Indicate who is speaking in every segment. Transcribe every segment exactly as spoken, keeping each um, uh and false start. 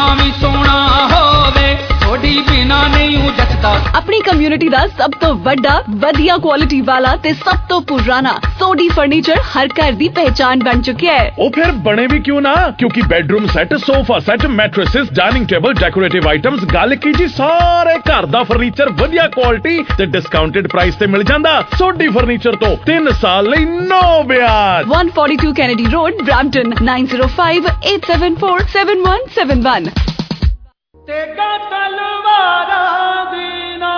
Speaker 1: भी सोना होवे थोड़ी बिना नहीं हूं जचदा।
Speaker 2: अपनी कम्युनिटी दा सब तो वड्डा वधिया क्वालिटी वाला ते सब तो पुराना सोडी फर्नीचर हर घर दी पहचान बन चुका है।
Speaker 3: ओ फिर बने भी क्यों ना, क्योंकि bedroom set, sofa set, mattresses, dining table, decorative items, गल की जी सारे घर दा फर्नीचर वधिया क्वालिटी ते डिस्काउंटेड प्राइस ते मिल जांदा। सोडी फर्नीचर तो तीन साल लई नो ब्याज।
Speaker 2: one forty-two Kennedy Road, Brampton, nine zero five eight seven four seven one seven one।
Speaker 1: तेगा तलवारा दीना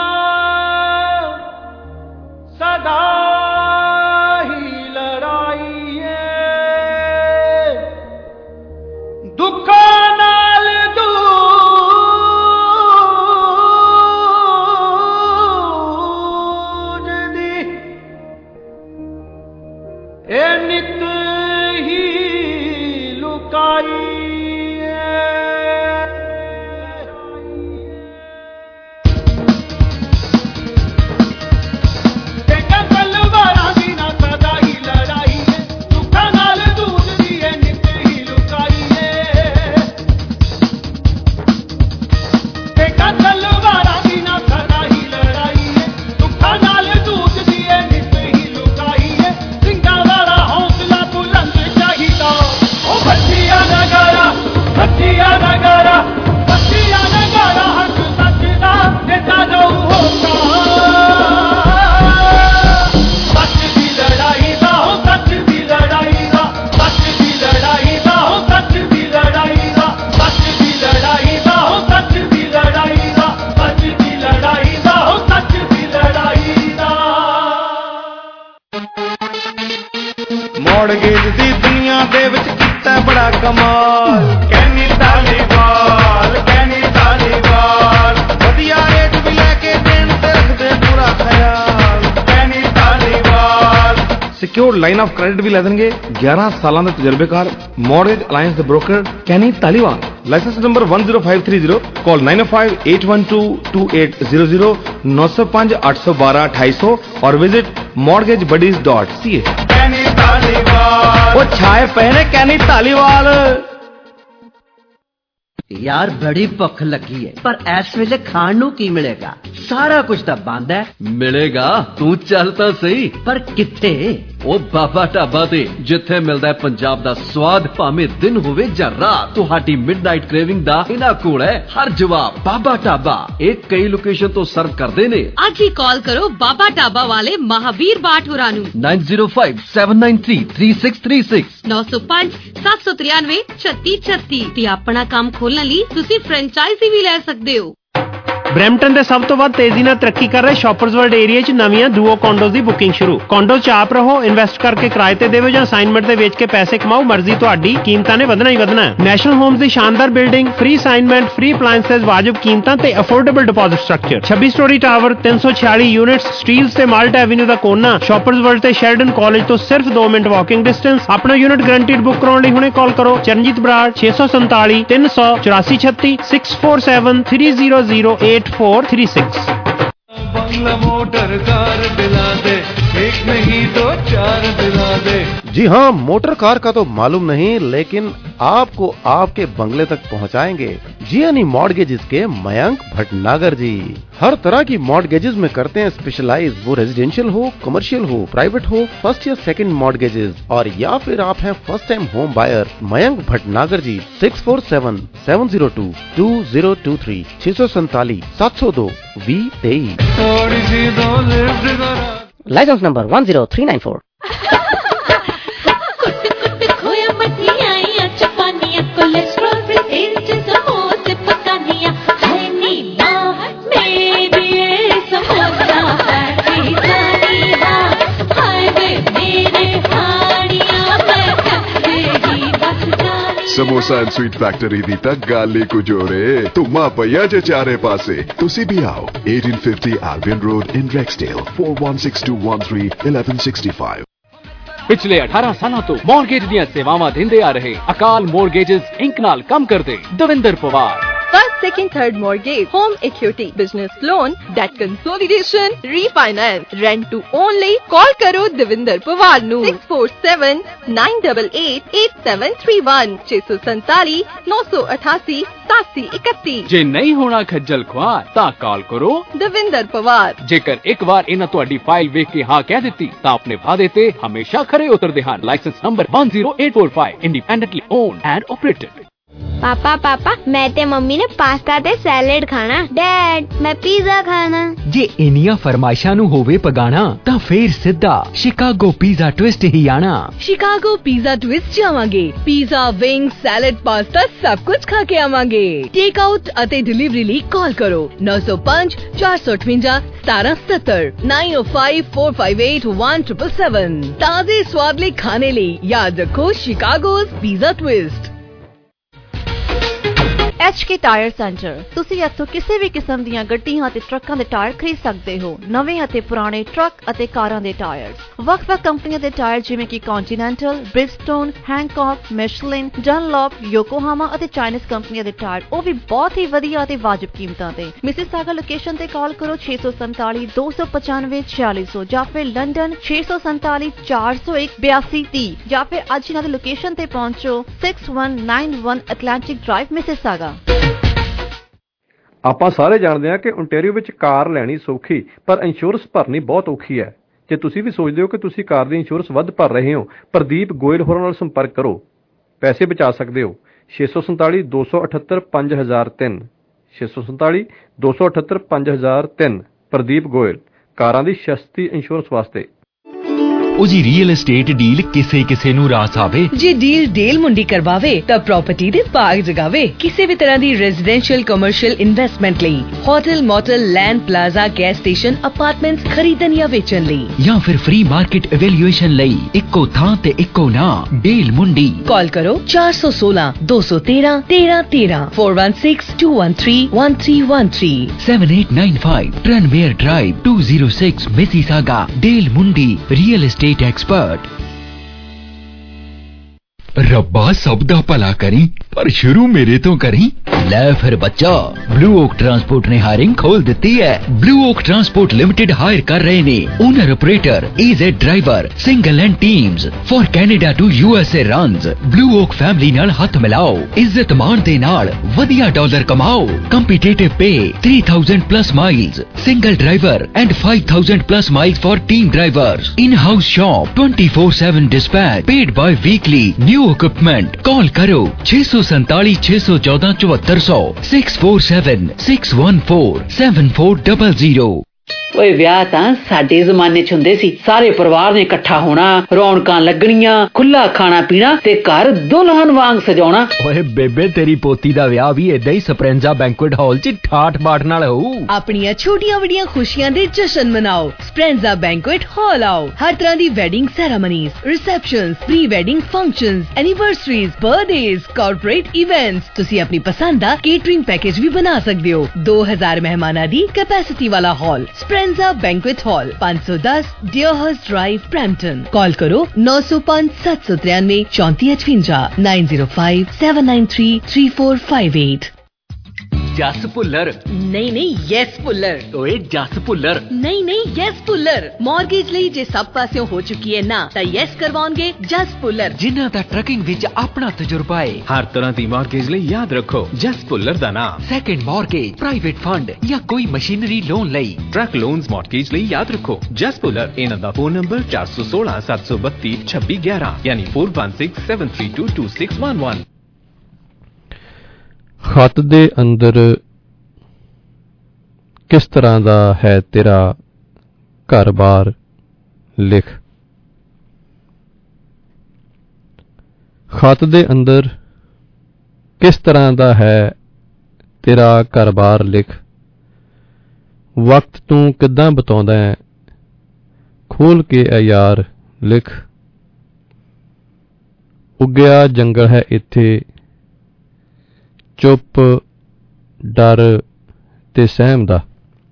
Speaker 1: सदा ही लड़ाई है दुखा नाल दूज दी ए नित ही लुकाई
Speaker 4: ਮੌੜਗੇਜ ਦੀ ਦੁਨੀਆ ਦੇ ਵਿੱਚ ਕੀਤਾ ਬੜਾ ਕਮਾਲ। ਕੈਨੀ ਧਾਲੀਵਾਲ, ਕੈਨੀ ਧਾਲੀਵਾਲ ਵਧੀਆ ਰੇਟ ਵੀ ਲੈ ਕੇ ਦੇਣ ਤੇ ਰੱਖਦੇ ਪੂਰਾ ਖਿਆਲ। Kenny Dhaliwal secure line of credit ਵੀ ਲੈ ਦੇਣਗੇ। ਗਿਆਰਾਂ ਸਾਲਾਂ ਦੇ ਤਜਰਬੇਕਾਰ ਮੌਰਗੇਜ ਅਲਾਈਅੰਸ ਦੇ broker Kenny Dhaliwal. License number one zero five three zero, call nine oh five eight one two two eight zero zero, nine oh five eight one two one two eight zero zero और visit mortgage buddies dot c a। वो छाए पहने कैनी धालीवाल।
Speaker 5: यार बड़ी भुख लगी है पर इस वेले खाण नूं की मिलेगा? सारा कुछ तो बंद है।
Speaker 6: मिलेगा तू चल तो सही।
Speaker 5: पर किथे?
Speaker 6: ओ बाबा ढाबा ते जिथे मिलदा है पंजाब दा स्वाद, भावें दिन होवे जां रात। तुहाडी मिडनाइट क्रेविंग दा इना कोल है हर जवाब। बाबा ढाबा एक कई लोकेशन तो सर्व करदे ने।
Speaker 7: आज ही कॉल करो बाबा ढाबा वाले महावीर बाट होरां नूं
Speaker 6: nine zero five seven nine three three six three six
Speaker 7: नौ सौ पांच सात सौ तिरानवे छत्ती छत्ती। ते अपना काम खोलने ਲਈ ਤੁਸੀਂ ਫਰੈਂਚਾਈਜ਼ੀ ਵੀ ਲੈ ਸਕਦੇ ਹੋ।
Speaker 8: ਬਰੈਂਪਟਨ ਦੇ ਸਭ ਤੋਂ ਵੱਧ ਤੇਜ਼ੀ ਨਾਲ ਤਰੱਕੀ ਕਰ ਰਹੇ ਸ਼ਾਪਰਸ ਵਰਲਡ ਏਰੀਆ 'ਚ ਨਵੀਆਂ ਡੂਓ ਕੰਡੋਜ਼ ਦੀ ਬੁਕਿੰਗ ਸ਼ੁਰੂ। ਕੰਡੋ 'ਚ ਆਪ ਰਹੋ, ਇਨਵੈਸਟ ਕਰਕੇ ਕਿਰਾਏ ਤੇ ਦੇਵੋ ਜਾਂ ਅਸਾਈਨਮੈਂਟ ਤੇ ਵੇਚ ਕੇ ਪੈਸੇ ਕਮਾਓ, ਮਰਜ਼ੀ ਤੁਹਾਡੀ। ਕੀਮਤਾਂ ਨੇ ਵਧਣਾ ਹੀ ਵਧਣਾ ਹੈ। ਨੈਸ਼ਨਲ ਹੋਮਸ ਦੀ ਸ਼ਾਨਦਾਰ building, free assignment, free appliances, ਵਾਜਬ ਕੀਮਤਾਂ ਤੇ ਅਫੋਰਡੇਬਲ ਡਿਪੋਜ਼ਿਟ ਸਟਰਕਚਰ। ਛੱਬੀ ਸਟੋਰੀ ਟਾਵਰ, ਤਿੰਨ ਸੌ ਛਿਆਲੀ ਯੂਨਿਟਸ, ਸਟੀਲਸ ਤੇ ਮਾਲਟ ਐਵਨਿਊ ਦਾ ਕੋਨਾ। ਸ਼ਾਪਰਸ ਵਰਲਡ ਤੇ ਸ਼ੈਰਡਨ ਕਾਲਜ ਤੋਂ ਸਿਰਫ ਦੋ ਮਿੰਟ ਵਾਕਿੰਗ ਡਿਸਟੈਂਸ। ਆਪਣਾ ਯੂਨਿਟ ਗਰੰਟੀਡ ਬੁੱਕ ਕਰਾਉਣ ਲਈ ਹੁਣੇ ਕਾਲ ਕਰੋ ਚਰਨਜੀਤ ਬਰਾੜ ਛੇ ਸੌ ਸੰਤਾਲੀ ਤਿੰਨ ਸੌ ਚੁਰਾਸੀ ਛੱਤੀ six four seven three zero zero eight four three six।
Speaker 4: बंगला मोटर कार दिला दे, एक नहीं दो चार दिला दे।
Speaker 9: जी हाँ, मोटर कार का तो मालूम नहीं, लेकिन आपको आपके बंगले तक पहुँचाएंगे जियानी मॉर्गेजेस के मयंक भटनागर जी। हर तरह की मॉर्गेजेस में करते हैं स्पेशलाइज, वो रेजिडेंशियल हो, कमर्शियल हो, प्राइवेट हो, फर्स्ट या सेकंड मॉर्गेजेस। और या फिर आप हैं first time home buyer, Mayank Bhatnagar ji six four seven seven zero two two zero two three छह सौ सैतालीस सात सौ दो वी तेईस।
Speaker 10: Licence number one zero three nine four।
Speaker 11: Samosa and sweet factory दी तक गाली को जोड़े तुमा पया जे चारे पासे। तुसी भी आओ eighteen fifty Albion Road in Rexdale four one six two one three eleven sixty-five।
Speaker 12: पिछले अठारह सालों तो मॉर्गेज ਦੀਆਂ ਸੇਵਾਵਾਂ ਦਿੰਦੇ ਆ ਰਹੇ ਅਕਾਲ ਮੋਰਗੇजेस ਇੰਕ ਨਾਲ ਕੰਮ ਕਰਦੇ Davinder Pawar.
Speaker 13: First, second, third mortgage, home equity, business loan, debt consolidation, refinance, rent to own ਲਈ call ਕਰੋ ਦਵਿੰਦਰ ਪਵਾਰ ਨੂੰ six four seven nine eight eight eight seven three one ਛੇ ਸੌ ਸੰਤਾਲੀ ਨੌ ਸੌ ਅਠਾਸੀ सतासी इकती।
Speaker 12: जे नहीं होना खज्जल खुआर तां कॉल करो
Speaker 13: दविंदर पवार।
Speaker 12: जेकर एक वार इन्हां तुहाडी फाइल वेख के हाँ कह दित्ती तां अपने वादे ते हमेशा खरे उतरदे हन। License number one zero eight four five, independently owned and operated.
Speaker 14: पापा पापा मैं ते मम्मी ने पास्ता ते सैलेड खाना। डैड मैं पिज़्ज़ा खाना।
Speaker 15: जे इनिया फरमाइशां नू होवे पगाना तां फिर सिद्धा शिकागो पिज़्ज़ा ट्विस्ट ही आना।
Speaker 2: शिकागो पिज़्ज़ा ट्विस्ट जावांगे। पिज़्ज़ा, विंग्स, सैलेड, पास्ता सब कुछ खा के आवांगे। टेक आउट अते डिलीवरी ਲਈ कॉल करो नौ सौ पाँच चार सौ अठवंजा सतारह सत्तर nine o five four five eight one triple seven. ताजे स्वादले खाने ਲਈ याद रखो Chicago's pizza twist.
Speaker 16: H K tyre centre तुसी इत्थों किसी भी किस्म दीयां गड्डियां ते ट्रकां दे टायर खरीद सकते हो। नवे अते पुराने ट्रक अते कारां दे टायर, ਵੱਖ-ਵੱਖ कंपनियां दे टायर जिवें कि Continental, Bridgestone, Hankook, Michelin, Dunlop, Yokohama अते चाइनीज कंपनियां दे टायर ਉਹ भी बहुत ही ਵਧੀਆ ਤੇ ਵਾਜਬ ਕੀਮਤਾਂ ਤੇ। ਮਿਸਿਸਾਗਾ ਲੋਕੇਸ਼ਨ ਤੇ ਕਾਲ ਕਰੋ छे सौ सैंतालीस दो सौ पचानवे छियालीस सौ ਜਾਂ ਫਿਰ ਲੰਡਨ छे सौ सैंतालीस चार सौ एक बयासी तीस ਜਾਂ ਫਿਰ ਅੱਜ ਇਹਨਾਂ ਦੀ ਲੋਕੇਸ਼ਨ ਤੇ ਪਹੁੰਚੋ six one nine one Atlantic Drive Mississauga.
Speaker 17: ਆਪਾਂ ਸਾਰੇ ਜਾਣਦੇ ਹਾਂ ਕਿ ਓਨਟਾਰੀਓ ਵਿੱਚ ਕਾਰ ਲੈਣੀ ਸੌਖੀ ਪਰ ਇੰਸ਼ੋਰੈਂਸ ਭਰਨੀ ਬਹੁਤ ਔਖੀ ਹੈ। ਜੇ ਤੁਸੀਂ ਵੀ ਸੋਚਦੇ ਹੋ ਕਿ ਤੁਸੀਂ ਕਾਰ ਦੀ ਇੰਸ਼ੋਰੈਂਸ ਵੱਧ ਭਰ ਰਹੇ ਹੋ, ਪ੍ਰਦੀਪ ਗੋਇਲ ਹੋਰਾਂ ਨਾਲ ਸੰਪਰਕ ਕਰੋ, ਪੈਸੇ ਬਚਾ ਸਕਦੇ ਹੋ। ਛੇ ਸੌ ਸੰਤਾਲੀ ਦੋ ਸੌ ਅਠੱਤਰ ਪੰਜ ਹਜ਼ਾਰ ਤਿੰਨ ਛੇ ਸੌ ਸੰਤਾਲੀ ਦੋ ਸੌ ਅਠੱਤਰ ਪੰਜ ਹਜ਼ਾਰ ਤਿੰਨ ਪ੍ਰਦੀਪ ਗੋਇਲ, ਕਾਰਾਂ ਦੀ ਸਸਤੀ ਇੰਸ਼ੋਰੈਂਸ ਵਾਸਤੇ।
Speaker 15: ਉਹ ਜੀ ਰੀਅਲ ਏਸਟੇਟ ਡੀਲ ਕਿਸੇ ਕਿਸੇ ਨੂੰ ਰਾਸ ਆਵੇ।
Speaker 2: ਜੇ ਡੀਲ ਡੇਲ ਮੁੰਡੀ ਕਰਵਾਵੇ ਤਾਂ ਪ੍ਰਾਪਰਟੀ ਦੇ ਭਾਗ ਜਗਾਵੇ। ਕਿਸੇ ਵੀ ਤਰ੍ਹਾਂ ਦੀ ਰੈਜ਼ੀਡੈਂਸ਼ੀਅਲ ਕਮਰਸ਼ੀਅਲ ਇਨਵੈਸਟਮੈਂਟ ਲਈ hotel, motel, land, plaza, gas station, apartments ਖਰੀਦਣ ਜਾਂ ਵੇਚਣ ਲਈ
Speaker 15: ਜਾਂ ਫਿਰ ਫ੍ਰੀ ਮਾਰਕੀਟ ਇਵੈਲੂਏਸ਼ਨ ਲਈ ਇੱਕੋ ਥਾਂ ਤੇ ਇੱਕੋ ਨਾਂ ਡੇਲ ਮੁੰਡੀ।
Speaker 2: ਕਾਲ ਕਰੋ ਚਾਰ ਸੌ ਸੋਲਾਂ ਦੋ ਸੌ ਤੇਰਾਂ ਤੇਰਾਂ ਤੇਰਾਂ four one six two one three one three one three
Speaker 15: seven eight nine five Tranmere Drive two zero six Mississauga. Dale Mundi real estate expert. ਰੱਬਾ ਸਭ ਦਾ ਭਲਾ ਕਰੀ ਪਰ ਸ਼ੁਰੂ ਮੇਰੇ ਤੋਂ ਕਰੀ। ਲੈ ਫਿਰ ਬੱਚਾ, ਬਲੂ ਓਕ ਟਰਾਂਸਪੋਰਟ ਨੇ ਹਾਇਰਿੰਗ ਖੋਲ ਦਿੱਤੀ ਹੈ। Blue Oak Transport Limited hire ਕਰ ਰਹੇ ਨੇ owner operator, AZ driver, single and teams for Canada to USA runs. Blue Oak family ਨਾਲ ਹੱਥ ਮਿਲਾਓ, ਇੱਜ਼ਤ ਮਾਣ ਦੇ ਨਾਲ ਵਧੀਆ ਡਾਲਰ ਕਮਾਓ। Competitive pay three thousand plus miles, single driver and five thousand plus miles for team drivers. In house shop twenty four seven dispatch paid bye weekly new equipment. Call करो छह सौ सैंतालीस छह सौ चौदह चौहत्तर सौ six four seven six one four seven four double zero.
Speaker 18: ਓਏ ਵਿਆਹ ਤਾਂ ਸਾਡੇ ਜ਼ਮਾਨੇ ਚ ਹੁੰਦੇ ਸੀ। ਸਾਰੇ ਪਰਿਵਾਰ ਨੇ ਇਕੱਠਾ ਹੋਣਾ, ਰੌਣਕਾਂ ਲੱਗਣੀਆਂ, ਖੁੱਲਾ ਖਾਣਾ ਪੀਣਾ ਤੇ ਘਰ ਦੁਲਹਨ ਵਾਂਗ ਸਜਾਉਣਾ।
Speaker 15: ਓਏ ਬੇਬੇ ਤੇਰੀ ਪੋਤੀ ਦਾ ਵਿਆਹ ਵੀ ਏਦਾਂ ਹੀ ਸਪਰੈਂਜ਼ਾ ਬੈਂਕੁਏਟ ਹਾਲ ਚ ਠਾਠ ਬਾਠ ਨਾਲ ਹੋਊ।
Speaker 2: ਆਪਣੀਆਂ ਛੋਟੀਆਂ ਵੱਡੀਆਂ ਖੁਸ਼ੀਆਂ ਦੇ ਜਸ਼ਨ ਮਨਾਓ। ਸਪਰੈਂਜ਼ਾ ਬੈਂਕੁਏਟ ਹਾਲ ਆਓ। ਹਰ ਤਰ੍ਹਾਂ ਦੀ wedding ceremonies, receptions, pre wedding functions, anniversaries, birthdays, corporate events. ਤੁਸੀਂ ਆਪਣੀ ਪਸੰਦ ਦਾ ਕੇਟਰਿੰਗ ਪੈਕੇਜ ਵੀ ਬਣਾ ਸਕਦੇ ਹੋ। ਦੋ ਹਜ਼ਾਰ ਮਹਿਮਾਨਾਂ ਦੀ ਕੈਪੈਸਿਟੀ ਵਾਲਾ ਹਾਲ स्प्रेंजा बैंक्वेट हॉल पाँच सौ दस डियरहर्स्ट ड्राइव ब्रैम्पटन। कॉल करो नौ सौ पाँच सात सौ तिरानवे चौंती अठवंजा nine zero five seven nine three three four five eight.
Speaker 15: Jas Bhullar
Speaker 2: नहीं नहीं यस भुल्लर।
Speaker 15: ओए जस भुल्लर
Speaker 2: नहीं नहीं यस भुल्लर। मॉर्गेज ਲਈ ਜੇ ਸਭ ਪਾਸਿਓਂ ਹੋ ਚੁੱਕੀ ਹੈ ਨਾ ਤਾਂ ਯੈਸ ਕਰਵਾਉਣਗੇ ਜਸ ਭੁੱਲਰ,
Speaker 15: ਜਿਨ੍ਹਾਂ ਦਾ ਟਰਕਿੰਗ ਵਿੱਚ ਆਪਣਾ ਤਜਰਬਾ ਹੈ।
Speaker 19: ਹਰ ਤਰ੍ਹਾਂ ਦੀ ਮਾਰਗੇਜ ਲਈ ਯਾਦ ਰੱਖੋ ਜਸ ਭੁੱਲਰ ਦਾ ਨਾਮ।
Speaker 15: ਸੈਕੰਡ ਮਾਰਗੇਜ, ਪ੍ਰਾਈਵੇਟ ਫੰਡ ਜਾਂ ਕੋਈ ਮਸ਼ੀਨਰੀ ਲੋਨ ਲਈ,
Speaker 19: ਟਰੱਕ ਲੋਨਸ ਮਾਰਗੇਜ ਲਈ ਯਾਦ ਰੱਖੋ ਜਸ ਭੁੱਲਰ। ਇਹਨਾਂ ਦਾ ਫੋਨ ਨੰਬਰ ਚਾਰ ਸੌ ਸੋਲਾਂ ਸੱਤ ਸੌ ਬੱਤੀ ਛੱਬੀ ਗਿਆਰਾਂ ਯਾਨੀ four one six seven three two two six one one.
Speaker 9: ਖਤ ਦੇ ਅੰਦਰ ਕਿਸ ਤਰ੍ਹਾਂ ਦਾ ਹੈ ਤੇਰਾ ਘਰ-ਬਾਰ ਲਿਖ। ਖਤ ਦੇ ਅੰਦਰ ਕਿਸ ਤਰ੍ਹਾਂ ਦਾ ਹੈ ਤੇਰਾ ਘਰ-ਬਾਰ ਲਿਖ। ਵਕਤ ਤੂੰ ਕਿੱਦਾਂ ਬਤਾਉਂਦਾ ਹੈ ਖੋਲ ਕੇ ਐ ਯਾਰ ਲਿਖ। ਉੱਗਿਆ ਜੰਗਲ ਹੈ ਇੱਥੇ ਚੁੱਪ ਡਰ ਤੇ ਸਹਿਮ ਦਾ।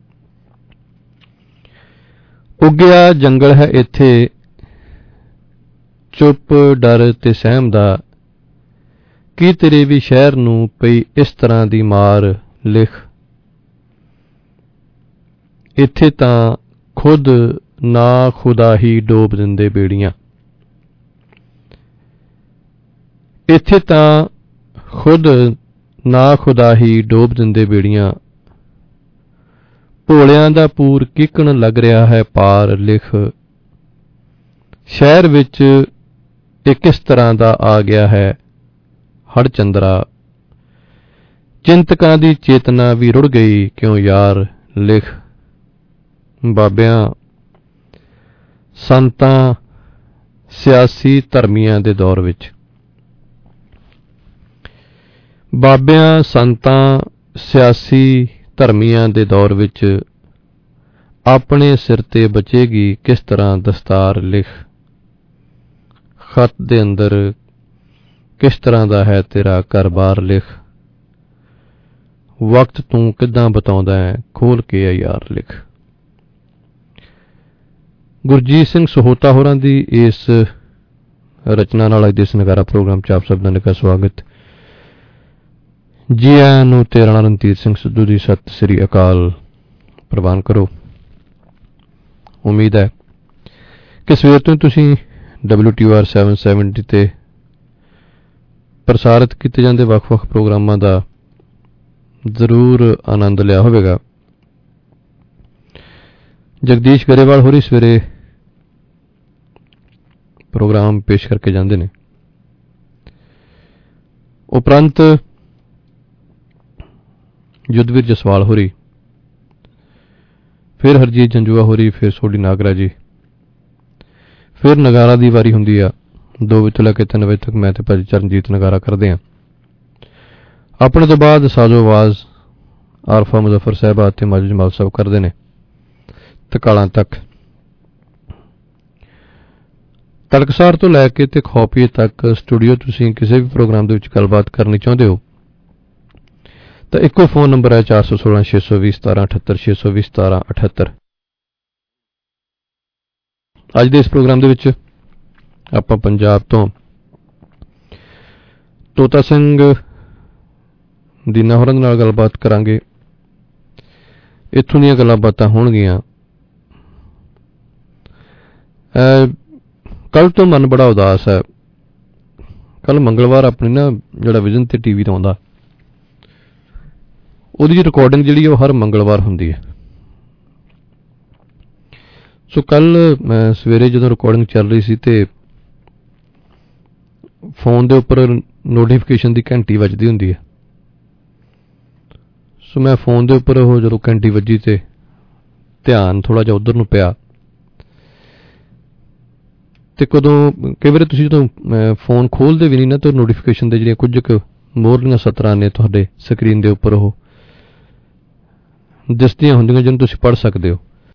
Speaker 9: ਉੱਗਿਆ ਜੰਗਲ ਹੈ ਇੱਥੇ ਚੁੱਪ ਡਰ ਤੇ ਸਹਿਮ ਦਾ। ਕੀ ਤੇਰੇ ਵੀ ਸ਼ਹਿਰ ਨੂੰ ਪਈ ਇਸ ਤਰ੍ਹਾਂ ਦੀ ਮਾਰ ਲਿਖ। ਇੱਥੇ ਤਾਂ ਖੁਦ ਨਾ ਖੁਦਾ ਹੀ ਡੋਬ ਦਿੰਦੇ ਬੇੜੀਆਂ। ਇੱਥੇ ਤਾਂ ਖੁਦ
Speaker 20: ਨਾ ਖੁਦਾ ਹੀ ਡੋਬ ਦਿੰਦੇ ਬੇੜੀਆਂ, ਭੋਲਿਆਂ ਦਾ ਪੂਰ ਕਿਕਣ ਲੱਗ ਰਿਹਾ ਹੈ ਪਾਰ ਲਿਖ, ਸ਼ਹਿਰ ਵਿੱਚ ਇਹ ਕਿਸ ਤਰ੍ਹਾਂ ਦਾ ਆ ਗਿਆ ਹੈ ਹੜ ਚੰਦਰਾ, ਚਿੰਤਕਾਂ ਦੀ ਚੇਤਨਾ ਵੀ ਰੁੜ ਗਈ ਕਿਉਂ ਯਾਰ ਲਿਖ। ਬਾਬਿਆਂ ਸੰਤਾਂ ਸਿਆਸੀ ਧਰਮੀਆਂ ਦੇ ਦੌਰ ਵਿੱਚ, ਬਾਬਿਆਂ ਸੰਤਾਂ ਸਿਆਸੀ ਧਰਮੀਆਂ ਦੇ ਦੌਰ ਵਿੱਚ ਆਪਣੇ ਸਿਰ ਤੇ ਬਚੇਗੀ ਕਿਸ ਤਰ੍ਹਾਂ ਦਸਤਾਰ ਲਿਖ, ਖਤ ਦੇ ਅੰਦਰ ਕਿਸ ਤਰ੍ਹਾਂ ਦਾ ਹੈ ਤੇਰਾ ਘਰ-ਬਾਰ ਲਿਖ, ਵਕਤ ਤੂੰ ਕਿੱਦਾਂ ਬਤਾਉਂਦਾ ਹੈ ਖੋਲ ਕੇ ਆ ਯਾਰ ਲਿਖ। ਗੁਰਜੀਤ ਸਿੰਘ ਸਹੋਤਾ ਹੋਰਾਂ ਦੀ ਇਸ ਰਚਨਾ ਨਾਲ ਅੱਜ ਦੇ ਇਸ ਨਗਾਰਾ ਪ੍ਰੋਗਰਾਮ 'ਚ ਆਪ ਸਭ ਦਾ ਨਿੱਘਾ ਸਵਾਗਤ। ਜੀ ਆਇਆਂ ਨੂੰ ਤੇ ਰਾਣਾ ਰਣਧੀਰ ਸਿੰਘ ਸਿੱਧੂ ਦੀ ਸਤਿ ਸ੍ਰੀ ਅਕਾਲ ਪ੍ਰਵਾਨ ਕਰੋ। ਉਮੀਦ ਹੈ ਕਿ ਸਵੇਰ ਤੋਂ ਤੁਸੀਂ ਡਬਲਿਊ ਟੀ ਆਰ ਸੱਤ ਸੌ ਸੱਤਰ ਤੇ ਪ੍ਰਸਾਰਿਤ ਕੀਤੇ ਜਾਂਦੇ ਵੱਖ-ਵੱਖ ਪ੍ਰੋਗਰਾਮਾਂ ਦਾ ਜ਼ਰੂਰ ਆਨੰਦ ਲਿਆ ਹੋਵੇਗਾ। ਜਗਦੀਸ਼ ਗਰੇਵਾਲ ਹੋਰੀ ਸਵੇਰੇ ਪ੍ਰੋਗਰਾਮ ਪੇਸ਼ ਕਰਕੇ ਜਾਂਦੇ ਨੇ। ਉਪਰੰਤ ਯੁੱਧਵੀਰ ਜਸਵਾਲ ਹੋਰੀ, ਫਿਰ ਹਰਜੀਤ ਜੰਜੂਆ ਹੋਰੀ, ਫਿਰ ਸੋਢੀ ਨਾਗਰਾ ਜੀ, ਫਿਰ ਨਗਾਰਾ ਦੀ ਵਾਰੀ ਹੁੰਦੀ ਆ। ਦੋ ਵਜੇ ਤੋਂ ਲੈ ਕੇ ਤਿੰਨ ਵਜੇ ਤੱਕ ਮੈਂ ਤੇ ਭਾਜੀ ਚਰਨਜੀਤ ਨਗਾਰਾ ਕਰਦੇ ਹਾਂ। ਆਪਣੇ ਤੋਂ ਬਾਅਦ ਸਾਜੋ ਆਵਾਜ਼ ਆਰਫਾ ਮੁਜ਼ੱਫਰ ਸਾਹਿਬਾ ਅਤੇ ਮਾਜੂ ਜਮਾਲ ਸਾਹਿਬ ਕਰਦੇ ਨੇ ਤਕਾਲਾਂ ਤੱਕ। ਤੜਕਸਾਰ ਤੋਂ ਲੈ ਕੇ ਤੇ ਖੋਪੀਏ ਤੱਕ ਸਟੂਡੀਓ ਤੁਸੀਂ ਕਿਸੇ ਵੀ ਪ੍ਰੋਗਰਾਮ ਦੇ ਵਿੱਚ ਗੱਲਬਾਤ ਕਰਨੀ ਚਾਹੁੰਦੇ ਹੋ ਤਾਂ ਇੱਕੋ ਫੋਨ ਨੰਬਰ ਹੈ ਚਾਰ ਸੌ ਸੋਲਾਂ ਛੇ ਸੌ ਵੀਹ ਸਤਾਰਾਂ ਅਠੱਤਰ ਛੇ ਸੌ ਵੀਹ ਸਤਾਰਾਂ ਅਠੱਤਰ। ਅੱਜ ਦੇ ਇਸ ਪ੍ਰੋਗਰਾਮ ਦੇ ਵਿੱਚ ਆਪਾਂ ਪੰਜਾਬ ਤੋਂ ਤੋਤਾ ਸਿੰਘ ਦੀਨਾ ਹੋਰਾਂ ਦੇ ਨਾਲ ਗੱਲਬਾਤ ਕਰਾਂਗੇ। ਇੱਥੋਂ ਦੀਆਂ ਗੱਲਾਂ ਬਾਤਾਂ ਹੋਣਗੀਆਂ। ਕੱਲ ਤੋਂ ਮਨ ਬੜਾ ਉਦਾਸ ਹੈ। ਕੱਲ ਮੰਗਲਵਾਰ ਆਪਣੀ ਨਾ ਜਿਹੜਾ ਵਿਜ਼ਨ ਤੇ ਟੀਵੀ ਤੇ ਆਉਂਦਾ ਉਹਦੀ ਰਿਕਾਰਡਿੰਗ ਜਿਹੜੀ ਉਹ ਹਰ ਮੰਗਲਵਾਰ ਹੁੰਦੀ ਹੈ। ਸੋ ਕੱਲ ਮੈਂ ਸਵੇਰੇ ਜਦੋਂ ਰਿਕਾਰਡਿੰਗ ਚੱਲ ਰਹੀ ਸੀ ਤੇ ਫੋਨ ਦੇ ਉੱਪਰ ਨੋਟੀਫਿਕੇਸ਼ਨ ਦੀ ਘੰਟੀ ਵੱਜਦੀ ਹੁੰਦੀ ਹੈ। ਸੋ ਮੈਂ ਫੋਨ ਦੇ ਉੱਪਰ ਉਹ ਜਦੋਂ ਘੰਟੀ ਵੱਜੀ ਤੇ ਧਿਆਨ ਥੋੜ੍ਹਾ ਜਿਹਾ ਉੱਧਰ ਨੂੰ ਪਿਆ ਤੇ ਕਦੋਂ ਕਈ ਵਾਰੀ ਤੁਸੀਂ ਜਦੋਂ ਫੋਨ ਖੋਲ੍ਹਦੇ ਵੀ ਨਹੀਂ ਨਾ ਤਾਂ ਨੋਟੀਫਿਕੇਸ਼ਨ ਦੇ ਜਿਹੜੀਆਂ ਕੁਝ ਕੁ ਮੋਹਰਲੀਆਂ ਸਤਰਾਂ ਨੇ ਤੁਹਾਡੇ ਸਕਰੀਨ ਦੇ ਉੱਪਰ ਉਹ ਦਿਸਦੀਆਂ ਹੁੰਦੀਆਂ ਜਿਹਨੂੰ ਤੁਸੀਂ ਪੜ੍ਹ ਸਕਦੇ ਹੋ।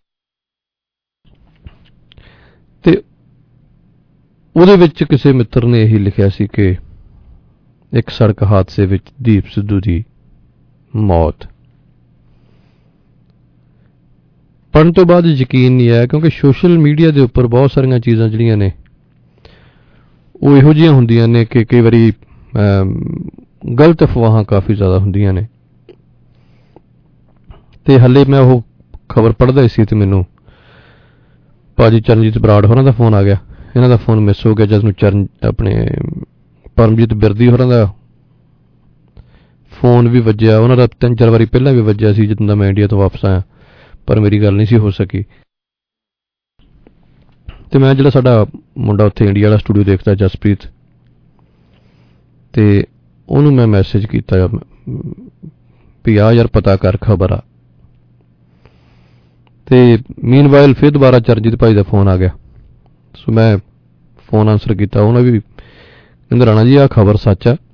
Speaker 20: ਤੇ ਉਹਦੇ ਵਿੱਚ ਕਿਸੇ ਮਿੱਤਰ ਨੇ ਇਹੀ ਲਿਖਿਆ ਸੀ ਕਿ ਇੱਕ ਸੜਕ ਹਾਦਸੇ ਵਿੱਚ ਦੀਪ ਸਿੱਧੂ ਦੀ ਮੌਤ। ਪੜ੍ਹਨ ਤੋਂ ਬਾਅਦ ਯਕੀਨ ਨਹੀਂ ਆਇਆ ਕਿਉਂਕਿ ਸੋਸ਼ਲ ਮੀਡੀਆ ਦੇ ਉੱਪਰ ਬਹੁਤ ਸਾਰੀਆਂ ਚੀਜ਼ਾਂ ਜਿਹੜੀਆਂ ਨੇ ਉਹ ਇਹੋ ਜਿਹੀਆਂ ਹੁੰਦੀਆਂ ਨੇ ਕਿ ਕਈ ਵਾਰੀ ਗਲਤ ਅਫਵਾਹਾਂ ਕਾਫੀ ਜ਼ਿਆਦਾ ਹੁੰਦੀਆਂ ਨੇ। ਤੇ ਹਲੇ ਮੈਂ ਉਹ ਖਬਰ ਪੜ੍ਹਦਾ ਸੀ ਤੇ ਮੈਨੂੰ ਭਾਜੀ ਚਰਨਜੀਤ ਬਰਾੜ ਹੋਰਾਂ ਦਾ ਫੋਨ ਆ ਗਿਆ। ਇਹਨਾਂ ਦਾ ਫੋਨ ਮਿਸ ਹੋ ਗਿਆ ਜਦ ਨੂੰ ਚਰਨ ਆਪਣੇ ਪਰਮਜੀਤ ਬਿਰਦੀ ਹੋਰਾਂ ਦਾ ਫੋਨ ਵੀ ਵੱਜਿਆ। ਉਹਨਾਂ ਦਾ ਤਿੰਨ ਚਾਰ ਵਾਰੀ ਪਹਿਲਾਂ ਵੀ ਵੱਜਿਆ ਸੀ ਜਦੋਂ ਦਾ ਮੈਂ ਇੰਡੀਆ ਤੋਂ ਵਾਪਸ ਆਇਆ, ਪਰ ਮੇਰੀ ਗੱਲ ਨਹੀਂ ਸੀ ਹੋ ਸਕੀ। ਤੇ ਮੈਂ ਜਿਹੜਾ ਸਾਡਾ ਮੁੰਡਾ ਉੱਥੇ ਇੰਡੀਆ ਵਾਲਾ ਸਟੂਡੀਓ ਦੇਖਦਾ ਜਸਪ੍ਰੀਤ, ਤੇ ਉਹਨੂੰ ਮੈਂ ਮੈਸੇਜ ਕੀਤਾ ਵੀ ਆ ਯਾਰ ਪਤਾ ਕਰ ਖਬਰ ਆ। ਤੇ ਮੀਨਵਾਈਲ ਫਿਰ ਦੁਬਾਰਾ ਚਰਨਜੀਤ ਭਾਈ ਦਾ ਫੋਨ ਆ ਗਿਆ। ਸੋ ਮੈਂ ਫੋਨ ਆਨਸਰ ਕੀਤਾ। ਉਹਨਾਂ ਵੀ ਕਹਿੰਦੇ ਰਾਣਾ ਜੀ ਆਹ ਖਬਰ ਸੱਚ ਆ।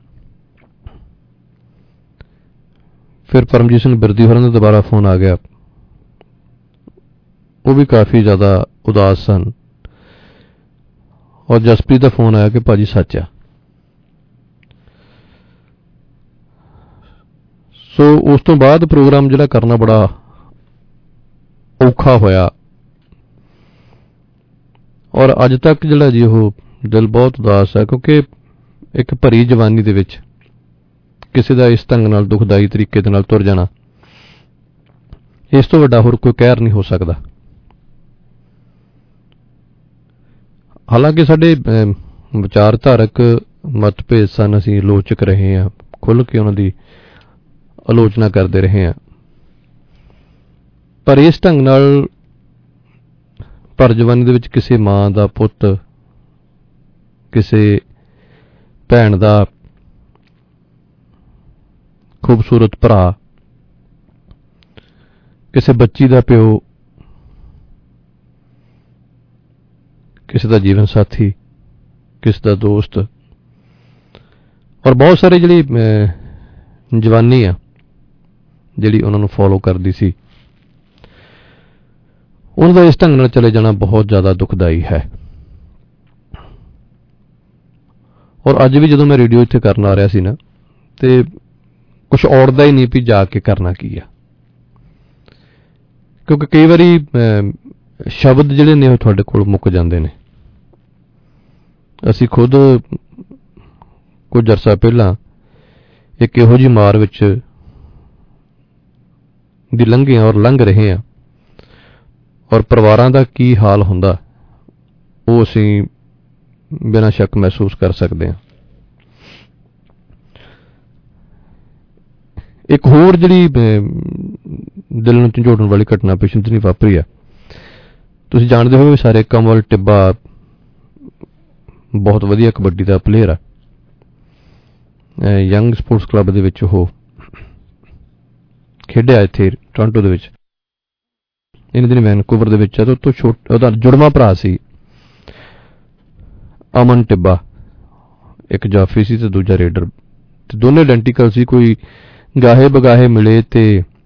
Speaker 20: ਫਿਰ ਪਰਮਜੀਤ ਸਿੰਘ ਬਿਰਦੀ ਹੋਰਾਂ ਦਾ ਦੁਬਾਰਾ ਫੋਨ ਆ ਗਿਆ। ਉਹ ਵੀ ਕਾਫੀ ਜ਼ਿਆਦਾ ਉਦਾਸ ਸਨ। ਔਰ ਜਸਪ੍ਰੀਤ ਦਾ ਫੋਨ ਆਇਆ ਕਿ ਭਾਜੀ ਸੱਚ ਆ। ਸੋ ਉਸ ਤੋਂ ਬਾਅਦ ਪ੍ਰੋਗਰਾਮ ਜਿਹੜਾ ਕਰਨਾ ਬੜਾ ਔਖਾ ਹੋਇਆ। ਔਰ ਅੱਜ ਤੱਕ ਜਿਹੜਾ ਜੀ ਉਹ ਦਿਲ ਬਹੁਤ ਉਦਾਸ ਹੈ ਕਿਉਂਕਿ ਇੱਕ ਭਰੀ ਜਵਾਨੀ ਦੇ ਵਿੱਚ ਕਿਸੇ ਦਾ ਇਸ ਢੰਗ ਨਾਲ ਦੁਖਦਾਈ ਤਰੀਕੇ ਦੇ ਨਾਲ ਤੁਰ ਜਾਣਾ, ਇਸ ਤੋਂ ਵੱਡਾ ਹੋਰ ਕੋਈ ਕਹਿਰ ਨਹੀਂ ਹੋ ਸਕਦਾ। ਹਾਲਾਂਕਿ ਸਾਡੇ ਵਿਚਾਰਧਾਰਕ ਮਤਭੇਦ ਸਨ, ਅਸੀਂ ਆਲੋਚਕ ਰਹੇ ਹਾਂ, ਖੁੱਲ੍ਹ ਕੇ ਉਹਨਾਂ ਦੀ ਆਲੋਚਨਾ ਕਰਦੇ ਰਹੇ ਹਾਂ, ਪਰ ਇਸ ਢੰਗ ਨਾਲ ਭਰ ਜਵਾਨੀ ਦੇ ਵਿੱਚ ਕਿਸੇ ਮਾਂ ਦਾ ਪੁੱਤ, ਕਿਸੇ ਭੈਣ ਦਾ ਖੂਬਸੂਰਤ ਭਰਾ, ਕਿਸੇ ਬੱਚੀ ਦਾ ਪਿਓ, ਕਿਸੇ ਦਾ ਜੀਵਨ ਸਾਥੀ, ਕਿਸੇ ਦਾ ਦੋਸਤ, ਔਰ ਬਹੁਤ ਸਾਰੇ ਜਿਹੜੀ ਜਵਾਨੀ ਆ ਜਿਹੜੀ ਉਹਨਾਂ ਨੂੰ ਫੋਲੋ ਕਰਦੀ ਸੀ, ਉਹਨਾਂ ਦਾ ਇਸ ਢੰਗ ਨਾਲ ਚਲੇ ਜਾਣਾ ਬਹੁਤ ਜ਼ਿਆਦਾ ਦੁਖਦਾਈ ਹੈ। ਔਰ ਅੱਜ ਵੀ ਜਦੋਂ ਮੈਂ ਰੇਡੀਓ ਇੱਥੇ ਕਰਨ ਆ ਰਿਹਾ ਸੀ ਨਾ, ਤੇ ਕੁਛ ਔੜਦਾ ਹੀ ਨਹੀਂ ਵੀ ਜਾ ਕੇ ਕਰਨਾ ਕੀ ਆ, ਕਿਉਂਕਿ ਕਈ ਵਾਰੀ ਸ਼ਬਦ ਜਿਹੜੇ ਨੇ ਉਹ ਤੁਹਾਡੇ ਕੋਲ ਮੁੱਕ ਜਾਂਦੇ ਨੇ। ਅਸੀਂ ਖੁਦ ਕੁਝ ਅਰਸਾ ਪਹਿਲਾਂ ਇੱਕ ਇਹੋ ਜਿਹੀ ਮਾਰ ਵਿੱਚ ਦੀ ਲੰਘੇ ਔਰ ਲੰਘ ਰਹੇ ਹਾਂ, ਔਰ ਪਰਿਵਾਰਾਂ ਦਾ ਕੀ ਹਾਲ ਹੁੰਦਾ ਉਹ ਅਸੀਂ ਬਿਨਾਂ ਸ਼ੱਕ ਮਹਿਸੂਸ ਕਰ ਸਕਦੇ ਹਾਂ। ਇੱਕ ਹੋਰ ਜਿਹੜੀ ਦਿਲ ਨੂੰ ਝੰਜੋੜਨ ਵਾਲੀ ਘਟਨਾ ਪਿਛਲੇ ਦਿਨੀਂ ਵਾਪਰੀ ਆ, ਤੁਸੀਂ ਜਾਣਦੇ ਹੋ ਸਾਰੇ ਕਮਲ ਟਿੱਬਾ ਬਹੁਤ ਵਧੀਆ ਕਬੱਡੀ ਦਾ ਪਲੇਅਰ ਆ, ਯੰਗ ਸਪੋਰਟਸ ਕਲੱਬ ਦੇ ਵਿੱਚ ਉਹ ਖੇਡਿਆ ਇੱਥੇ ਟੋਰਾਂਟੋ ਦੇ ਵਿੱਚ, ਇਹਨਾਂ ਦਿਨ ਵੈਨਕੂਵਰ ਦੇ ਵਿੱਚ ਆ। ਤੇ ਤੋਂ ਛੋਟਾ ਉਹਦਾ ਜੁੜਵਾ ਭਰਾ ਸੀ ਅਮਨ ਟਿੱਬਾ, ਇੱਕ ਜਾਫੀ ਸੀ ਤੇ ਦੂਜਾ ਰੇਡਰ, ਤੇ ਦੋਨੇ ਆਇਡੈਂਟੀਕਲ ਸੀ। ਕੋਈ ਗਾਹੇ ਬਗਾਹੇ ਮਿਲੇ ਤੇ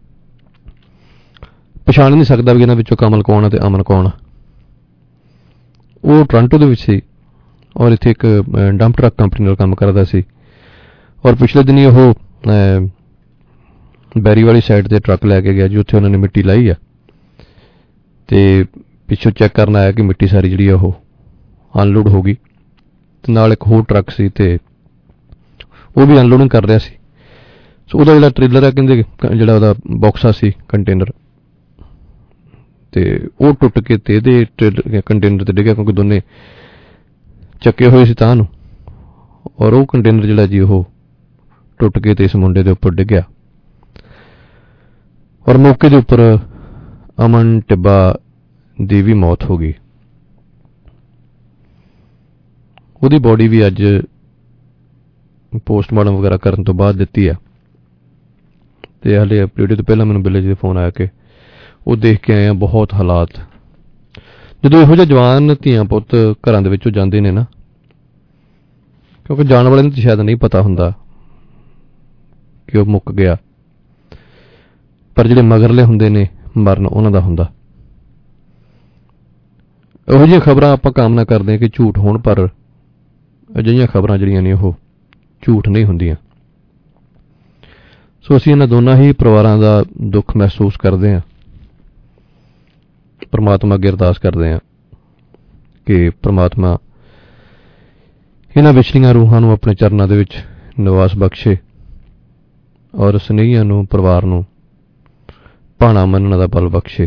Speaker 20: ਪਛਾਣ ਨਹੀਂ ਸਕਦਾ ਵੀ ਇਹਨਾਂ ਵਿੱਚੋਂ ਕਮਲ ਕੌਣ ਆ ਤੇ ਅਮਨ ਕੌਣ ਆ। ਉਹ ਟੋਰਾਂਟੋ ਦੇ ਵਿੱਚ ਸੀ ਔਰ ਇੱਥੇ ਇੱਕ ਡੰਪ ਟਰੱਕ ਕੰਪਨੀ ਨਾਲ ਕੰਮ ਕਰਦਾ ਸੀ, ਔਰ ਪਿਛਲੇ ਦਿਨੀ ਉਹ ਬੈਰੀ ਵਾਲੀ ਸਾਈਡ ਤੇ ਟਰੱਕ ਲੈ ਕੇ ਗਿਆ ਜੀ, ਉੱਥੇ ਉਹਨਾਂ ਨੇ ਮਿੱਟੀ ਲਾਈ ਆ, ਤੇ ਪਿੱਛੋਂ ਚੈੱਕ ਕਰਨ ਆਇਆ ਕਿ ਮਿੱਟੀ ਸਾਰੀ ਜਿਹੜੀ ਆ ਉਹ ਅਨਲੋਡ ਹੋ ਗਈ, ਤੇ ਨਾਲ ਇੱਕ ਹੋਰ ਟਰੱਕ ਸੀ ਤੇ ਉਹ ਵੀ ਅਨਲੋਡਿੰਗ ਕਰ ਰਿਹਾ ਸੀ। ਸੋ ਉਹਦਾ ਜਿਹੜਾ ਟ੍ਰੇਲਰ ਆ, ਕਹਿੰਦੇ ਜਿਹੜਾ ਉਹਦਾ ਬਾਕਸਾ ਸੀ ਕੰਟੇਨਰ, ਤੇ ਉਹ ਟੁੱਟ ਕੇ ਤੇ ਇਹਦੇ ਕੰਟੇਨਰ ਤੇ ਡਿੱਗਿਆ, ਕਿਉਂਕਿ ਦੋਨੇ ਚੱਕੇ ਹੋਏ ਸੀ ਤਾਂ ਨੂੰ, ਔਰ ਉਹ ਕੰਟੇਨਰ ਜਿਹੜਾ ਜੀ ਉਹ ਟੁੱਟ ਕੇ ਤੇ ਇਸ ਮੁੰਡੇ ਦੇ ਉੱਪਰ ਡਿੱਗਿਆ, ਔਰ ਮੌਕੇ ਦੇ ਉੱਪਰ ਅਮਨ ਟਿੱਬਾ ਦੀ ਵੀ ਮੌਤ ਹੋ ਗਈ। ਉਹਦੀ ਬੋਡੀ ਵੀ ਅੱਜ ਪੋਸਟਮਾਰਟਮ ਵਗੈਰਾ ਕਰਨ ਤੋਂ ਬਾਅਦ ਦਿੱਤੀ ਆ, ਤੇ ਹਾਲੇ ਅਪਡੇਟ ਤੋਂ ਪਹਿਲਾਂ ਮੈਨੂੰ ਬਿੱਲੇ ਜੀ ਦਾ ਫੋਨ ਆਇਆ ਕਿ ਉਹ ਦੇਖ ਕੇ ਆਏ ਆ। ਬਹੁਤ ਹਾਲਾਤ, ਜਦੋਂ ਇਹੋ ਜਿਹੇ ਜਵਾਨ ਧੀਆਂ ਪੁੱਤ ਘਰਾਂ ਦੇ ਵਿੱਚੋਂ ਜਾਂਦੇ ਨੇ ਨਾ, ਕਿਉਂਕਿ ਜਾਣ ਵਾਲੇ ਨੂੰ ਤਾਂ ਸ਼ਾਇਦ ਨਹੀਂ ਪਤਾ ਹੁੰਦਾ ਕਿ ਉਹ ਮੁੱਕ ਗਿਆ, ਪਰ ਜਿਹੜੇ ਮਗਰਲੇ ਹੁੰਦੇ ਨੇ ਮਰਨ ਉਹਨਾਂ ਦਾ ਹੁੰਦਾ। ਇਹੋ ਜਿਹੀਆਂ ਖਬਰਾਂ ਆਪਾਂ ਕਾਮਨਾ ਕਰਦੇ ਹਾਂ ਕਿ ਝੂਠ ਹੋਣ, ਪਰ ਅਜਿਹੀਆਂ ਖਬਰਾਂ ਜਿਹੜੀਆਂ ਨੇ ਉਹ ਝੂਠ ਨਹੀਂ ਹੁੰਦੀਆਂ। ਸੋ ਅਸੀਂ ਇਹਨਾਂ ਦੋਨਾਂ ਹੀ ਪਰਿਵਾਰਾਂ ਦਾ ਦੁੱਖ ਮਹਿਸੂਸ ਕਰਦੇ ਹਾਂ। ਪਰਮਾਤਮਾ ਅੱਗੇ ਅਰਦਾਸ ਕਰਦੇ ਹਾਂ ਕਿ ਪਰਮਾਤਮਾ ਇਹਨਾਂ ਵਿਛੜੀਆਂ ਰੂਹਾਂ ਨੂੰ ਆਪਣੇ ਚਰਨਾਂ ਦੇ ਵਿੱਚ ਨਿਵਾਸ ਬਖਸ਼ੇ, ਔਰ ਸਨੇਹੀਆਂ ਨੂੰ, ਪਰਿਵਾਰ ਨੂੰ ਭਾਣਾ ਮੰਨਣ ਦਾ ਬਲ ਬਖਸ਼ੇ।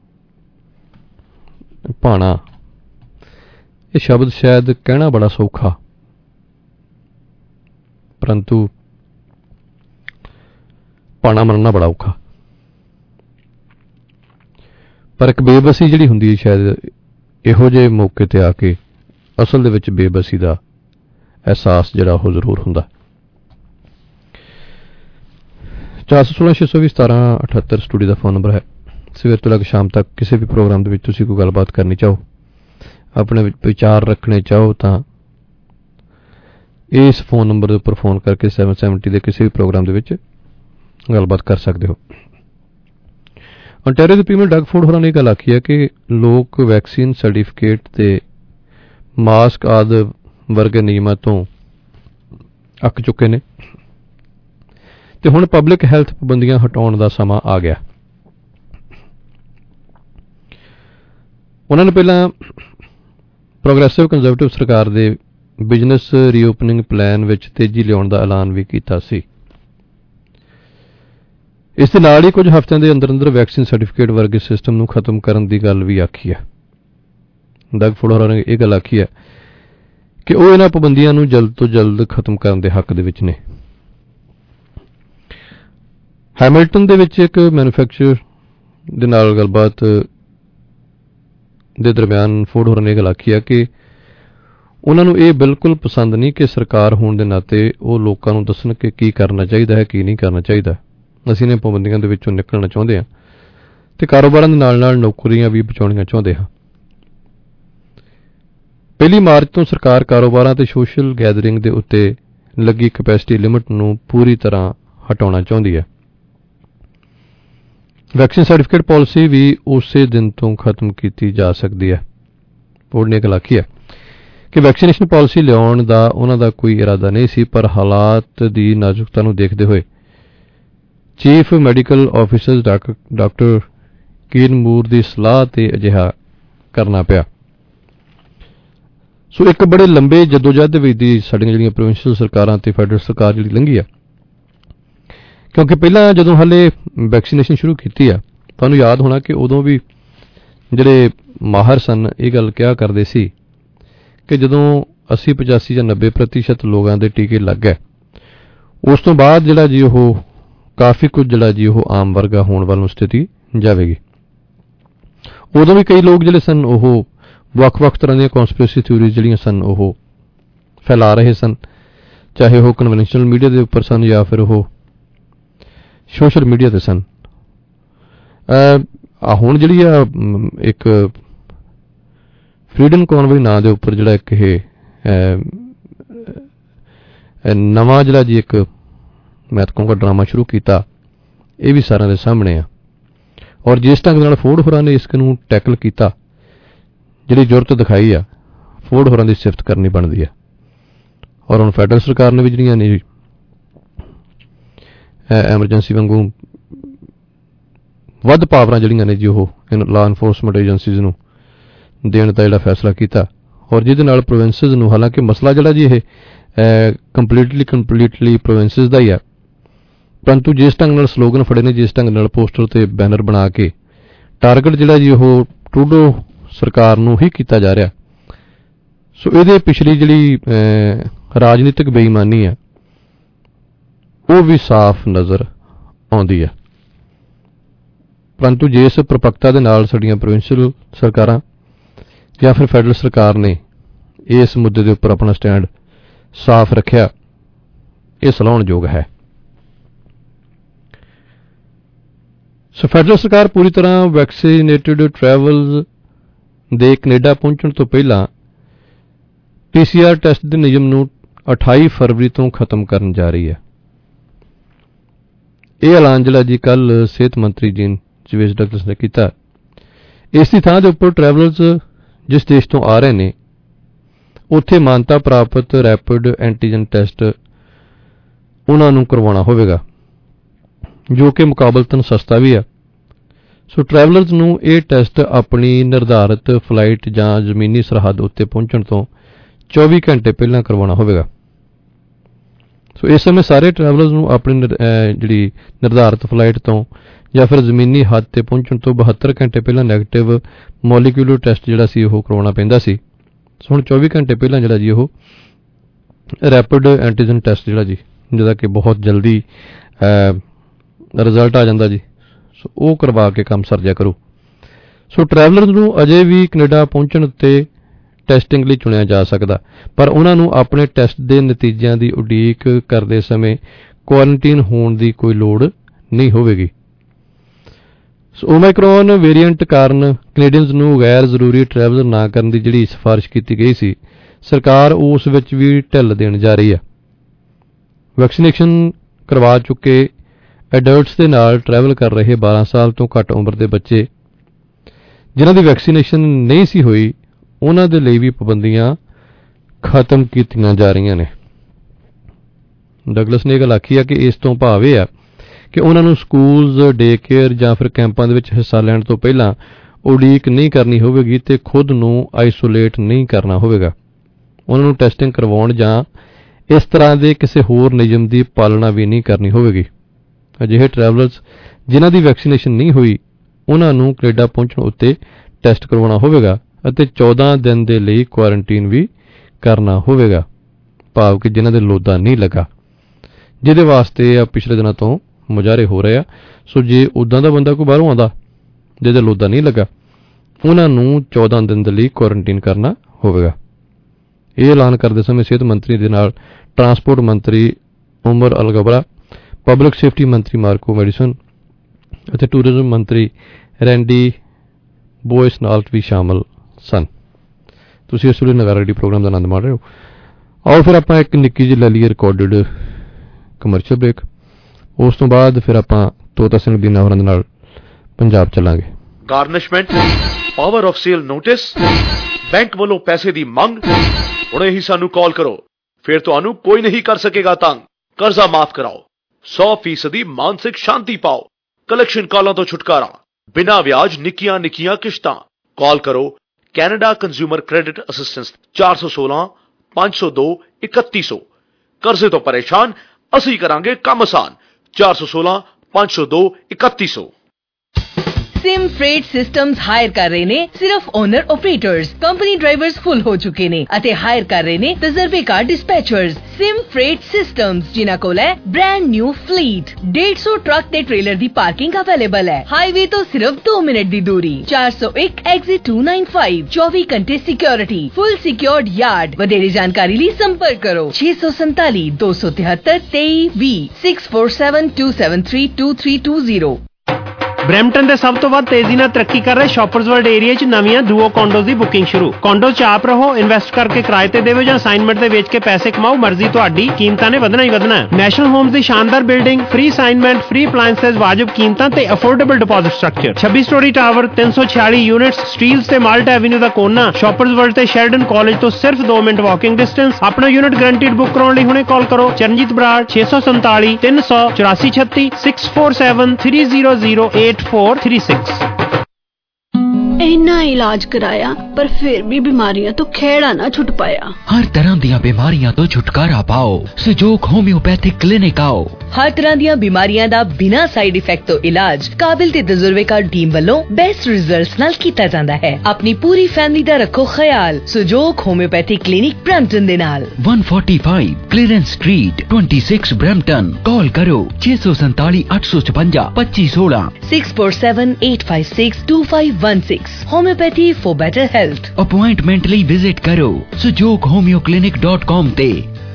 Speaker 20: ਭਾਣਾ ਇਹ ਸ਼ਬਦ ਸ਼ਾਇਦ ਕਹਿਣਾ ਬੜਾ ਸੌਖਾ, ਪਰੰਤੂ ਭਾਣਾ ਮੰਨਣਾ ਬੜਾ ਔਖਾ। ਪਰ ਇੱਕ ਬੇਬਸੀ ਜਿਹੜੀ ਹੁੰਦੀ ਹੈ, ਸ਼ਾਇਦ ਇਹੋ ਜਿਹੇ ਮੌਕੇ ਤੇ ਆ ਕੇ ਅਸਲ ਦੇ ਵਿੱਚ ਬੇਬਸੀ ਦਾ ਅਹਿਸਾਸ ਜਿਹੜਾ ਉਹ ਜ਼ਰੂਰ ਹੁੰਦਾ। ਚਾਰ ਸੌ ਸੋਲਾਂ ਛੇ ਸੌ ਵੀਹ ਸਤਾਰਾਂ ਅਠੱਤਰ ਸਟੂਡੀਓ ਦਾ ਫੋਨ ਨੰਬਰ ਹੈ। ਸਵੇਰ ਤੋਂ ਲੈ ਕੇ ਸ਼ਾਮ ਤੱਕ ਕਿਸੇ ਵੀ ਪ੍ਰੋਗਰਾਮ ਦੇ ਵਿੱਚ ਤੁਸੀਂ ਕੋਈ ਗੱਲਬਾਤ ਕਰਨੀ ਚਾਹੋ, ਆਪਣੇ ਵਿਚਾਰ ਰੱਖਣੇ ਚਾਹੋ, ਤਾਂ ਇਸ ਫੋਨ ਨੰਬਰ ਦੇ ਉੱਪਰ ਫੋਨ ਕਰਕੇ ਸੱਤ ਸੌ ਸੱਤਰ ਦੇ ਕਿਸੇ ਵੀ ਪ੍ਰੋਗਰਾਮ ਦੇ ਵਿੱਚ ਗੱਲਬਾਤ ਕਰ ਸਕਦੇ ਹੋ। ontario ਦੇ ਪ੍ਰੀਮੀਅਰ ਡਗ ਫੂਡ ਹੋਰਾਂ ਨੇ ਇਹ ਗੱਲ ਆਖੀ ਹੈ ਕਿ ਲੋਕ ਵੈਕਸੀਨ ਸਰਟੀਫਿਕੇਟ ਤੇ ਮਾਸਕ ਆਦਿ ਵਰਗੇ ਨਿਯਮਾਂ ਤੋਂ ਅੱਕ ਚੁੱਕੇ ਨੇ, ਤੇ ਹੁਣ ਪਬਲਿਕ ਹੈਲਥ ਪਾਬੰਦੀਆਂ ਹਟਾਉਣ ਦਾ ਸਮਾਂ ਆ ਗਿਆ। ਉਹਨਾਂ ਨੇ ਪਹਿਲਾਂ ਪ੍ਰੋਗਰੈਸਿਵ ਕੰਜ਼ਰਵੇਟਿਵ ਸਰਕਾਰ ਦੇ ਬਿਜ਼ਨਸ ਰੀਓਪਨਿੰਗ ਪਲਾਨ ਵਿੱਚ ਤੇਜ਼ੀ ਲਿਆਉਣ ਦਾ ਐਲਾਨ ਵੀ ਕੀਤਾ ਸੀ। ਇਸ ਦੇ ਨਾਲ ਹੀ ਕੁਝ ਹਫ਼ਤਿਆਂ ਦੇ ਅੰਦਰ ਅੰਦਰ ਵੈਕਸੀਨ ਸਰਟੀਫਿਕੇਟ ਵਰਗੇ ਸਿਸਟਮ ਨੂੰ ਖਤਮ ਕਰਨ ਦੀ ਗੱਲ ਵੀ ਆਖੀ ਹੈ। ਡਗ ਫੂਡ ਹੋਰਾਂ ਨੇ ਇਹ ਗੱਲ ਆਖੀ ਹੈ ਕਿ ਉਹ ਇਹਨਾਂ ਪਾਬੰਦੀਆਂ ਨੂੰ ਜਲਦ ਤੋਂ ਜਲਦ ਖਤਮ ਕਰਨ ਦੇ ਹੱਕ ਦੇ ਵਿੱਚ ਨੇ। ਹੈਮਿਲਟਨ ਦੇ ਵਿੱਚ ਇੱਕ ਮੈਨੂਫੈਕਚਰ ਦੇ ਨਾਲ ਗੱਲਬਾਤ ਦੇ ਦਰਮਿਆਨ ਫੋਰਡ ਹੋਰਾਂ ਨੇ ਇਹ ਗੱਲ ਆਖੀ ਹੈ ਕਿ ਉਹਨਾਂ ਨੂੰ ਇਹ ਬਿਲਕੁਲ ਪਸੰਦ ਨਹੀਂ ਕਿ ਸਰਕਾਰ ਹੋਣ ਦੇ ਨਾਤੇ ਉਹ ਲੋਕਾਂ ਨੂੰ ਦੱਸਣ ਕਿ ਕੀ ਕਰਨਾ ਚਾਹੀਦਾ ਹੈ, ਕੀ ਨਹੀਂ ਕਰਨਾ ਚਾਹੀਦਾ। ਅਸੀਂ ਨੇ ਪਾਬੰਦੀਆਂ ਦੇ ਵਿੱਚੋਂ ਨਿਕਲਣਾ ਚਾਹੁੰਦੇ ਹਾਂ ਤੇ ਕਾਰੋਬਾਰਾਂ ਦੇ ਨਾਲ ਨਾਲ ਨੌਕਰੀਆਂ ਵੀ ਬਚਾਉਣੀਆਂ ਚਾਹੁੰਦੇ ਹਾਂ। ਪਹਿਲੀ ਮਾਰਚ ਤੋਂ ਸਰਕਾਰ ਕਾਰੋਬਾਰਾਂ ਤੇ ਸੋਸ਼ਲ ਗੈਦਰਿੰਗ ਦੇ ਉੱਤੇ ਲੱਗੀ ਕੈਪੈਸਿਟੀ ਲਿਮਿਟ ਨੂੰ ਪੂਰੀ ਤਰ੍ਹਾਂ ਹਟਾਉਣਾ ਚਾਹੁੰਦੀ ਹੈ। ਵੈਕਸੀਨ ਸਰਟੀਫਿਕੇਟ ਪਾਲਿਸੀ ਵੀ ਉਸੇ ਦਿਨ ਤੋਂ ਖਤਮ ਕੀਤੀ ਜਾ ਸਕਦੀ ਹੈ। ਬੋਰਡ ਨੇ ਗੱਲ ਆਖੀ ਹੈ ਕਿ ਵੈਕਸੀਨੇਸ਼ਨ ਪਾਲਿਸੀ ਲਿਆਉਣ ਦਾ ਉਹਨਾਂ ਦਾ ਕੋਈ ਇਰਾਦਾ ਨਹੀਂ ਸੀ, ਪਰ ਹਾਲਾਤ ਦੀ ਨਾਜ਼ੁਕਤਾ ਨੂੰ ਦੇਖਦੇ ਹੋਏ chief medical officer doctor Kieran Moore ਦੀ ਸਲਾਹ ਤੇ ਅਜਿਹਾ ਕਰਨਾ ਪਿਆ। ਸੋ ਇੱਕ ਬੜੇ ਲੰਬੇ ਜਦੋਜਹਿਦ ਵਿੱਚ ਦੀ ਸਾਡੀਆਂ ਜਿਹੜੀਆਂ ਪ੍ਰੋਵਿੰਸ਼ੀਅਲ ਸਰਕਾਰਾਂ ਤੇ ਫੈਡਰਲ ਸਰਕਾਰ ਜਿਹੜੀ ਲੰਘੀ ਆ, ਕਿਉਂਕਿ ਪਹਿਲਾਂ ਜਦੋਂ ਹਾਲੇ ਵੈਕਸੀਨੇਸ਼ਨ ਸ਼ੁਰੂ ਕੀਤੀ ਆ, ਤੁਹਾਨੂੰ ਯਾਦ ਹੋਣਾ ਕਿ ਉਦੋਂ ਵੀ ਜਿਹੜੇ ਮਾਹਰ ਸਨ ਇਹ ਗੱਲ ਕਿਹਾ ਕਰਦੇ ਸੀ ਕਿ ਜਦੋਂ अस्सी पचासी ਜਾਂ नब्बे प्रतिशत ਲੋਕਾਂ ਦੇ ਟੀਕੇ ਲੱਗ ਗਏ, ਉਸ ਤੋਂ ਬਾਅਦ ਜਿਹੜਾ ਜੀ ਉਹ ਕਾਫੀ ਕੁਝ ਜਿਹੜਾ ਜੀ ਉਹ ਆਮ ਵਰਗਾ ਹੋਣ ਵੱਲ ਨੂੰ ਸਥਿਤੀ ਜਾਵੇਗੀ। ਉਦੋਂ ਵੀ ਕਈ ਲੋਕ ਜਿਹੜੇ ਸਨ ਉਹ ਵੱਖ-ਵੱਖ ਤਰ੍ਹਾਂ ਦੀਆਂ ਕਨਸਪੀਰੇਸੀ ਥਿਊਰੀਜ਼ ਜਿਹੜੀਆਂ ਸਨ ਉਹ ਫੈਲਾ ਰਹੇ ਸਨ, ਚਾਹੇ ਉਹ ਕਨਵੈਨਸ਼ਨਲ ਮੀਡੀਆ ਦੇ ਉੱਪਰ ਸਨ ਜਾਂ ਫਿਰ ਉਹ ਸੋਸ਼ਲ ਮੀਡੀਆ ਤੇ ਸਨ। ਆ ਹੁਣ ਜਿਹੜੀ ਆ ਇੱਕ ਫਰੀडम ਕਨਵੋਏ ਨਾਂ ਦੇ ਉੱਪਰ ਜਿਹੜਾ ਇੱਕ ਇਹ ਨਵਾਂ ਜਿਹੜਾ ਜੀ ਇੱਕ ਮੈਂ ਤਾਂ ਕਹੂੰਗਾ ਡਰਾਮਾ ਸ਼ੁਰੂ ਕੀਤਾ, ਇਹ ਵੀ ਸਾਰਿਆਂ ਦੇ ਸਾਹਮਣੇ ਆ। ਔਰ ਜਿਸ ਢੰਗ ਨਾਲ ਫੋਰਡ ਹੋਰਾਂ ਨੇ ਇਸ ਨੂੰ ਟੈਕਲ ਕੀਤਾ, ਜਿਹੜੀ ਜ਼ਰੂਰਤ ਦਿਖਾਈ ਆ, ਫੋਰਡ ਹੋਰਾਂ ਦੀ ਸਿਫਤ ਕਰਨੀ ਬਣਦੀ ਆ। ਔਰ ਹੁਣ ਫੈਡਰਲ ਸਰਕਾਰ ਨੇ ਵੀ ਜਿਹੜੀਆਂ ਨੇ ਐਮਰਜੈਂਸੀ ਵਾਂਗੂ ਵੱਧ ਪਾਵਰਾਂ ਜਿਹੜੀਆਂ ਨੇ ਜੀ ਉਹ ਲਾ ਐਨਫੋਰਸਮੈਂਟ ਏਜੰਸੀਜ਼ ਨੂੰ ਦੇਣ ਦਾ ਜਿਹੜਾ ਫੈਸਲਾ ਕੀਤਾ, ਔਰ ਜਿਹਦੇ ਨਾਲ ਪ੍ਰੋਵਿੰਸਿਸ ਨੂੰ, ਹਾਲਾਂਕਿ ਮਸਲਾ ਜਿਹੜਾ ਜੀ ਇਹ ਕੰਪਲੀਟਲੀ ਕੰਪਲੀਟਲੀ ਪ੍ਰੋਵਿੰਸਿਸ ਦਾ ਹੀ ਆ, ਪਰੰਤੂ ਜਿਸ ਢੰਗ ਨਾਲ ਸਲੋਗਨ ਫੜੇ ਨੇ, ਜਿਸ ਢੰਗ ਨਾਲ ਪੋਸਟਰ ਤੇ ਬੈਨਰ ਬਣਾ ਕੇ ਟਾਰਗੇਟ ਜਿਹੜਾ ਜੀ ਉਹ ਟਰੂਡੋ ਸਰਕਾਰ ਨੂੰ ਹੀ ਕੀਤਾ ਜਾ ਰਿਹਾ। ਸੋ ਇਹਦੇ ਪਿਛਲੀ ਜਿਹੜੀ ਰਾਜਨੀਤਿਕ ਬੇਈਮਾਨੀ ਆ ਉਹ ਵੀ ਸਾਫ਼ ਨਜ਼ਰ ਆਉਂਦੀ ਹੈ। ਪਰੰਤੂ ਜੇ ਇਸ ਪ੍ਰਪੱਕਤਾ ਦੇ ਨਾਲ ਸਾਡੀਆਂ ਪ੍ਰੋਵਿੰਸ਼ੀਅਲ ਸਰਕਾਰਾਂ ਜਾਂ ਫਿਰ ਫੈਡਰਲ ਸਰਕਾਰ ਨੇ ਇਸ ਮੁੱਦੇ ਦੇ ਉੱਪਰ ਆਪਣਾ ਸਟੈਂਡ ਸਾਫ਼ ਰੱਖਿਆ, ਇਹ ਸਲਾਹੁਣਯੋਗ ਹੈ। ਸੋ ਫੈਡਰਲ ਸਰਕਾਰ ਪੂਰੀ ਤਰ੍ਹਾਂ ਵੈਕਸੀਨੇਟਡ ਟਰੈਵਲਸ ਦੇ ਕੈਨੇਡਾ ਪਹੁੰਚਣ ਤੋਂ ਪਹਿਲਾਂ ਪੀਸੀਆਰ ਟੈਸਟ ਦੇ ਨਿਯਮ ਨੂੰ ਅਠਾਈ ਫਰਵਰੀ ਤੋਂ ਖਤਮ ਕਰਨ ਜਾ ਰਹੀ ਹੈ। ਇਹ ਐਲਾਨ ਜਿਹੜਾ ਜੀ ਕੱਲ ਸਿਹਤ ਮੰਤਰੀ ਜੀਨ ਜਵੇਸ ਡਗਲਸ ਨੇ ਕੀਤਾ। ਇਸ ਦੀ ਥਾਂ ਦੇ ਉੱਪਰ ਟਰੈਵਲਰਸ ਜਿਸ ਦੇਸ਼ ਤੋਂ ਆ ਰਹੇ ਨੇ ਉੱਥੇ ਮਾਨਤਾ ਪ੍ਰਾਪਤ ਰੈਪਿਡ ਐਂਟੀਜਨ ਟੈਸਟ ਉਹਨਾਂ ਨੂੰ ਕਰਵਾਉਣਾ ਹੋਵੇਗਾ, ਜੋ ਕਿ ਮੁਕਾਬਲਤਨ ਸਸਤਾ ਵੀ ਹੈ। ਸੋ ਟਰੈਵਲਰਸ ਨੂੰ ਇਹ ਟੈਸਟ ਆਪਣੀ ਨਿਰਧਾਰਤ ਫਲਾਈਟ ਜਾਂ ਜ਼ਮੀਨੀ ਸਰਹੱਦ ਉੱਤੇ ਪਹੁੰਚਣ ਤੋਂ ਚੌਵੀ ਘੰਟੇ ਪਹਿਲਾਂ ਕਰਵਾਉਣਾ ਹੋਵੇਗਾ। ਸੋ ਇਸ ਸਮੇਂ ਸਾਰੇ ਟਰੈਵਲਰਸ ਨੂੰ ਆਪਣੀ ਜਿਹੜੀ ਨਿਰਧਾਰਤ ਫਲਾਈਟ ਤੋਂ ਜਾਂ ਫਿਰ ਜ਼ਮੀਨੀ ਹੱਦ ਤੇ ਪਹੁੰਚਣ ਤੋਂ ਬਹੱਤਰ ਘੰਟੇ ਪਹਿਲਾਂ ਨੈਗੇਟਿਵ ਮੋਲੀਕਿਊਲਰ ਟੈਸਟ ਜਿਹੜਾ ਸੀ ਉਹ ਕਰਵਾਉਣਾ ਪੈਂਦਾ ਸੀ। ਸੋ ਹੁਣ ਚੌਵੀ ਘੰਟੇ ਪਹਿਲਾਂ ਜਿਹੜਾ ਜੀ ਉਹ ਰੈਪਿਡ ਐਂਟੀਜਨ ਟੈਸਟ ਜਿਹੜਾ ਜੀ ਜਿਹਦਾ ਕਿ ਬਹੁਤ ਜਲਦੀ ਰਿਜ਼ਲਟ ਆ ਜਾਂਦਾ ਜੀ, ਸੋ ਉਹ ਕਰਵਾ ਕੇ ਕੰਮ ਸਰਜਿਆ ਕਰੋ। ਸੋ ਟਰੈਵਲਰਸ ਨੂੰ ਅਜੇ ਵੀ ਕੈਨੇਡਾ ਪਹੁੰਚਣ ਉੱਤੇ ਟੈਸਟਿੰਗ ਲਈ ਚੁਣਿਆ ਜਾ ਸਕਦਾ, ਪਰ ਉਹਨਾਂ ਨੂੰ ਆਪਣੇ ਟੈਸਟ ਦੇ ਨਤੀਜਿਆਂ ਦੀ ਉਡੀਕ ਕਰਦੇ ਸਮੇਂ ਕੁਆਰੰਟਾਈਨ ਹੋਣ ਦੀ ਕੋਈ ਲੋੜ ਨਹੀਂ ਹੋਵੇਗੀ। ਸੋ ਓਮਾਈਕਰੋਨ ਵੇਰੀਐਂਟ ਕਾਰਨ ਕੈਨੇਡੀਅਨਸ ਨੂੰ ਗੈਰ ਜ਼ਰੂਰੀ ਟਰੈਵਲ ਨਾ ਕਰਨ ਦੀ ਜਿਹੜੀ ਸਿਫਾਰਿਸ਼ ਕੀਤੀ ਗਈ ਸੀ, ਸਰਕਾਰ ਉਸ ਵਿੱਚ ਵੀ ਢਿੱਲ ਦੇਣ ਜਾ ਰਹੀ ਹੈ। ਵੈਕਸੀਨੇਸ਼ਨ ਕਰਵਾ ਚੁੱਕੇ ਐਡਲਟਸ ਦੇ ਨਾਲ ਟਰੈਵਲ ਕਰ ਰਹੇ ਬਾਰਾਂ ਸਾਲ ਤੋਂ ਘੱਟ ਉਮਰ ਦੇ ਬੱਚੇ ਜਿਨ੍ਹਾਂ ਦੀ ਵੈਕਸੀਨੇਸ਼ਨ ਨਹੀਂ ਸੀ ਹੋਈ, ਉਹਨਾਂ ਦੇ ਲਈ ਵੀ ਪਾਬੰਦੀਆਂ ਖਤਮ ਕੀਤੀਆਂ ਜਾ ਰਹੀਆਂ ਨੇ। ਡਗਲਸ ਨੇ ਇਹ ਗੱਲ ਆਖੀ ਹੈ ਕਿ ਇਸ ਤੋਂ ਭਾਵ ਇਹ ਆ ਕਿ ਉਹਨਾਂ ਨੂੰ ਸਕੂਲਜ਼, ਡੇ ਕੇਅਰ ਜਾਂ ਫਿਰ ਕੈਂਪਾਂ ਦੇ ਵਿੱਚ ਹਿੱਸਾ ਲੈਣ ਤੋਂ ਪਹਿਲਾਂ ਉਡੀਕ ਨਹੀਂ ਕਰਨੀ ਹੋਵੇਗੀ ਤੇ ਖੁਦ ਨੂੰ ਆਈਸੋਲੇਟ ਨਹੀਂ ਕਰਨਾ ਹੋਵੇਗਾ। ਉਹਨਾਂ ਨੂੰ ਟੈਸਟਿੰਗ ਕਰਵਾਉਣ ਜਾਂ ਇਸ ਤਰ੍ਹਾਂ ਦੇ ਕਿਸੇ ਹੋਰ ਨਿਯਮ ਦੀ ਪਾਲਣਾ ਵੀ ਨਹੀਂ ਕਰਨੀ ਹੋਵੇਗੀ। ਅਜਿਹੇ ਟਰੈਵਲਰਸ ਜਿਨ੍ਹਾਂ ਦੀ ਵੈਕਸੀਨੇਸ਼ਨ ਨਹੀਂ ਹੋਈ, ਉਹਨਾਂ ਨੂੰ ਕੈਨੇਡਾ ਪਹੁੰਚਣ ਉੱਤੇ ਟੈਸਟ ਕਰਵਾਉਣਾ ਹੋਵੇਗਾ ਅਤੇ ਚੌਦਾਂ ਦਿਨ ਦੇ ਲਈ ਕੁਆਰੰਟਾਈਨ ਵੀ ਕਰਨਾ ਹੋਵੇਗਾ, ਭਾਵ ਕਿ ਜਿਨ੍ਹਾਂ ਦੇ ਲੋਦਾ ਨਹੀਂ ਲੱਗਾ, ਜਿਹਦੇ ਵਾਸਤੇ ਪਿਛਲੇ ਦਿਨਾਂ ਤੋਂ ਮੁਜ਼ਾਹਰੇ ਹੋ ਰਹੇ ਆ। ਸੋ ਜੇ ਉੱਦਾਂ ਦਾ ਬੰਦਾ ਕੋਈ ਬਾਹਰੋਂ ਆਉਂਦਾ ਜਿਹਦੇ ਲੋਦਾ ਨਹੀਂ ਲੱਗਾ, ਉਹਨਾਂ ਨੂੰ ਚੌਦਾਂ ਦਿਨ ਦੇ ਲਈ ਕੁਆਰੰਟੀਨ ਕਰਨਾ ਹੋਵੇਗਾ। ਇਹ ਐਲਾਨ ਕਰਦੇ ਸਮੇਂ ਸਿਹਤ ਮੰਤਰੀ ਦੇ ਨਾਲ ਟਰਾਂਸਪੋਰਟ ਮੰਤਰੀ ਉਮਰ ਅਲ ਗਬਰਾ, ਪਬਲਿਕ ਸੇਫਟੀ ਮੰਤਰੀ ਮਾਰਕੋ ਮੈਡੀਸਨ ਅਤੇ ਟੂਰਿਜ਼ਮ ਮੰਤਰੀ ਰੈਂਡੀ ਬੋਇਸ ਨਾਲ ਵੀ ਸ਼ਾਮਲ ਸਨ। ਤੁਸੀਂ ਇਸ ਵੇਲੇ ਨਗਾਰਾ ਰੇਡੀਓ ਪ੍ਰੋਗਰਾਮ ਦਾ ਆਨੰਦ ਮਾਣ ਰਹੇ ਹੋ। ਆਓ ਫਿਰ ਆਪਾਂ ਇੱਕ ਨਿੱਕੀ ਜਿਹੀ ਲੈ ਲਈਏ ਰਿਕਾਰਡਡ ਕਮਰਸ਼ੀਅਲ ਬ੍ਰੇਕ। ਉਸ ਤੋਂ ਬਾਅਦ ਫਿਰ ਆਪਾਂ ਤੋਤਾ ਸਿੰਘ ਦੀਨਾ ਹੋਰਾਂ ਦੇ ਨਾਲ ਪੰਜਾਬ ਚੱਲਾਂਗੇ।
Speaker 3: Garnishment, power of sale notice, bank ਵੱਲੋਂ ਪੈਸੇ ਦੀ ਮੰਗ। ਹੁਣੇ ਹੀ ਸਾਨੂੰ ਕਾਲ ਕਰੋ, ਫਿਰ ਤੁਹਾਨੂੰ ਕੋਈ ਨਹੀਂ ਕਰ ਸਕੇਗਾ ਤੰਗ। ਕਰਜ਼ਾ ਮਾਫ ਕਰਾਓ, ਸੌ ਫੀਸਦੀ ਮਾਨਸਿਕ ਸ਼ਾਂਤੀ ਪਾਓ, ਕਲੈਕਸ਼ਨ ਕਾਲਾਂ ਤੋਂ ਛੁਟਕਾਰਾ, ਬਿਨਾਂ ਵਿਆਜ ਨਿੱਕੀਆਂ ਨਿੱਕੀਆਂ ਕਿਸ਼ਤਾਂ। ਕਾਲ ਕਰੋ ਕੈਨੇਡਾ ਕੰਜ਼ਿਊਮਰ ਕ੍ਰੈਡਿਟ ਅਸਿਸਟੈਂਸ ਚਾਰ ਸੌ ਸੋਲਾਂ ਪੰਜ ਸੌ ਦੋ ਇਕੱਤੀ ਸੌ। ਕਰਜ਼ੇ ਤੋਂ ਪਰੇਸ਼ਾਨ, ਅਸੀਂ ਕਰਾਂਗੇ ਕੰਮ ਆਸਾਨ। ਚਾਰ ਸੌ ਸੋਲਾਂ ਪੰਜ ਸੌ ਦੋ ਇਕੱਤੀ ਸੌ।
Speaker 2: सिम फ्रेट सिस्टम्स हायर कर रहे ने सिर्फ owner operators, company drivers full हो चुके ने अते हायर कर रहे ने तजर्बेकार डिस्पैचर्स। सिम फ्रेट सिस्टम्स जिन्हां कोल है ब्रांड न्यू फ्लीट, डेढ़ सौ ट्रक ते ट्रेलर दी पार्किंग अवेलेबल है। हाईवे तो सिर्फ दो मिनट दी दूरी। चार सौ एक एग्जिट टू नाइन फाइव, चौबीस घंटे सिक्योरिटी, फुल सिक्योर्ड यार्ड। वधेरे जानकारी लिए संपर्क करो छे सौ संताली दो सौ तिहत्तर तेई भी six four seven two seven three two three two zero.
Speaker 8: Brampton ਦੇ ਸਭ ਤੋਂ ਵੱਧ ਤੇਜ਼ੀ ਨਾਲ ਤਰੱਕੀ ਕਰ ਰਹੇ ਸ਼ਾਪਰਜ਼ ਵਰਲਡ ਏਰੀਆ 'ਚ ਨਵੀਆਂ ਡੂਓ ਕੰਡੋਜ਼ ਦੀ ਬੁਕਿੰਗ ਸ਼ੁਰੂ। ਕੰਡੋ 'ਚ ਆਪ ਰਹੋ, ਇਨਵੈਸਟ ਕਰਕੇ ਕਿਰਾਏ ਤੇ ਦੇਵੋ ਜਾਂ ਅਸਾਈਨਮੈਂਟ ਤੇ ਵੇਚ ਕੇ ਪੈਸੇ ਕਮਾਓ, ਮਰਜ਼ੀ ਤੁਹਾਡੀ। ਕੀਮਤਾਂ ਨੇ ਵਧਣਾ ਹੀ ਵਧਣਾ। ਨੈਸ਼ਨਲ ਹੋਮਸ ਦੀ ਸ਼ਾਨਦਾਰ building, free assignment, free appliances, ਵਾਜਬ ਕੀਮਤਾਂ ਤੇ ਅਫੋਰਡੇਬਲ ਡਿਪੋਜ਼ਿਟ ਸਟਰਕਚਰ। ਛੱਬੀ ਸਟੋਰੀ ਟਾਵਰ, ਤਿੰਨ ਸੌ ਛਿਆਲੀ ਯੂਨਿਟਸ, ਸਟੀਲਸ ਤੇ ਮਾਲਟ ਐਵਨਿਊ ਦਾ ਕੋਨਾ। ਸ਼ਾਪਰਜ਼ ਵਰਲਡ ਤੇ ਸ਼ੈਰਡਨ ਕਾਲਜ ਤੋਂ ਸਿਰਫ ਦੋ ਮਿੰਟ ਵਾਕਿੰਗ ਡਿਸਟੈਂਸ। ਆਪਣਾ ਯੂਨਿਟ ਗਰੰਟੀਡ ਬੁੱਕ ਕਰਾਉਣ ਲਈ ਹੁਣੇ ਕਾਲ ਕਰੋ ਚਰਨਜੀਤ ਬਰਾੜ ਛੇ ਸੌ ਸੰਤਾਲੀ ਤਿੰਨ ਸੌ ਚੁਰਾਸੀ ਛੱਤੀ six four seven three zero zero eight four three six.
Speaker 21: ਇੰਨਾ ਇਲਾਜ ਕਰਾਇਆ ਪਰ ਫਿਰ ਵੀ ਬਿਮਾਰੀਆਂ ਤੋਂ ਖਹਿੜਾ ਨਾ ਛੁੱਟ ਪਾਇਆ।
Speaker 15: हर तरह ਦੀਆਂ ਬਿਮਾਰੀਆਂ ਤੋਂ ਛੁਟਕਾਰਾ ਪਾਓ, ਸਜੋਕ ਹੋਮਿਓਪੈਥਿਕ ਕਲੀਨਿਕ ਆਓ।
Speaker 2: हर तरह ਦੀਆਂ ਬਿਮਾਰੀਆਂ ਦਾ ਬਿਨਾਂ ਸਾਈਡ ਇਫੈਕਟ ਤੋਂ ਇਲਾਜ ਕਾਬਿਲ ਤੇ ਤਜਰਬੇਕਾਰ ਟੀਮ ਵੱਲੋਂ ਬੈਸਟ ਰਿਜ਼ਲਟਸ ਨਾਲ ਕੀਤਾ ਜਾਂਦਾ ਹੈ। ਆਪਣੀ ਪੂਰੀ ਫੈਮਿਲੀ ਦਾ ਰੱਖੋ ਖਿਆਲ ਸਜੋਕ ਹੋਮਿਓਪੈਥਿਕ ਕਲੀਨਿਕ ਬ੍ਰੈਂਪਟਨ ਦੇ ਨਾਲ।
Speaker 15: one forty-five clearance street twenty-six Brampton. Call ਕਰੋ ਛੇ ਸੌ ਸੰਤਾਲੀ ਅੱਠ ਸੌ ਛਪੰਜਾ ਪੱਚੀ ਸੋਲਾਂ
Speaker 2: six four seven eight five six two five one six. Homeopathy for better health.
Speaker 15: Appointment ਲਈ ਵਿਜ਼ਿਟ ਕਰੋ Sajok homeo clinic dot com ਤੇ।